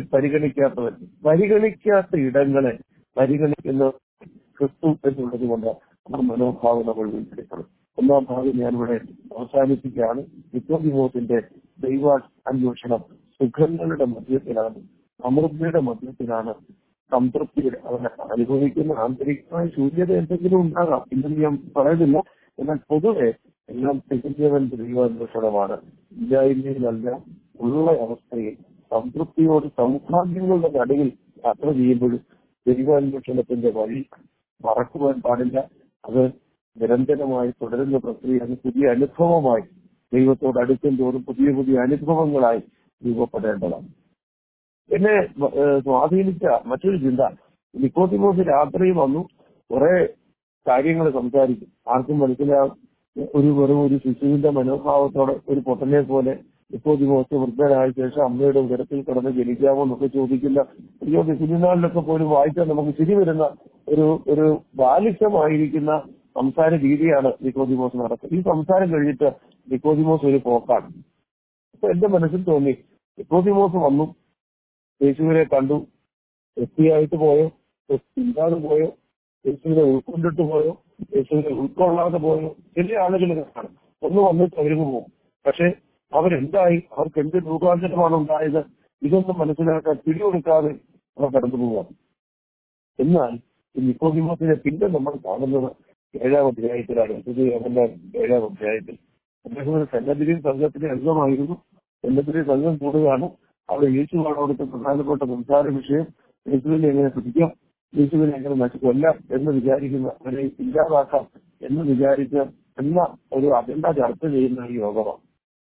പരിഗണിക്കാത്ത ഇടങ്ങളെ പരിഗണിക്കുന്ന ക്രിസ്തു എന്നുള്ളത് കൊണ്ട് ആ മനോഭാവം നമ്മൾ വീണ്ടെടുക്കണം. ഒന്നാം ഭാഗം ഞാനിവിടെ അവസാനിപ്പിക്കുകയാണ്. നിക്കോദിമോസിന്റെ ദൈവ അന്വേഷണം സുഖങ്ങളുടെ മധ്യത്തിലാണ്, സമൃദ്ധിയുടെ മധ്യത്തിലാണ്, സംതൃപ്തിയുടെ, അവനെ അനുഭവിക്കുന്ന ആന്തരികമായ ശൂന്യത എന്തെങ്കിലും ഉണ്ടാകാം, ഇല്ലെന്ന് ഞാൻ പറയുന്നില്ല. എന്നാൽ പൊതുവെ എല്ലാം തികഞ്ഞവന്റെ ദൈവാന്വേഷണമാണ്. ഇല്ലായ്മയിലല്ല, ഉള്ള അവസ്ഥയിൽ സംതൃപ്തിയോട് സൗഭാഗ്യങ്ങളുടെ നടുവിൽ യാത്ര ചെയ്യുമ്പോഴും ദൈവാന്വേഷണത്തിന്റെ വഴി മറക്കുവാൻ പാടില്ല. അത് നിരന്തരമായി തുടരുന്ന പ്രക്രിയ. അത് പുതിയ അനുഭവമായി, ദൈവത്തോട് അടുക്കും തോറും പുതിയ പുതിയ അനുഭവങ്ങളായി രൂപപ്പെടേണ്ടതാണ്. എന്നെ സ്വാധീനിച്ച മറ്റൊരു ചിന്ത, നിക്കോദിമോസ് രാത്രി വന്നു കുറെ കാര്യങ്ങൾ സംസാരിക്കും. ആർക്കും മനസ്സിലാവും. വെറും ഒരു ശിശുവിന്റെ മനോഭാവത്തോടെ, ഒരു പൊട്ടനെ പോലെ നിക്കോദിമോസ് വൃദ്ധനായ ശേഷം അമ്മയുടെ ഉദരത്തിൽ കിടന്ന് ജനിക്കാമോ എന്നൊക്കെ ചോദിക്കുന്ന, കുഞ്ഞുനാളിലൊക്കെ പോലും വായിച്ചാൽ നമുക്ക് ചിരി വരുന്ന ഒരു ബാലിശമായിരിക്കുന്ന സംസാര രീതിയാണ് നിക്കോദിമോസ് നടത്തുന്നത്. ഈ സംസാരം കഴിഞ്ഞിട്ട് നിക്കോദിമോസ് ഒരു പോക്കാണ്. അപ്പൊ എന്റെ മനസ്സിൽ തോന്നി, നിക്കോദിമോസ് വന്നു, യേശുവിനെ കണ്ടു, വ്യക്തിയായിട്ട് പോയോ, ഇല്ലാതെ പോയോ, യേശുവിനെ ഉൾക്കൊണ്ടിട്ട് പോയോ, യേശുവിനെ ഉൾക്കൊള്ളാതെ പോയോ, ചില ആളുകൾ കാണും. ഒന്ന് വന്നിട്ട് അവർക്ക് പോകും. പക്ഷെ അവരെന്തായി, അവർക്ക് എന്ത് രൂപാന്തരമാണ് ഉണ്ടായത്, ഇതൊന്നും മനസ്സിലാക്കാൻ പിടികൊടുക്കാതെ അവർ കടന്നു പോവാം. എന്നാൽ ഈ നിക്കോദിമോസിനെ പിന്നെ നമ്മൾ കാണുന്നത് 7-ാം അധ്യായത്തിലാണ്. അവന്റെ 7-ാം അധ്യായത്തിൽ അദ്ദേഹം ഒരു സന്നദ്ധിയും സംഘത്തിന്റെ അംഗമായിരുന്നു. സന്നദ്ധിയ സംഘം കൂടുകയാണ്. അവിടെ യേശുവാണ് അവിടുത്തെ പ്രധാനപ്പെട്ട സംസാര വിഷയം. യേശുവിനെ എങ്ങനെ പിടിക്കാം, യേശുവിനെ എങ്ങനെ കൊല്ലാം എന്ന് വിചാരിക്കുന്ന, അവരെ ഇല്ലാതാക്കാം എന്ന് എന്ന ഒരു അജണ്ട ചർച്ച ചെയ്യുന്ന ഈ യോഗമാണ്.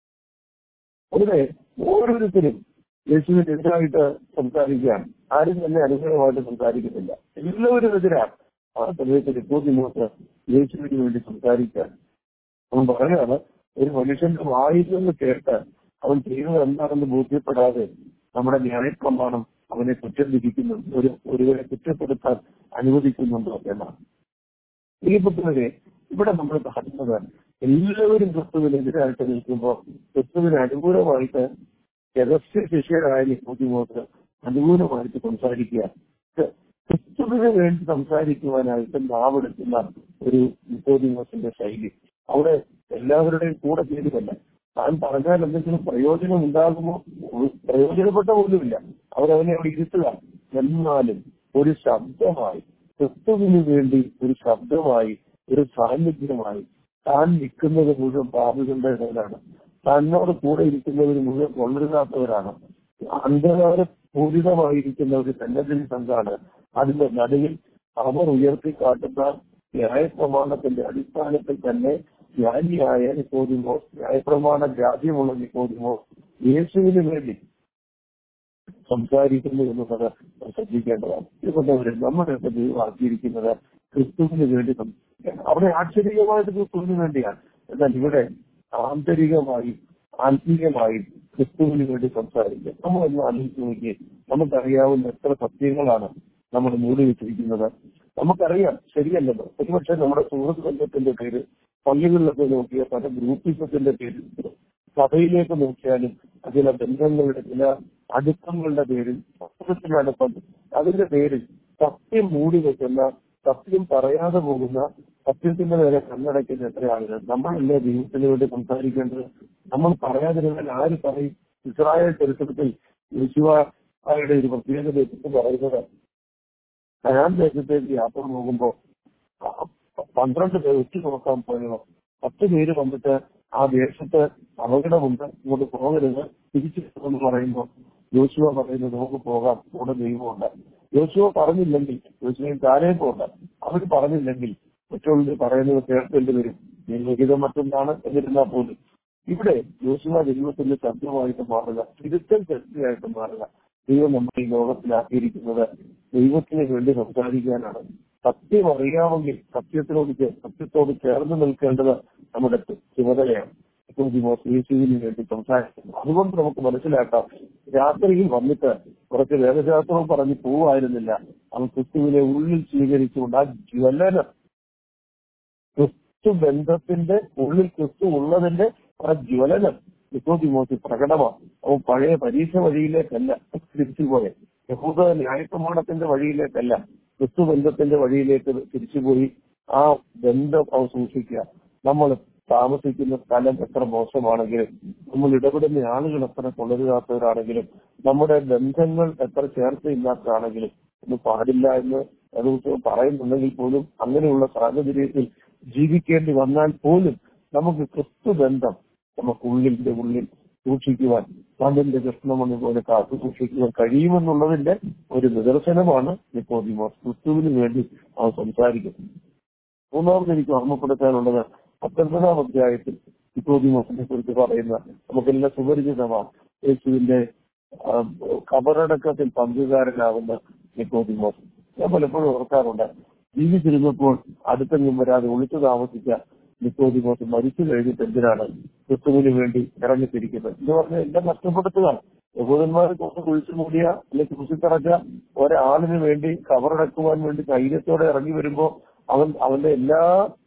അവിടെ ഓരോരുത്തരും യേശുവിനെതിരായിട്ട് സംസാരിക്കുകയാണ്. ആരും തന്നെ അനുകൂലമായിട്ട് സംസാരിക്കുന്നില്ല. എല്ലാവരും എതിരാണ്. ആ സമയത്ത് നിക്കോദിമോസ് യേശുവിന് വേണ്ടി സംസാരിക്കാൻ അവൻ പറയുകയാണ്, ഒരു മനുഷ്യന്റെ വായിൽ നിന്ന് കേട്ട് അവൻ ചെയ്യുന്നത് എന്താണെന്ന് ബോധ്യപ്പെടാതെ നമ്മുടെ ന്യായപ്രമാണം അവനെ കുറ്റം വിധിക്കുന്നു, ഒരുവരെ കുറ്റപ്പെടുത്താൻ അനുവദിക്കുന്നുണ്ടോ എന്നാണ്. പ്രിയപ്പെട്ടവരെ, ഇവിടെ നമ്മൾ കാണുന്നത് എല്ലാവരും ക്രിസ്തുവിനെതിരായിട്ട് നിൽക്കുമ്പോൾ ക്രിസ്തുവിന് അനുകൂലമായിട്ട് രഹസ്യ ശിഷ്യരായ നിക്കോദിമോസ് അനുകൂലമായിട്ട് സംസാരിക്കുക, ക്രിസ്തുവിന് വേണ്ടി സംസാരിക്കുവാനായിട്ട് നാവെടുക്കുന്ന ഒരു നിക്കോദിമോസിന്റെ ശൈലി. അവിടെ എല്ലാവരുടെയും കൂടെ ചേരുമല്ല. താൻ പറഞ്ഞാൽ എന്തെങ്കിലും പ്രയോജനം ഉണ്ടാകുമോ, പ്രയോജനപ്പെട്ട പോലുമില്ല. അവരവനെ അവിടെ ഇരുത്തുക. എന്നാലും ഒരു ശബ്ദമായി, ക്രിസ്തുവിന് വേണ്ടി ഒരു ശബ്ദമായി, ഒരു സാന്നിധ്യമായി താൻ നിൽക്കുന്നത് മുഴുവൻ പാപികളുടെ ഇടയിലാണ്. തന്നോട് കൂടെ ഇരിക്കുന്നവർ മുഴുവൻ കൊള്ളരുതാത്തവരാണ്. അന്ധകാര പൂരിതമായിരിക്കുന്ന ഒരു സന്നദ്ധി സംഘാണ്. അതിന്റെ നടുവിൽ അവർ ഉയർത്തിക്കാട്ടുന്ന ന്യായപ്രമാണത്തിന്റെ അടിസ്ഥാനത്തിൽ തന്നെ ജ്ഞാനിയായ നിക്കോദിമോസ്, ന്യായപ്രമാണ ഗ്രാഹ്യമുള്ള നിക്കോദിമോസ് യേശുവിന് വേണ്ടി സംസാരിക്കുന്നു എന്നുള്ളത് ശ്രദ്ധിക്കേണ്ടതാണ്. ഇതുകൊണ്ടവര് നമ്മുടെയൊക്കെ ദൈവം ആക്കിയിരിക്കുന്നത് ക്രിസ്തുവിന് വേണ്ടി സംസാരിക്കുകയാണ്. അവിടെ ആക്ഷരികമായിട്ട് ക്രിസ്തുവിന് വേണ്ടിയാണ്. എന്നാൽ ഇവിടെ ആന്തരികമായി ആത്മീയമായി ക്രിസ്തുവിന് വേണ്ടി സംസാരിക്കുക. നമ്മളൊന്ന് ആലോചിച്ച് നോക്കി, നമുക്കറിയാവുന്ന എത്ര സത്യങ്ങളാണ് നമ്മൾ മൂടി വെച്ചിരിക്കുന്നത്. നമുക്കറിയാം ശരിയല്ലല്ലോ. ഒരുപക്ഷെ നമ്മുടെ സുഹൃത്ത് ബന്ധത്തിന്റെ പേര്, പള്ളികളിലൊക്കെ നോക്കിയ പല ഗ്രൂപ്പിസത്തിന്റെ പേരിൽ, സഭയിലേക്ക് നോക്കിയാലും ചില ബന്ധങ്ങളുടെ ചില അടുപ്പങ്ങളുടെ പേരിൽ, അടുപ്പം, അതിന്റെ പേരിൽ സത്യം മൂടി വെക്കുന്ന, സത്യം പറയാതെ പോകുന്ന, സത്യത്തിന്റെ നേരെ കണ്ണടയ്ക്കുന്ന എത്ര ആളുകൾ. നമ്മളല്ലേ ദൈവത്തിന് വേണ്ടി സംസാരിക്കേണ്ടത്? നമ്മൾ പറയാതിരുന്നാൽ ആര് പറയും? ഇസ്രായേൽ ചരിത്രത്തിൽ യോശുവയുടെ ഒരു പ്രത്യേകത എന്ന് പറയുന്നത്, കനാൻ ദേശത്തേക്ക് യാത്ര പോകുമ്പോ 12 പേർ ഒറ്റ നോക്കാൻ പോയോ 10 പേര് വന്നിട്ട് ആ ദേശത്ത് അപകടമുണ്ട്, ഇങ്ങോട്ട് പോകരുത്, തിരിച്ചു എന്ന് പറയുമ്പോൾ യോശുവ പറയുന്നത് നമുക്ക് പോകാം, ഇവിടെ ദൈവമുണ്ട്. യോശുവ പറഞ്ഞില്ലെങ്കിൽ, യോശുവയും കാലേബും ഉണ്ട്, അവർ പറഞ്ഞില്ലെങ്കിൽ മറ്റുള്ളവർ പറയുന്നത് കേൾക്കേണ്ടി വരും. ലിഖിതം മറ്റൊന്നാണ് എന്നിരുന്നാൽ പോലും ഇവിടെ യോശുവ ദൈവത്തിന്റെ ശബ്ദമായിട്ട് മാറുക, തിരുത്തൽ ശക്തിയായിട്ട് മാറുക. ദൈവം നമ്മൾ ഈ ലോകത്തിലാക്കിയിരിക്കുന്നത് ദൈവത്തിന് വേണ്ടി സംസാരിക്കാനാണ്. സത്യം അറിയാമെങ്കിൽ സത്യത്തോട് ചേർന്ന് നിൽക്കേണ്ടത് നമ്മുടെ ചുമതലയാണ്. യേശുവിന് വേണ്ടി സംസാരിക്കുന്നു. അതുകൊണ്ട് നമുക്ക് മനസ്സിലാക്കാം, രാത്രിയിൽ വന്നിട്ട് കുറച്ച് വേദശാസ്ത്രവും പറഞ്ഞ് പോവായിരുന്നില്ല. അവൻ ക്രിസ്തുവിനെ ഉള്ളിൽ സ്വീകരിച്ചുകൊണ്ട് ആ ജ്വലനം, ക്രിസ്തു ബന്ധത്തിന്റെ ഉള്ളിൽ ക്രിസ്തു ഉള്ളതിന്റെ ആ ജ്വലനം നിക്കോദിമോസിൽ പ്രകടമാണ്. അവൻ പഴയ പരീക്ഷ വഴിയിലേക്കല്ല തിരിച്ചുപോയെ, യഹൂദ ന്യായപ്രമാണത്തിന്റെ വഴിയിലേക്കല്ല, ക്രിസ്തു ബന്ധത്തിന്റെ വഴിയിലേക്ക് തിരിച്ചുപോയി. ആ ബന്ധം അവൻ സൂക്ഷിക്കുക. നമ്മൾ താമസിക്കുന്ന സ്ഥലം എത്ര മോശമാണെങ്കിലും, നമ്മൾ ഇടപെടുന്ന ആളുകൾ എത്ര കൊള്ളരുതാത്തവരാണെങ്കിലും, നമ്മുടെ ബന്ധങ്ങൾ എത്ര ചേർച്ചയില്ലാത്തതാണെങ്കിലും ഒന്നും പാടില്ല എന്ന് അത് പറയുന്നുണ്ടെങ്കിൽ പോലും, അങ്ങനെയുള്ള സാഹചര്യത്തിൽ ജീവിക്കേണ്ടി വന്നാൽ പോലും നമുക്ക് ക്രിസ്തു ബന്ധം നമുക്കുള്ളിന്റെ ഉള്ളിൽ സൂക്ഷിക്കുവാൻ, മണ്ണിന്റെ കൃഷ്ണമണി പോലെ കാത്തു സൂക്ഷിക്കുവാൻ കഴിയുമെന്നുള്ളതിന്റെ ഒരു നിദർശനമാണ് നിക്കോദിമോസ്. ക്രിസ്തുവിന് വേണ്ടി അവൻ സംസാരിക്കുന്നു. മൂന്നാമത് എനിക്ക് ഓർമ്മപ്പെടുത്താനുള്ളത് 19-ാം അധ്യായത്തിൽ നിക്കോദിമോസിനെ കുറിച്ച് പറയുന്ന നമുക്കെല്ലാം സുപരിചിതമാണ്. യേശുവിന്റെ ഖബറടക്കത്തിൽ പങ്കുകാരനാകുന്ന നിക്കോദിമോസ്. ഞാൻ പലപ്പോഴും ഓർക്കാറുണ്ട്, ജീവിച്ചിരുന്നപ്പോൾ അടുത്തെങ്ങും വരാതെ ഒളിച്ചു താമസിച്ച നിക്കോദിമോസ് മരിച്ചു കഴിഞ്ഞിട്ട് എന്തിനാണ് ക്രിസ്തുവിന് വേണ്ടി ഇറങ്ങിത്തിരിക്കുന്നത് എന്ന് പറഞ്ഞാൽ എല്ലാം നഷ്ടപ്പെടുത്തുകയാണ്. യഹൂദന്മാരെ കൊണ്ട് കുഴിച്ചു മൂടിയ അല്ലെങ്കിൽ കുറിച്ചിറച്ച ഒരാളിന് വേണ്ടി ഖബറടക്കുവാൻ വേണ്ടി ധൈര്യത്തോടെ ഇറങ്ങി വരുമ്പോ അവന്റെ എല്ലാ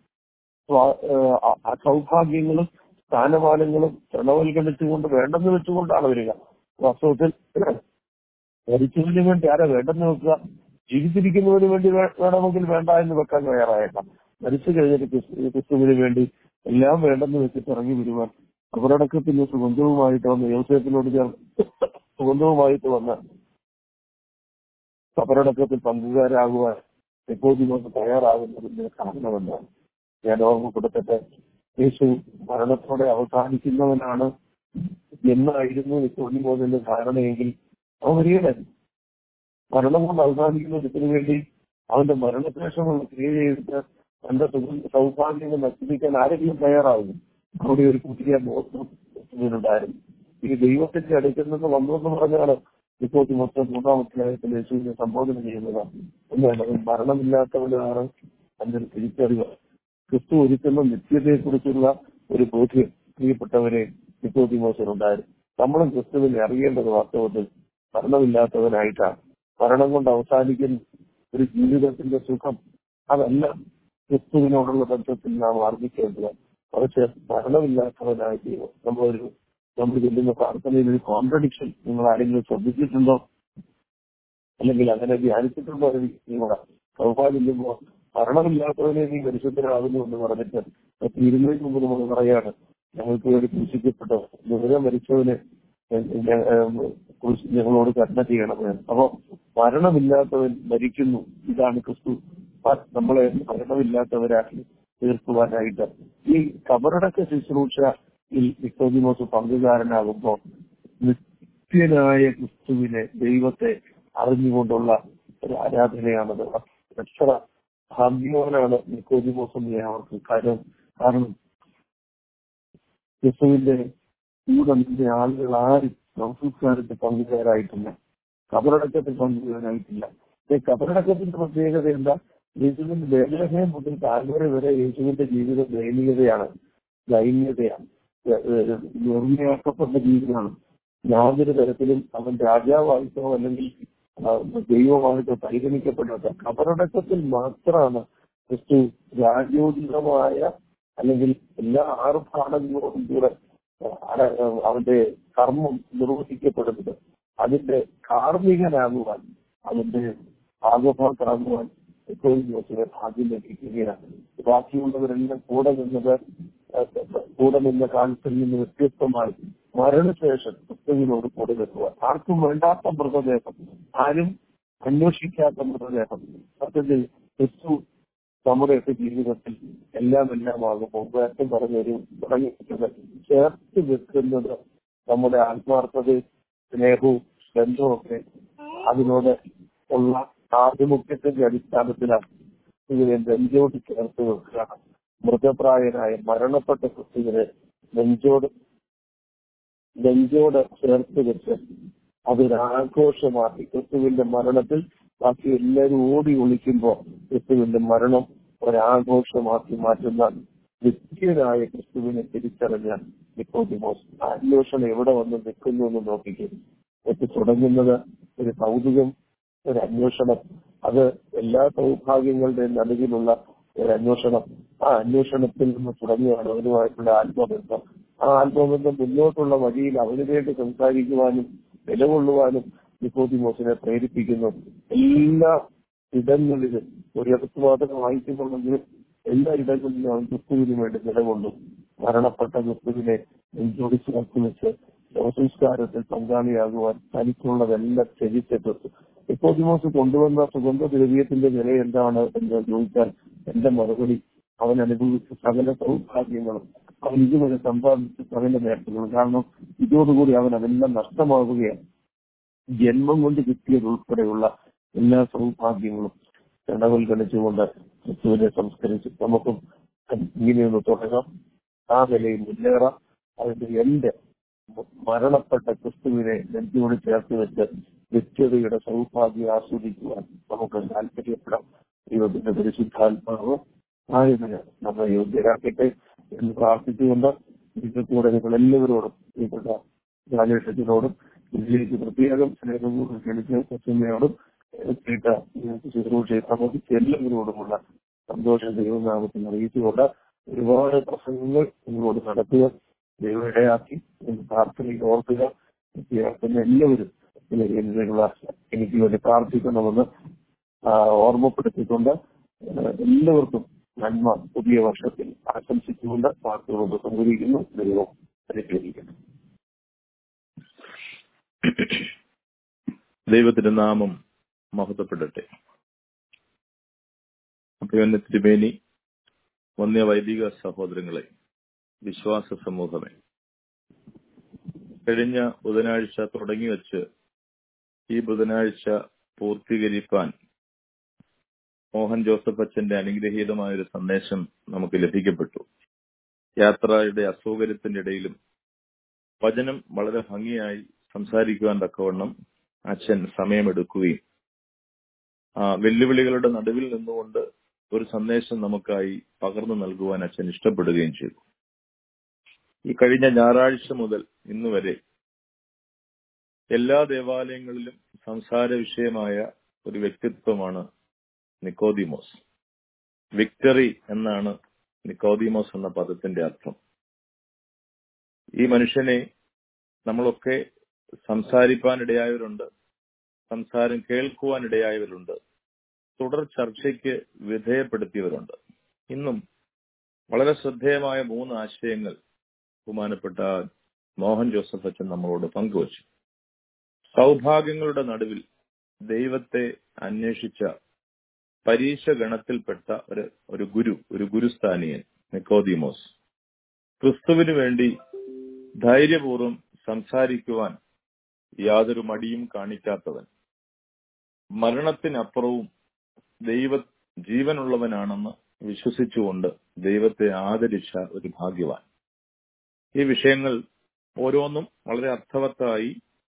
സൗഭാഗ്യങ്ങളും സ്ഥാനമാനങ്ങളും തൃണവൽക്കരിച്ചുകൊണ്ട് വേണ്ടെന്ന് വെച്ചുകൊണ്ടാണ് വരിക. വാസ്തവത്തിൽ മരിച്ചതിന് വേണ്ടി ആരാ വേണ്ടെന്ന് വെക്കുക? ജീവിച്ചിരിക്കുന്നതിന് വേണ്ടി വേണമെങ്കിൽ വേണ്ട എന്ന് വെക്കാൻ തയ്യാറായേക്കാം. മരിച്ചു കഴിഞ്ഞിട്ട് ക്രിസ്തുവിന് വേണ്ടി എല്ലാം വേണ്ടെന്ന് വെച്ചിട്ട് ഇറങ്ങി വരുവാൻ ഖബറടക്കത്തിന് സുഗന്ധവുമായിട്ട് വന്ന് യോസേഫിനോട് ചേർന്ന് സുഗന്ധവുമായിട്ട് വന്ന് ഖബറടക്കത്തിൽ പങ്കുകാരാകുവാൻ നിക്കോദിമോസ് തയ്യാറാകുന്നതിന്റെ കാരണമെന്താണ്? ഞാൻ ഓർമ്മപ്പെടുത്തട്ടെ, യേശു മരണത്തോടെ അവസാനിക്കുന്നവനാണ് എന്നായിരുന്നു നിക്കോദിമോസിന്റെ ധാരണയെങ്കിൽ അവൻ വരികയായിരുന്നു. മരണം കൊണ്ട് അവസാനിക്കുന്ന ഒരുത്തിന് വേണ്ടി അവന്റെ മരണശേഷമുള്ള ക്രിയ ചെയ്തിട്ട് തന്റെ സൗഭാഗ്യങ്ങൾ നശിപ്പിക്കാൻ ആരെങ്കിലും തയ്യാറാകുന്നു? അവിടെ ഒരു പുതിയ ബോധമുണ്ടായിരുന്നു. ഈ ദൈവത്തിന്റെ അടുക്കൽ നിന്ന് വന്നുവെന്ന് പറഞ്ഞാണ് നിക്കോദിമോസ് 3-ാം അധ്യായത്തിൽ യേശുവിനെ സംബോധന ചെയ്യുന്നത്. എന്നാൽ മരണമില്ലാത്തവനാണ് അതിന്റെ തിരിച്ചറിവ്. ക്രിസ്തു ഒരുക്കുന്ന നിത്യതയെക്കുറിച്ചുള്ള ഒരു ബോധ്യം പ്രിയപ്പെട്ടവരെ നിക്കോദിമോസിനുണ്ടായിരുന്നു. നമ്മളും ക്രിസ്തുവിനെ അറിയേണ്ടത് വാസ്തവത്തിൽ മരണമില്ലാത്തവനായിട്ടാണ്. മരണം കൊണ്ട് അവസാനിക്കുന്ന ഒരു ജീവിതത്തിന്റെ സുഖം അതല്ല ക്രിസ്തുവിനോടുള്ള ബന്ധത്തിൽ നാം ആർജിക്കേണ്ടത്. പക്ഷെ മരണമില്ലാത്തവനായ ദൈവം നമ്മൾ ചെല്ലുന്ന പ്രാർത്ഥനയിൽ ഒരു കോൺട്രഡിക്ഷൻ നിങ്ങൾ ആരെങ്കിലും ശ്രദ്ധിച്ചിട്ടുണ്ടോ? അല്ലെങ്കിൽ അങ്ങനെ ധ്യാനിച്ചിട്ടുണ്ടോ? നിങ്ങളുടെ സൗഭാഗ്യമില്ലുമ്പോ മരണമില്ലാത്തവനെ നീ പരിശുദ്ധനാകുന്നു എന്ന് പറഞ്ഞിട്ട് 200 മുമ്പ് നമ്മൾ പറയാണ് ഞങ്ങൾക്ക് വേണ്ടി ക്രൂശിക്കപ്പെട്ട ദുരിതം മരിച്ചവന് ഞങ്ങളോട് കരുണ ചെയ്യണമെന്ന്. അപ്പൊ മരണമില്ലാത്തവൻ മരിക്കുന്നു. ഇതാണ് ക്രിസ്തു നമ്മളെ മരണമില്ലാത്തവരാക്കി തീർക്കുവാനായിട്ട്. ഈ ഖബറടക്ക ശുശ്രൂഷയിൽ നിക്കോദിമോസ് പങ്കുകാരനാകുമ്പോൾ നിത്യനായ ക്രിസ്തുവിനെ, ദൈവത്തെ അറിഞ്ഞുകൊണ്ടുള്ള ഒരു ആരാധനയാണത്. എത്ര ഭാഗ്യവാനാണ് നിക്കോദിമോസ് എന്ന് ഞാൻ അവർക്ക് കാരണം ക്രിസ്തുവിന്റെ കൂടെ നിന്റെ ആളുകൾ ആരും സംസ്കാരത്തിൽ പങ്കുകാരായിട്ടില്ല. കബറടക്കത്തിൽ പങ്കുവരാനായിട്ടില്ല. കബറടക്കത്തിന്റെ പ്രത്യേകത എന്താ? യേശുവിന്റെ ബേത്ലഹേം മുതൽ കാൽവരി വരെ യേശുവിന്റെ ജീവിതം ദൈന്യതയാണ്, നിർമ്മയാക്കപ്പെട്ട ജീവിതമാണ്. യാതൊരു തരത്തിലും അവൻ രാജാവായിട്ടോ അല്ലെങ്കിൽ ദൈവമായിട്ടോ പരിഗണിക്കപ്പെടാത്ത കബറടക്കത്തിൽ മാത്രമാണ് ക്രിസ്തു രാജോചിതമായ അല്ലെങ്കിൽ എല്ലാ ആർഭാടങ്ങളോടും കൂടെ അവന്റെ കർമ്മം നിർവഹിക്കപ്പെടുന്നത്. അതിന്റെ കാർമ്മികനാകുവാൻ, അതിന്റെ ഭാഗഭാക്കാകുവാൻ എപ്പോഴും ഭാഗ്യം ലഭിക്കുകയാണ്. ബാക്കിയുള്ളവരെല്ലാം കൂടെ നിന്ന കാലത്തിൽ നിന്ന് വ്യത്യസ്തമായി മരണശേഷം ക്രിസ്തുവിനോട് കൂടെ നിൽക്കുവാൻ, ആർക്കും വേണ്ടാത്ത മൃതദേഹം, ആരും അന്വേഷിക്കാത്ത മൃതദേഹം, സത്യത്തിൽ ക്രിസ്തു നമ്മുടെയൊക്കെ ജീവിതത്തിൽ എല്ലാം ആകുമ്പോൾ നേരത്തെ തുടങ്ങിയിട്ടുള്ളത് ചേർത്ത് വെക്കുന്നത് നമ്മുടെ ആത്മാർത്ഥതയും സ്നേഹവും ബന്ധവുമൊക്കെ അതിനോട് ഉള്ള ആഭിമുഖ്യത്തിന്റെ അടിസ്ഥാനത്തിലാണ് ഇതിനെ നെഞ്ചോട് ചേർത്ത് വെക്കുക. മൃതപ്രായനായ മരണപ്പെട്ട ക്രിസ്തുവിനെ നെഞ്ചോട് ചേർത്ത് വെച്ച് അതൊരാഘോഷമാക്കി ക്രിസ്തുവിന്റെ മരണത്തിൽ ബാക്കി എല്ലാവരും ഓടി ഒളിക്കുമ്പോൾ ക്രിസ്തുവിന്റെ മരണം ഒരാഘോഷമാക്കി മാറ്റുന്ന നിത്യനായ ക്രിസ്തുവിനെ തിരിച്ചറിഞ്ഞ നിക്കോദിമോസ് അന്വേഷണം എവിടെ വന്ന് നിൽക്കുന്നു എന്ന് നോക്കിക്കും. തുടങ്ങുന്നത് ഒരു കൗതുകം, ഒരു അന്വേഷണം, അത് എല്ലാ സൗഭാഗ്യങ്ങളുടെയും നടുവിലുള്ള ഒരു അന്വേഷണം. ആ അന്വേഷണത്തിൽ നിന്ന് തുടങ്ങിയാണ് അവനുമായിട്ടുള്ള ആത്മബന്ധം. ആ ആത്മബന്ധം മുന്നോട്ടുള്ള വഴിയിൽ അവന് വേണ്ടി സംസാരിക്കുവാനും നിലകൊള്ളുവാനും നിക്കോദിമോസിനെ പ്രേരിപ്പിക്കുന്നു. എല്ലാ ഇടങ്ങളിലും ഒരിടത്ത് മാത്രം വായിക്കുന്നുണ്ടെങ്കിലും എല്ലാ ഇടങ്ങളിലും അവൻ ക്രിസ്തുവിന് വേണ്ടി നിലകൊണ്ടു. മരണപ്പെട്ട ക്രിസ്തുവിനെ നെഞ്ചോടി ചേർത്ത് വെച്ച് ശവസംസ്കാരത്തിൽ പങ്കാളിയാകുവാൻ തനിക്കുള്ളതെല്ലാം ത്യജിച്ചെടുത്തു. നിക്കോദിമോസ് കൊണ്ടുവന്ന സുഗന്ധദ്രവ്യത്തിന്റെ വില എന്താണ് എന്ന് ചോദിച്ചാൽ എന്റെ മറുപടി അവൻ അനുഭവിച്ച സകല സൗഭാഗ്യങ്ങളും അവൻ ഇതുവരെ സമ്പാദിച്ച സകല നേട്ടങ്ങളും. കാരണം ഇതോടുകൂടി അവൻ അതെല്ലാം നഷ്ടമാവുകയാണ്. ജന്മം കൊണ്ട് കിട്ടിയത് ഉൾപ്പെടെയുള്ള എല്ലാ സൗഭാഗ്യങ്ങളും ക്ഷണവൽക്കരിച്ചുകൊണ്ട് ക്രിസ്തുവിനെ സംസ്കരിച്ച് നമുക്കും ഇങ്ങനെയൊന്ന് തുടങ്ങാം, ആ നിലയിൽ മുന്നേറാം. അതിന്റെ എന്റെ മരണപ്പെട്ട ക്രിസ്തുവിനെ നെഞ്ചോട് ചേർത്ത് വെച്ച് നിത്യതയുടെ സൗഭാഗ്യം ആസ്വദിക്കുവാൻ നമുക്ക് താല്പര്യപ്പെടാം. ദൈവത്തിന്റെ പരിശുദ്ധാത്മാവ് ആയതിന് നമ്മെ യോഗ്യരാക്കട്ടെ എന്ന് പ്രാർത്ഥിച്ചുകൊണ്ട് ഇന്നത്തൂടെ നിങ്ങൾ എല്ലാവരോടും നിങ്ങളുടെ രാജേഷത്തിനോടും ഇതിലേക്ക് പ്രത്യേകം സ്നേഹപൂർവ്വം ക്ഷണിച്ച സത്യമ്മയോടും ശുശ്രൂഷയെ സംബന്ധിച്ച് എല്ലാവരോടുമുള്ള സന്തോഷം ദൈവനാമത്തിൽ അറിയിച്ചുകൊണ്ട് ഒരുപാട് പ്രസംഗങ്ങൾ നിങ്ങളോട് നടത്തുക, ദൈവം ഇടയാക്കി പ്രാർത്ഥനയിൽ ഓർക്കുക. പിന്നെ എല്ലാവരും എനിക്ക് വേണ്ടി പ്രാർത്ഥിക്കണമെന്ന് ഓർമ്മപ്പെടുത്തിക്കൊണ്ട് എല്ലാവർക്കും നന്മ പുതിയ വർഷത്തിൽ ആശംസിച്ചുകൊണ്ട് വാക്കുകളോട് സംഗ്രഹിക്കുന്നു. ദൈവം അനുഗ്രഹിക്കുന്നു. ദൈവത്തിന്റെ നാമം മഹത്വപ്പെടട്ടെ. അഭിമന്യ തിരുമേനി, വന്യ വൈദിക സഹോദരങ്ങളെ, വിശ്വാസ സമൂഹമേ, കഴിഞ്ഞ ബുധനാഴ്ച തുടങ്ങി വെച്ച് ഈ ബുധനാഴ്ച പൂർത്തീകരിക്കാൻ മോഹൻ ജോസഫ് അച്ഛന്റെ അനുഗ്രഹീതമായൊരു സന്ദേശം നമുക്ക് ലഭിക്കപ്പെട്ടു. യാത്രയുടെ അസൗകര്യത്തിന്റെ ഇടയിലും വചനം വളരെ ഭംഗിയായി സംസാരിക്കുവാൻ തക്കവണ്ണം അച്ഛൻ സമയമെടുക്കുകയും വെല്ലുവിളികളുടെ നടുവിൽ നിന്നുകൊണ്ട് ഒരു സന്ദേശം നമുക്കായി പകർന്നു നൽകുവാൻ അച്ഛൻ ഇഷ്ടപ്പെടുകയും ചെയ്തു. ഈ കഴിഞ്ഞ ഞായറാഴ്ച മുതൽ ഇന്നുവരെ എല്ലാ ദേവാലയങ്ങളിലും സംസാര വിഷയമായ ഒരു വ്യക്തിത്വമാണ് നിക്കോദിമോസ്. വിക്ടറി എന്നാണ് നിക്കോദിമോസ് എന്ന പദത്തിന്റെ അർത്ഥം. ഈ മനുഷ്യനെ നമ്മളൊക്കെ സംസാരിക്കാനിടയായവരുണ്ട്, സംസാരം കേൾക്കുവാനിടയായവരുണ്ട്, തുടർ ചർച്ചയ്ക്ക് വിധേയപ്പെടുത്തിയവരുണ്ട്. ഇന്നും വളരെ ശ്രദ്ധേയമായ 3 ആശയങ്ങൾ ബഹുമാനപ്പെട്ട മോഹൻ ജോസഫ് അച്ഛൻ നമ്മളോട് പങ്കുവച്ചു. സൗഭാഗ്യങ്ങളുടെ നടുവിൽ ദൈവത്തെ അന്വേഷിച്ച പരീക്ഷ ഗണത്തിൽപ്പെട്ട ഒരു ഗുരുസ്ഥാനീയൻ നിക്കോദിമോസ്, ക്രിസ്തുവിന് വേണ്ടി ധൈര്യപൂർവ്വം സംസാരിക്കുവാൻ യാതൊരു മടിയും കാണിക്കാത്തവൻ, മരണത്തിനപ്പുറവും ജീവനുള്ളവനാണെന്ന് വിശ്വസിച്ചുകൊണ്ട് ദൈവത്തെ ആദരിച്ച ഒരു ഭാഗ്യവാൻ. ഈ വിഷയങ്ങൾ ഓരോന്നും വളരെ അർത്ഥവത്തായി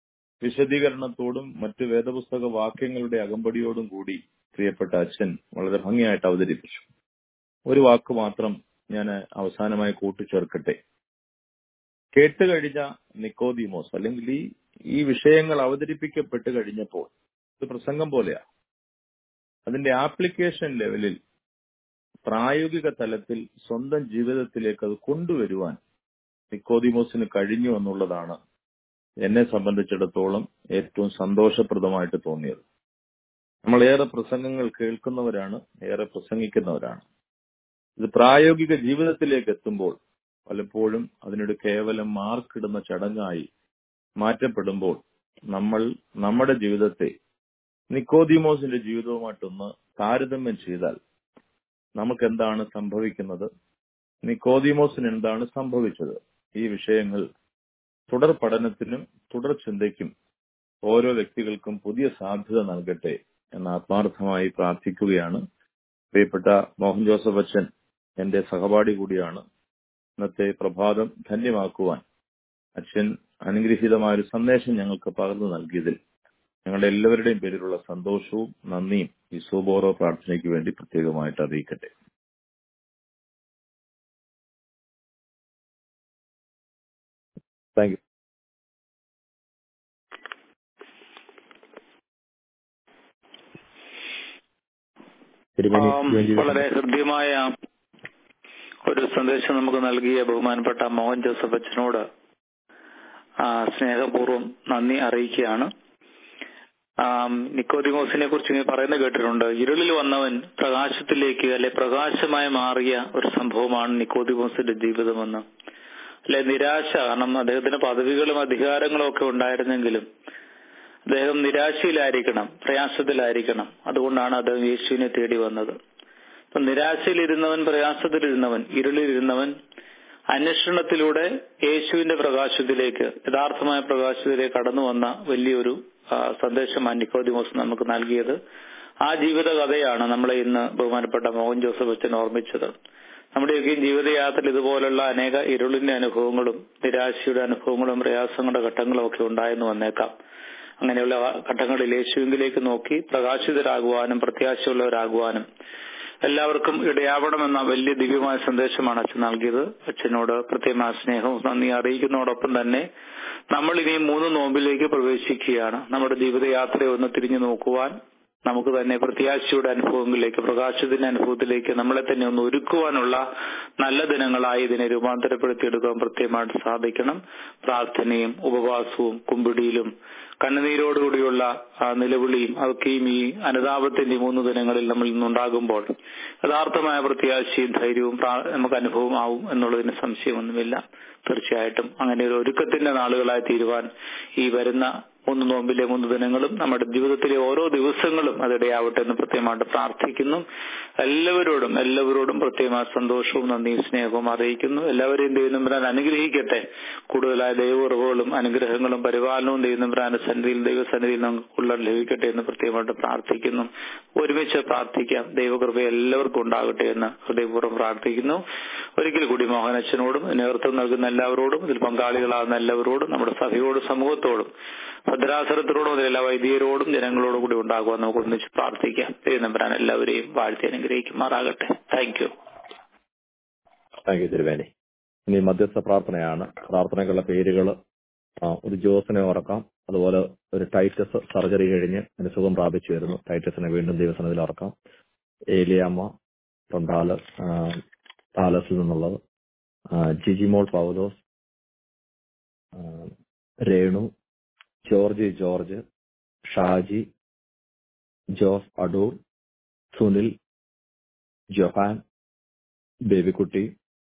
വിശദീകരണത്തോടും മറ്റ് വേദപുസ്തക വാക്യങ്ങളുടെ അകമ്പടിയോടും കൂടി പ്രിയപ്പെട്ട അച്ഛൻ വളരെ ഭംഗിയായിട്ട് അവതരിപ്പിച്ചു. ഒരു വാക്ക് മാത്രം ഞാൻ അവസാനമായി കൂട്ടിച്ചേർക്കട്ടെ. കേട്ടുകഴിഞ്ഞ നിക്കോദീമോസ്, അല്ലെങ്കിൽ ഈ വിഷയങ്ങൾ അവതരിപ്പിക്കപ്പെട്ട് കഴിഞ്ഞപ്പോൾ ഇത് പ്രസംഗം പോലെയാ. അതിന്റെ ആപ്ലിക്കേഷൻ ലെവലിൽ, പ്രായോഗിക തലത്തിൽ സ്വന്തം ജീവിതത്തിലേക്ക് അത് കൊണ്ടുവരുവാൻ നിക്കോദീമോസിന് കഴിഞ്ഞു എന്നുള്ളതാണ് എന്നെ സംബന്ധിച്ചിടത്തോളം ഏറ്റവും സന്തോഷപ്രദമായിട്ട് തോന്നിയത്. നമ്മൾ ഏറെ പ്രസംഗങ്ങൾ കേൾക്കുന്നവരാണ്, ഏറെ പ്രസംഗിക്കുന്നവരാണ്. ഇത് പ്രായോഗിക ജീവിതത്തിലേക്ക് എത്തുമ്പോൾ പലപ്പോഴും അതിനൊരു കേവലം മാർക്കിടുന്ന ചടങ്ങായി മാറ്റപ്പെടുമ്പോൾ നമ്മൾ നമ്മുടെ ജീവിതത്തെ നിക്കോദീമോസിന്റെ ജീവിതവുമായിട്ടൊന്ന് താരതമ്യം ചെയ്താൽ നമുക്ക് എന്താണ് സംഭവിക്കുന്നത്, നിക്കോദീമോസിന് എന്താണ് സംഭവിച്ചത്, ഈ വിഷയങ്ങൾ തുടർ പഠനത്തിനും തുടർ ചിന്തയ്ക്കും ഓരോ വ്യക്തികൾക്കും പുതിയ സാധ്യത നൽകട്ടെ എന്ന് ആത്മാർത്ഥമായി പ്രാർത്ഥിക്കുകയാണ്. പ്രിയപ്പെട്ട മോഹൻ ജോസഫ് അച്ഛൻ എന്റെ സഹപാഠി കൂടിയാണ്. ഇന്നത്തെ പ്രഭാതം ധന്യമാക്കുവാൻ അച്ഛൻ അനുഗ്രഹീതമായൊരു സന്ദേശം ഞങ്ങൾക്ക് പകർന്നു നൽകിയതിൽ ഞങ്ങളുടെ എല്ലാവരുടെയും പേരിലുള്ള സന്തോഷവും നന്ദിയും ഈ സൂബോറോ പ്രാർത്ഥനയ്ക്ക് വേണ്ടി പ്രത്യേകമായിട്ട് അറിയിക്കട്ടെ. Thank you. വളരെ ഹൃദ്യമായ ഒരു സന്ദേശം നമുക്ക് നൽകിയ ബഹുമാനപ്പെട്ട മോഹൻ ജോസഫ് അച്ഛനോട് സ്നേഹപൂർവ്വം നന്ദി അറിയിക്കുകയാണ്. നിക്കോദീമോസിനെ കുറിച്ച് ഇങ്ങനെ പറയുന്നത് കേട്ടിട്ടുണ്ട്. ഇരുളിൽ വന്നവൻ പ്രകാശത്തിലേക്ക്, അല്ലെ പ്രകാശമായി മാറിയ ഒരു സംഭവമാണ് നിക്കോദീമോസിന്റെ ജീവിതമെന്ന്. അല്ലെ നിരാശ, കാരണം അദ്ദേഹത്തിന് പദവികളും അധികാരങ്ങളും ഒക്കെ ഉണ്ടായിരുന്നെങ്കിലും അദ്ദേഹം നിരാശയിലായിരിക്കണം, പ്രയാസത്തിലായിരിക്കണം. അതുകൊണ്ടാണ് അദ്ദേഹം യേശുവിനെ തേടി വന്നത്. അപ്പൊ നിരാശയിലിരുന്നവൻ, പ്രയാസത്തിലിരുന്നവൻ, ഇരുളിലിരുന്നവൻ അന്വേഷണത്തിലൂടെ യേശുവിന്റെ പ്രകാശത്തിലേക്ക്, യഥാർത്ഥമായ പ്രകാശത്തിലേക്ക് കടന്നു വന്ന വലിയൊരു സന്ദേശമാണ് നിക്കോദീമോസ് നമുക്ക് നൽകിയത്. ആ ജീവിത കഥയാണ് നമ്മളെ ഇന്ന് ബഹുമാനപ്പെട്ട മോഹൻ ജോസഫ് അച്ഛൻ ഓർമ്മിച്ചത്. നമ്മുടെയൊക്കെയും ജീവിതയാത്രയിൽ ഇതുപോലുള്ള അനേക ഇരുളിന്റെ അനുഭവങ്ങളും നിരാശയുടെ അനുഭവങ്ങളും പ്രയാസങ്ങളുടെ ഘട്ടങ്ങളും ഒക്കെ ഉണ്ടായെന്ന് വന്നേക്കാം. അങ്ങനെയുള്ള ഘട്ടങ്ങളിൽ യേശുവിലേക്ക് നോക്കി പ്രകാശിതരാകുവാനും പ്രത്യാശയുള്ളവരാകുവാനും എല്ലാവർക്കും ഇടയാവണമെന്ന വലിയ ദിവ്യമായ സന്ദേശമാണ് അച്ഛൻ നൽകിയത്. അച്ഛനോട് പ്രത്യേകമായ സ്നേഹവും നന്ദി അറിയിക്കുന്നതോടൊപ്പം തന്നെ നമ്മൾ ഇനി 3 നോമ്പിലേക്ക് പ്രവേശിക്കുകയാണ്. നമ്മുടെ ജീവിതയാത്രയെ ഒന്ന് തിരിഞ്ഞു നോക്കുവാൻ, നമുക്ക് തന്നെ പ്രത്യാശയുടെ അനുഭവങ്ങളിലേക്ക്, പ്രകാശത്തിന്റെ അനുഭവത്തിലേക്ക് നമ്മളെ തന്നെ ഒന്ന് ഒരുക്കുവാനുള്ള നല്ല ദിനങ്ങളായി ഇതിനെ രൂപാന്തരപ്പെടുത്തിയെടുക്കാൻ പ്രത്യേകമായിട്ട് സാധിക്കണം. പ്രാർത്ഥനയും ഉപവാസവും കുമ്പിടിയിലും കണ്ണുനീരോടുകൂടിയുള്ള നിലവിളിയും അതൊക്കെയും ഈ അനുതാപത്തിന്റെ 3 ദിനങ്ങളിൽ നമ്മൾ ഇന്നുണ്ടാകുമ്പോൾ യഥാർത്ഥമായ പ്രത്യാശയും ധൈര്യവും നമുക്ക് അനുഭവമാവും എന്നുള്ളതിന് സംശയമൊന്നുമില്ല. തീർച്ചയായിട്ടും അങ്ങനെ ഒരു ഒരുക്കത്തിന്റെ നാളുകളായി തീരുവാൻ ഈ വരുന്ന 3 നോമ്പിലെ 3 ദിനങ്ങളും നമ്മുടെ ജീവിതത്തിലെ ഓരോ ദിവസങ്ങളും അതിടയാവട്ടെ എന്ന് പ്രത്യേകമായിട്ട് പ്രാർത്ഥിക്കുന്നു. എല്ലാവരോടും പ്രത്യേകമായ സന്തോഷവും നന്ദിയും സ്നേഹവും അറിയിക്കുന്നു. എല്ലാവരെയും ദൈവനമ്പുരാൻ അനുഗ്രഹിക്കട്ടെ. കൂടുതലായ ദൈവകൃപകളും അനുഗ്രഹങ്ങളും പരിപാലനവും ദൈവനമ്പുരാന്റെ ദൈവസന്നിധിയിൽ നമുക്കുള്ള ലഭിക്കട്ടെ എന്ന് പ്രത്യേകമായിട്ട് പ്രാർത്ഥിക്കുന്നു. ഒരുമിച്ച് പ്രാർത്ഥിക്കാം. ദൈവകൃപ എല്ലാവർക്കും ഉണ്ടാകട്ടെ എന്ന് ഹൃദയപൂർവ്വം പ്രാർത്ഥിക്കുന്നു. ഒരിക്കൽ കൂടി മോഹനച്ഛനോടും നേതൃത്വം നൽകുന്ന എല്ലാവരോടും ഇതിൽ പങ്കാളികളാകുന്ന എല്ലാവരോടും നമ്മുടെ സഭയോടും സമൂഹത്തോടും ഭദ്രാസനത്തിനോടും എല്ലാ വൈദികരോടും ജനങ്ങളോടും കൂടി ഉണ്ടാകുവാൻ നമുക്ക് ഒന്നിച്ച് പ്രാർത്ഥിക്കാം. ദൈവനമ്പുരാൻ എല്ലാവരെയും വാഴ്ത്തി അനുഗ്രഹിക്കുമാറാകട്ടെ. Thank you. താങ്ക് യു തിരുവേനി. ഇനി മധ്യസ്ഥ പ്രാർത്ഥനയാണ്. പ്രാർത്ഥനകളുടെ പേരുകൾ ഒരു ജോസിനെ ഓർക്കാം. അതുപോലെ ഒരു ടൈറ്റസ് സർജറി കഴിഞ്ഞ് അതിന് സുഖം പ്രാപിച്ചു വരുന്നു. ടൈറ്റസിനെ വീണ്ടും ദൈവസന്നിധിയിൽ ഓർക്കാം. ഏലിയാമ്മ ഫ്രം ഡാലസിൽ നിന്നുള്ളത്, ജിജിമോൾ പൗലോസ്, രേണു, ജോർജ്, ഷാജി, ജോസ് അടൂർ, സുനിൽ, ജൊഹാൻ, ബേബിക്കുട്ടി,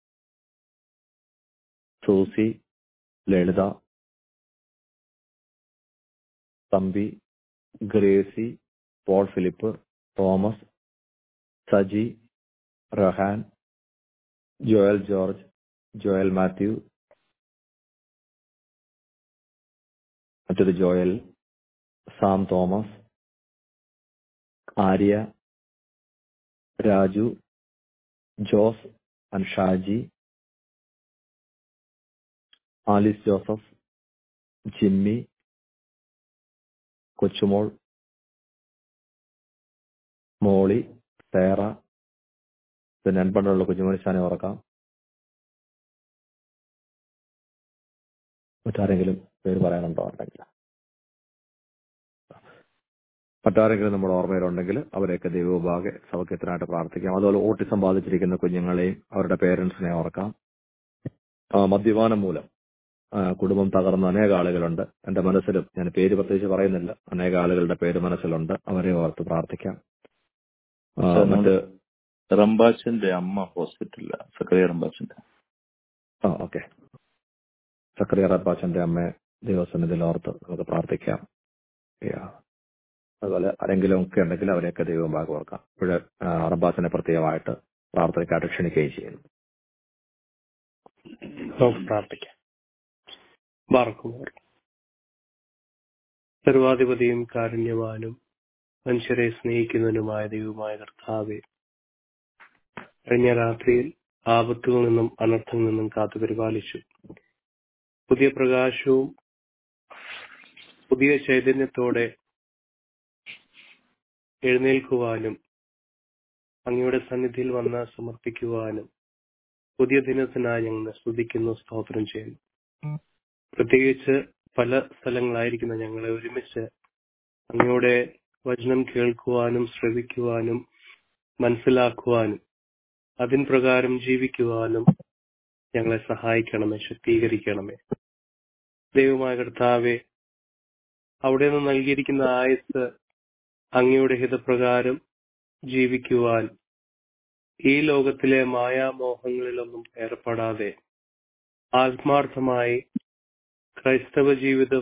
സൂസി, ലളിത, തമ്പി, ഗ്രേസി, പോൾ ഫിലിപ്പ്, തോമസ്, സജി, റഹാൻ, ജോയൽ ജോർജ്, ജോയൽ മാത്യു, മറ്റൊരു ജോയൽ, സാം തോമസ്, ആര്യ, രാജു, ജോസ് ആൻഡ് ഷാജി, ആലിസ് ജോസഫ്, ജിമ്മി, കൊച്ചുമോൾ, മോളി, സേറ, പിന്നെ അൻപണ്ടുള്ള കുഞ്ഞുമണിച്ചാനെ ഓർക്കാം. മറ്റാരെങ്കിലും പേര് പറയാനുണ്ടോ? ഉണ്ടെങ്കിൽ മറ്റാരെങ്കിലും നമ്മുടെ ഓർമ്മയിലുണ്ടെങ്കിൽ അവരെയൊക്കെ ദൈവവിഭാഗെ സൗഖ്യത്തിനായിട്ട് പ്രാർത്ഥിക്കാം. അതുപോലെ ഓട്ടിസം ബാധിച്ചിരിക്കുന്ന കുഞ്ഞുങ്ങളെയും അവരുടെ പേരൻസിനെ ഓർക്കാം. മദ്യപാനം മൂലം കുടുംബം തകർന്ന അനേക ആളുകളുണ്ട്. എന്റെ മനസ്സിലും, ഞാൻ പേര് പ്രത്യേകിച്ച് പറയുന്നില്ല, അനേക ആളുകളുടെ പേര് മനസ്സിലുണ്ട്. അവരെ ഓർത്ത് പ്രാർത്ഥിക്കാം. മറ്റ് റംബാച്ചന്റെ അമ്മ ഹോസ്പിറ്റലില്, സക്കറിയ റംബാച്ചന്റെ. ഓക്കെ, സക്കറിയ റബ്ബാച്ചന്റെ അമ്മയെ ദൈവസന്നിധിയിൽ ഓർത്ത് നമുക്ക് പ്രാർത്ഥിക്കാം. അതുപോലെ ആരെങ്കിലും ഒക്കെ ഉണ്ടെങ്കിൽ അവരെയൊക്കെ ദൈവം ഭാഗം ഓർക്കാം. ഇപ്പോഴ് റബ്ബാച്ചനെ പ്രത്യേകമായിട്ട് പ്രാർത്ഥനയ്ക്കായിട്ട് ക്ഷണിക്കുകയും ചെയ്യുന്നു. പ്രാർത്ഥിക്കാം. സർവാധിപതിയും കാരുണ്യവാനും മനുഷ്യരെ സ്നേഹിക്കുന്നതിനുമായ ദൈവമായ കർത്താവേ, കഴിഞ്ഞ രാത്രിയിൽ ആപത്തുകളിൽ നിന്നും അനർത്ഥങ്ങളിൽ നിന്നും കാത്തു പരിപാലിച്ചു. പുതിയ പ്രകാശവും പുതിയ ചൈതന്യത്തോടെ എഴുന്നേൽക്കുവാനും അങ്ങയുടെ സന്നിധിയിൽ വന്ന് സമർപ്പിക്കുവാനും പുതിയ ദിനത്തിനായി ഞങ്ങൾ സ്തുതിക്കുന്നു, സ്തോത്രം ചെയ്യുന്നു. പ്രത്യേകിച്ച് പല സ്ഥലങ്ങളായിരിക്കുന്ന ഞങ്ങളെ ഒരുമിച്ച് അങ്ങയുടെ വചനം കേൾക്കുവാനും ശ്രവിക്കുവാനും മനസ്സിലാക്കുവാനും അതിൻ പ്രകാരം ജീവിക്കുവാനും ഞങ്ങളെ സഹായിക്കണമേ, ശക്തീകരിക്കണമേ. ദൈവമായ കർത്താവേ, അവിടെ നിന്ന് നൽകിയിരിക്കുന്ന ആയുസ് അങ്ങയുടെ ഹിതപ്രകാരം ജീവിക്കുവാൻ ഈ ലോകത്തിലെ മായാമോഹങ്ങളിലൊന്നും ഏർപ്പെടാതെ ആത്മാർത്ഥമായി ക്രൈസ്തവ ജീവിതം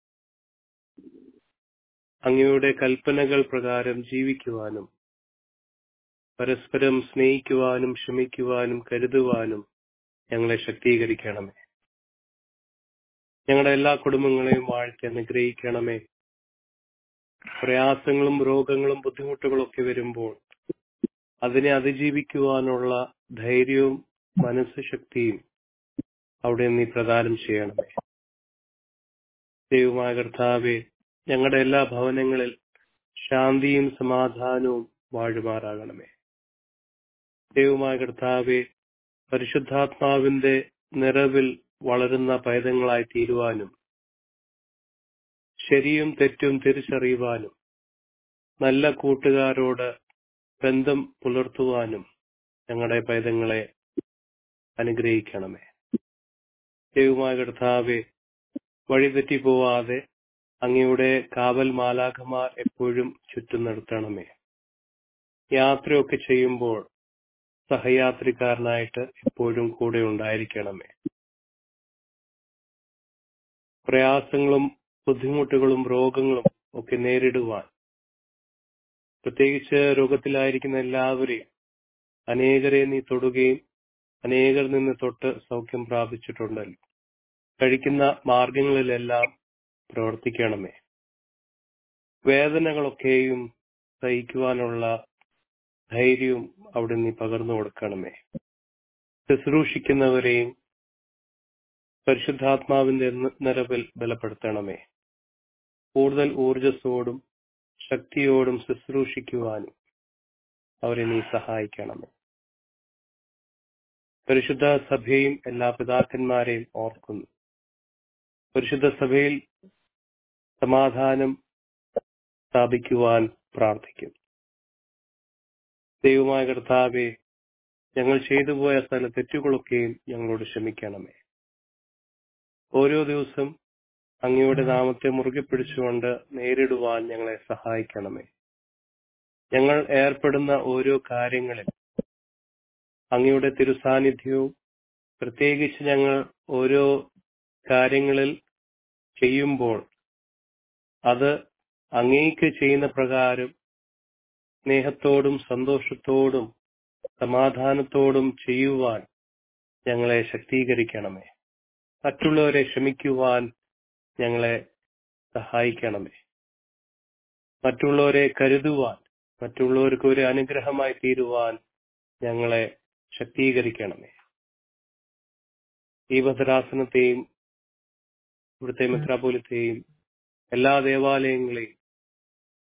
അങ്ങയുടെ കൽപ്പനകൾ പ്രകാരം ജീവിക്കുവാനും പരസ്പരം സ്നേഹിക്കുവാനും ക്ഷമിക്കുവാനും കരുതുവാനും ഞങ്ങളെ ശക്തീകരിക്കണമേ. ഞങ്ങളുടെ എല്ലാ കുടുംബങ്ങളെയും വാഴ്ത്തി അനുഗ്രഹിക്കണമേ. പ്രയാസങ്ങളും രോഗങ്ങളും ബുദ്ധിമുട്ടുകളും ഒക്കെ വരുമ്പോൾ അതിനെ അതിജീവിക്കുവാനുള്ള ധൈര്യവും മനസ്സുശക്തിയും അവിടെ നീ പ്രദാനം ചെയ്യണമേ. ദൈവമായ കർത്താവേ, ഞങ്ങളുടെ എല്ലാ ഭവനങ്ങളിൽ ശാന്തിയും സമാധാനവും വാഴുമാറാകണമേ. ദൈവമായ കർത്താവേ, പരിശുദ്ധാത്മാവിന്റെ നിറവിൽ വളരുന്ന പൈതങ്ങളായി തീരുവാനും ശരിയും തെറ്റും തിരിച്ചറിയുവാനും നല്ല കൂട്ടുകാരോട് ബന്ധം പുലർത്തുവാനും ഞങ്ങളുടെ പൈതങ്ങളെ അനുഗ്രഹിക്കണമേ. ദൈവമായ കർത്താവേ, വഴിതെറ്റിപ്പോവാതെ അങ്ങയുടെ കാവൽ മാലാഖമാർ എപ്പോഴും ചുറ്റും നിർത്തണമേ. യാത്രയൊക്കെ ചെയ്യുമ്പോൾ സഹയാത്രിക്കാരനായിട്ട് എപ്പോഴും കൂടെ ഉണ്ടായിരിക്കണമേ. പ്രയാസങ്ങളും ബുദ്ധിമുട്ടുകളും രോഗങ്ങളും ഒക്കെ നേരിടുവാൻ, പ്രത്യേകിച്ച് രോഗത്തിലായിരിക്കുന്ന എല്ലാവരെയും അനേകരെ നീ തൊടുകയും അനേകർ നിന്ന് തൊട്ട് സൗഖ്യം പ്രാപിച്ചിട്ടുണ്ടല്ലോ. കഴിക്കുന്ന മാർഗങ്ങളിലെല്ലാം പ്രവർത്തിക്കണമേ. വേദനകളൊക്കെയും സഹിക്കുവാനുള്ള ധൈര്യവും അവിടെ നീ പകർന്നു കൊടുക്കണമേ. ശുശ്രൂഷിക്കുന്നവരെയും പരിശുദ്ധാത്മാവിന്റെ നിറവിൽ ബലപ്പെടുത്തണമേ. കൂടുതൽ ഊർജസ്സോടും ശക്തിയോടും ശുശ്രൂഷിക്കുവാനും അവരെ നീ സഹായിക്കണമേ. പരിശുദ്ധ സഭയും എല്ലാ പിതാക്കന്മാരെയും ഓർക്കുന്നു. പരിശുദ്ധ സഭയിൽ സമാധാനം സ്ഥാപിക്കുവാൻ പ്രാർത്ഥിക്കും. ദൈവമായ കർത്താവേ, ഞങ്ങൾ ചെയ്തുപോയ സ്ഥല തെറ്റുകളൊക്കെയും ഞങ്ങളോട് ക്ഷമിക്കണമേ. ഓരോ ദിവസം അങ്ങയുടെ നാമത്തെ മുറുകെ പിടിച്ചുകൊണ്ട് നേരിടുവാൻ ഞങ്ങളെ സഹായിക്കണമേ. ഞങ്ങൾ ഏർപ്പെടുന്ന ഓരോ കാര്യങ്ങളിൽ അങ്ങയുടെ തിരുസാന്നിധ്യവും, പ്രത്യേകിച്ച് ഞങ്ങൾ ഓരോ കാര്യങ്ങളിൽ ചെയ്യുമ്പോൾ അത് അങ്ങേക്ക് ചെയ്യുന്ന പ്രകാരം സ്നേഹത്തോടും സന്തോഷത്തോടും സമാധാനത്തോടും ചെയ്യുവാൻ ഞങ്ങളെ ശക്തീകരിക്കണമേ. മറ്റുള്ളവരെ ക്ഷമിക്കുവാൻ ഞങ്ങളെ സഹായിക്കണമേ. മറ്റുള്ളവരെ കരുതുവാൻ, മറ്റുള്ളവർക്ക് ഒരു അനുഗ്രഹമായി തീരുവാൻ ഞങ്ങളെ ശക്തീകരിക്കണമേ. ഈ ഭദ്രാസനത്തെയും ഇവിടുത്തെ മെത്രാപോലിത്തെയും എല്ലാ ദേവാലയങ്ങളെയും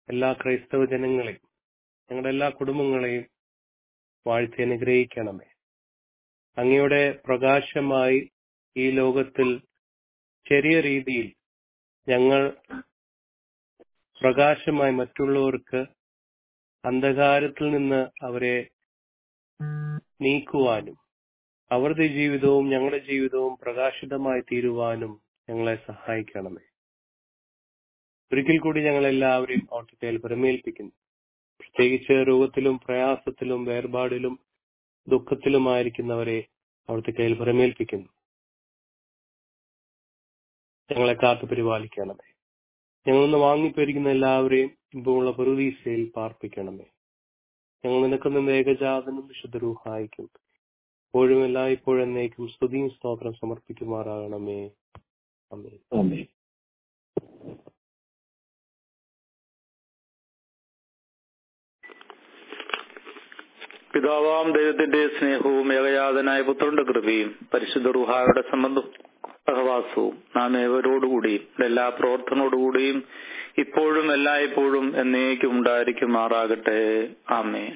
എല്ലാ ക്രൈസ്തവ ജനങ്ങളെയും ഞങ്ങളുടെ എല്ലാ കുടുംബങ്ങളെയും വാഴ്ത്തി അനുഗ്രഹിക്കണമേ. അങ്ങയുടെ പ്രകാശമായി ഈ ലോകത്തിൽ ചെറിയ രീതിയിൽ ഞങ്ങൾ പ്രകാശമായി മറ്റുള്ളവർക്ക് അന്ധകാരത്തിൽ നിന്ന് അവരെ നീക്കുവാനും അവരുടെ ജീവിതവും ഞങ്ങളുടെ ജീവിതവും പ്രകാശിതമായി തീരുവാനും ഞങ്ങളെ സഹായിക്കണമേ. ഒരിക്കൽ കൂടി ഞങ്ങളെല്ലാവരെയും അവിടുത്തെ കയ്യിൽ പരമേൽപ്പിക്കുന്നു. പ്രത്യേകിച്ച് രോഗത്തിലും പ്രയാസത്തിലും വേർപാടിലും ദുഃഖത്തിലുമായിരിക്കുന്നവരെ അവിടുത്തെ കയ്യിൽ പരമേൽപ്പിക്കുന്നു. ഞങ്ങളെ കാത്തു പരിപാലിക്കണമേ. ഞങ്ങളൊന്ന് വാങ്ങിപ്പോയിരിക്കുന്ന എല്ലാവരെയും ഇമ്പമുള്ള പറുദീസയിൽ പാർപ്പിക്കണമേ. ഞങ്ങൾ നിനക്കൊന്നും ഏകജാതനും വിശുദ്ധ റൂഹായിക്കും എപ്പോഴും എല്ലായ്പ്പോഴും എന്നേക്കും സ്തുതിയും സ്തോത്രം സമർപ്പിക്കുമാറാകണമേ. ആമേൻ. ആമേൻ. പിതാവാം ദൈവത്തിന്റെ സ്നേഹവും ഏകജാതനായ പുത്രന്റെ കൃപയും പരിശുദ്ധ റൂഹായുടെ സംബന്ധവും സഹവാസവും നാം ഏവരോടുകൂടിയും എല്ലാ പ്രവർത്തനോടുകൂടിയും ഇപ്പോഴും എല്ലായ്പ്പോഴും എന്നേക്കും ഉണ്ടായിരിക്കുമാറാകട്ടെ. ആമേൻ.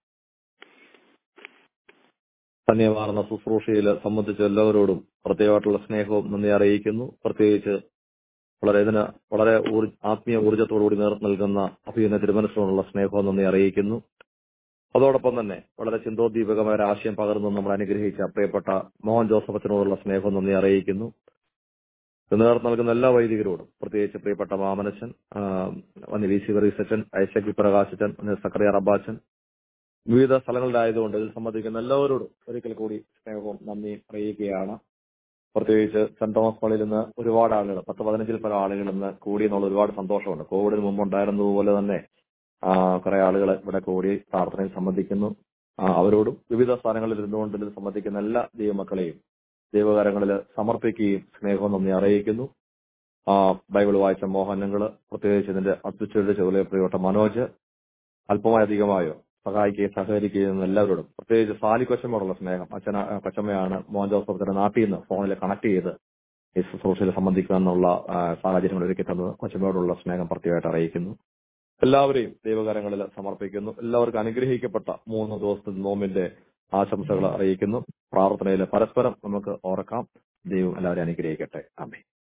ധന്യമാർന്ന ശുശ്രൂഷയിൽ സംബന്ധിച്ച എല്ലാവരോടും പ്രത്യേകമായിട്ടുള്ള സ്നേഹവും നന്ദി അറിയിക്കുന്നു. പ്രത്യേകിച്ച് വളരെ ആത്മീയ ഊർജ്ജത്തോടുകൂടി നേതൃത്വം നൽകുന്ന അഭിനന്ദ തിരുമനസിനോടുള്ള സ്നേഹവും നന്ദി അറിയിക്കുന്നു. അതോടൊപ്പം തന്നെ വളരെ ചിന്തോദ്ദീപകമായ ഒരു ആശയം പകർന്നു നമ്മൾ അനുഗ്രഹിച്ച പ്രിയപ്പെട്ട മോഹൻ ജോസഫ് അച്ഛനോടുള്ള സ്നേഹവും നന്ദി അറിയിക്കുന്നു. നേതൃത്വം നൽകുന്ന എല്ലാ വൈദികരോടും, പ്രത്യേകിച്ച് പ്രിയപ്പെട്ട മാമനച്ചൻ, വന്നി വി സി വറീസച്ചൻ, ഐസക് പ്രകാശച്ചൻ, സക്കറിയ റബ്ബാച്ചൻ, വിവിധ സ്ഥലങ്ങളിലായതുകൊണ്ട് ഇതിൽ സംബന്ധിക്കുന്ന എല്ലാവരോടും ഒരിക്കൽ കൂടി സ്നേഹവും നന്ദിയും അറിയിക്കുകയാണ്. പ്രത്യേകിച്ച് സെന്റ് തോമസ് പള്ളിയിൽ നിന്ന് ഒരുപാട് ആളുകൾ, 10-15 പല ആളുകൾ ഇന്ന് കൂടി എന്നുള്ള ഒരുപാട് സന്തോഷമുണ്ട്. കോവിഡിന് മുമ്പ് ഉണ്ടായിരുന്നതുപോലെ തന്നെ കുറെ ആളുകൾ ഇവിടെ കൂടി പ്രാർത്ഥനയിൽ സംബന്ധിക്കുന്നു. അവരോടും വിവിധ സ്ഥലങ്ങളിൽ ഇരുന്നുകൊണ്ട് ഇതിൽ സംബന്ധിക്കുന്ന എല്ലാ ദൈവമക്കളെയും ദൈവകാര്യങ്ങളിൽ സമർപ്പിക്കുകയും സ്നേഹവും നന്ദി അറിയിക്കുന്നു. ബൈബിൾ വായിച്ച മോഹനങ്ങള്, പ്രത്യേകിച്ച് ഇതിന്റെ അത്യുച്ചയുടെ ചുവലെ പ്രിയപ്പെട്ട മനോജ്, അല്പമായധികമായോ സഹായിക്കുകയും സഹകരിക്കുകയും എല്ലാവരോടും, പ്രത്യേകിച്ച് സാലി കൊച്ചമ്മയോടുള്ള സ്നേഹം. കൊച്ചമ്മയാണ് മോഹൻ ജോസഫിന്റെ നാട്ടിൽ നിന്ന് ഫോണിൽ കണക്ട് ചെയ്ത് ഈ ശുശ്രൂഷയിൽ സംബന്ധിക്കുക എന്നുള്ള സാഹചര്യങ്ങൾ ഒരുക്കി തന്നത്. കൊച്ചമ്മയോടുള്ള സ്നേഹം പ്രത്യേകമായിട്ട് അറിയിക്കുന്നു. എല്ലാവരെയും ദൈവകാര്യങ്ങളിൽ സമർപ്പിക്കുന്നു. എല്ലാവർക്കും അനുഗ്രഹിക്കപ്പെട്ട 3 ദിവസത്തെ നോമ്പിന്റെ ആശംസകൾ അറിയിക്കുന്നു. പ്രാർത്ഥനയിൽ പരസ്പരം നമുക്ക് ഓർക്കാം. ദൈവം എല്ലാവരെയും അനുഗ്രഹിക്കട്ടെ. ആമേൻ.